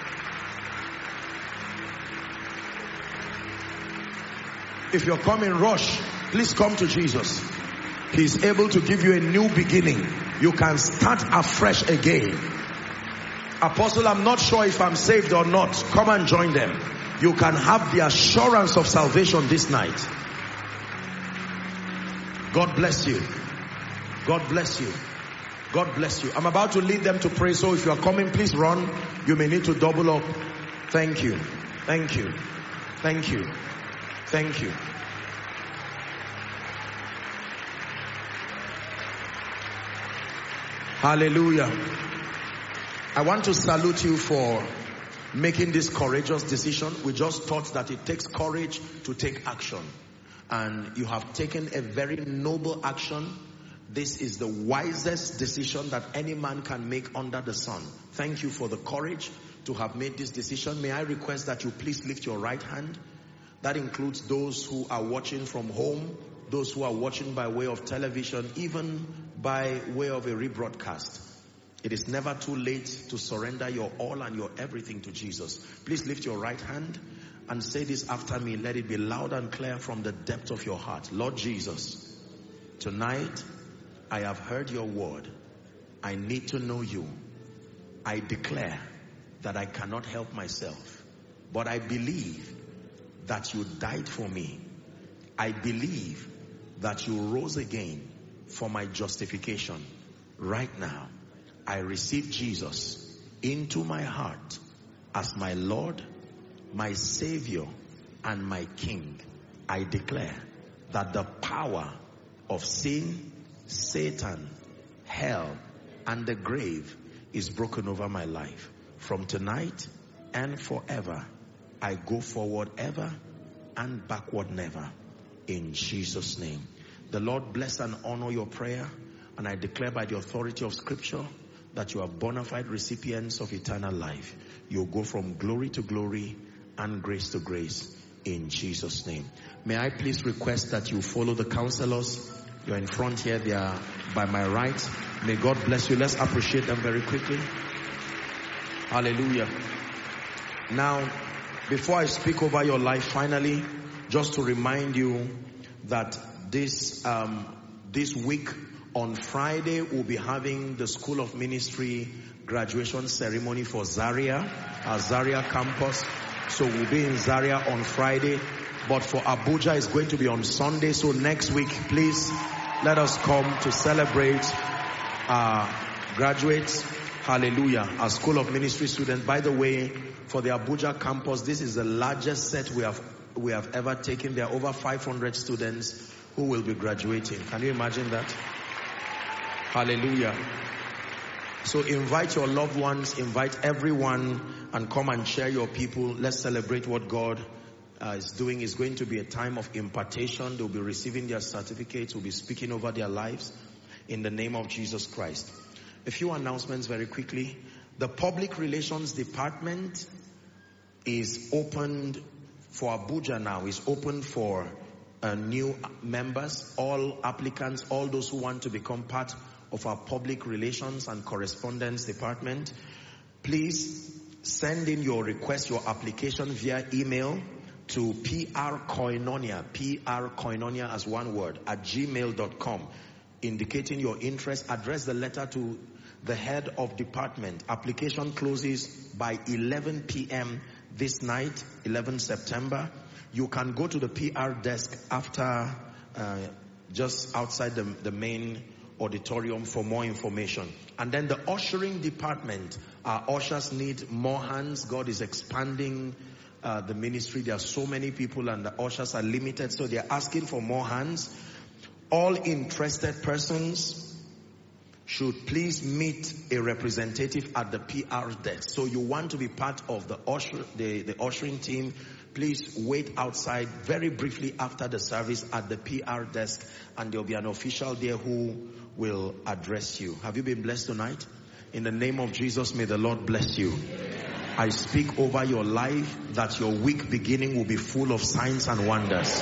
If you're coming, rush. Please come to Jesus. He's able to give you a new beginning. You can start afresh again. Apostle, I'm not sure if I'm saved or not. Come and join them. You can have the assurance of salvation this night. God bless you. God bless you. God bless you. I'm about to lead them to pray, so if you are coming, please run. You may need to double up. Thank you. Thank you. Thank you. Thank you. Hallelujah. I want to salute you for making this courageous decision. We just thought that it takes courage to take action. And you have taken a very noble action. This is the wisest decision that any man can make under the sun. Thank you for the courage to have made this decision. May I request that you please lift your right hand. That includes those who are watching from home, those who are watching by way of television, even by way of a rebroadcast. It is never too late to surrender your all and your everything to Jesus. Please lift your right hand and say this after me. Let it be loud and clear from the depth of your heart. Lord Jesus, tonight I have heard your word. I need to know you. I declare that I cannot help myself, but I believe that you died for me. I believe that you rose again for my justification. Right now, I receive Jesus into my heart as my Lord, my Savior, and my King. I declare that the power of sin, Satan, hell, and the grave is broken over my life. From tonight and forever, I go forward ever and backward never. In Jesus' name. The Lord bless and honor your prayer. And I declare by the authority of Scripture that you are bona fide recipients of eternal life. You'll go from glory to glory and grace to grace in Jesus' name. May I please request that you follow the counselors. You're in front here. They are by my right. May God bless you. Let's appreciate them very quickly. Hallelujah. Now, before I speak over your life, finally, just to remind you that this week on Friday, we'll be having the School of Ministry graduation ceremony for Zaria, our Zaria campus. So we'll be in Zaria on Friday. But for Abuja, it's going to be on Sunday. So next week, please let us come to celebrate our graduates. Hallelujah. Our School of Ministry students. By the way, for the Abuja campus, this is the largest set we have ever taken. There are over 500 students who will be graduating. Can you imagine that? Hallelujah. So invite your loved ones, invite everyone, and come and share your people. Let's celebrate what God is doing. It's going to be a time of impartation. They'll be receiving their certificates. We'll be speaking over their lives in the name of Jesus Christ. A few announcements very quickly. The Public Relations Department is opened for Abuja now. Is open for new members. All applicants, all those who want to become part of our Public Relations and Correspondence Department, please send in your request, your application via email to prkoinonia as one word, @gmail.com, indicating your interest. Address the letter to the head of department. Application closes by 11 p.m. this night, 11 September. You can go to the PR desk after, just outside the main auditorium for more information. And then the ushering department, our ushers need more hands. God is expanding the ministry. There are so many people and the ushers are limited, so they're asking for more hands. All interested persons should please meet a representative at the PR desk. So you want to be part of the ushering team, please wait outside very briefly after the service at the PR desk, and there'll be an official there who will address you. Have you been blessed tonight? In the name of Jesus, may the Lord bless you. I speak over your life that your week beginning will be full of signs and wonders.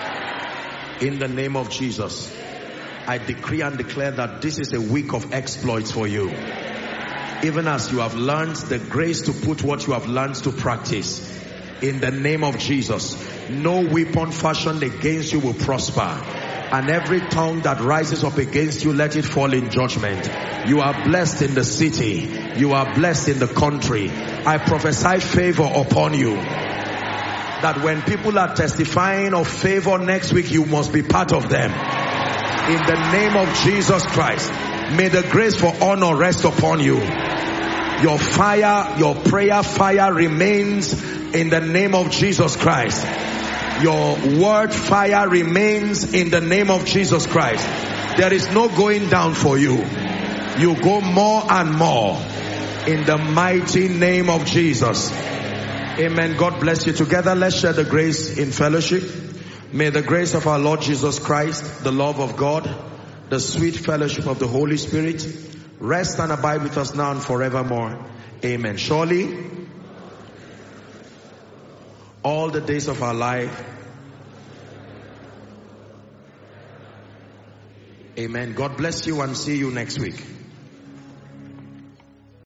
In the name of Jesus, I decree and declare that this is a week of exploits for you. Even as you have learned the grace to put what you have learned to practice. In the name of Jesus, no weapon fashioned against you will prosper. And every tongue that rises up against you, let it fall in judgment. You are blessed in the city. You are blessed in the country. I prophesy favor upon you. That when people are testifying of favor next week, you must be part of them. In the name of Jesus Christ, may the grace for honor rest upon you. Your fire, your prayer fire remains in the name of Jesus Christ. Your word fire remains in the name of Jesus Christ. There is no going down for you. You go more and more in the mighty name of Jesus. Amen. God bless you. Together, let's share the grace in fellowship. May the grace of our Lord Jesus Christ, the love of God, the sweet fellowship of the Holy Spirit rest and abide with us now and forevermore. Amen. Surely, all the days of our life. Amen. God bless you and see you next week.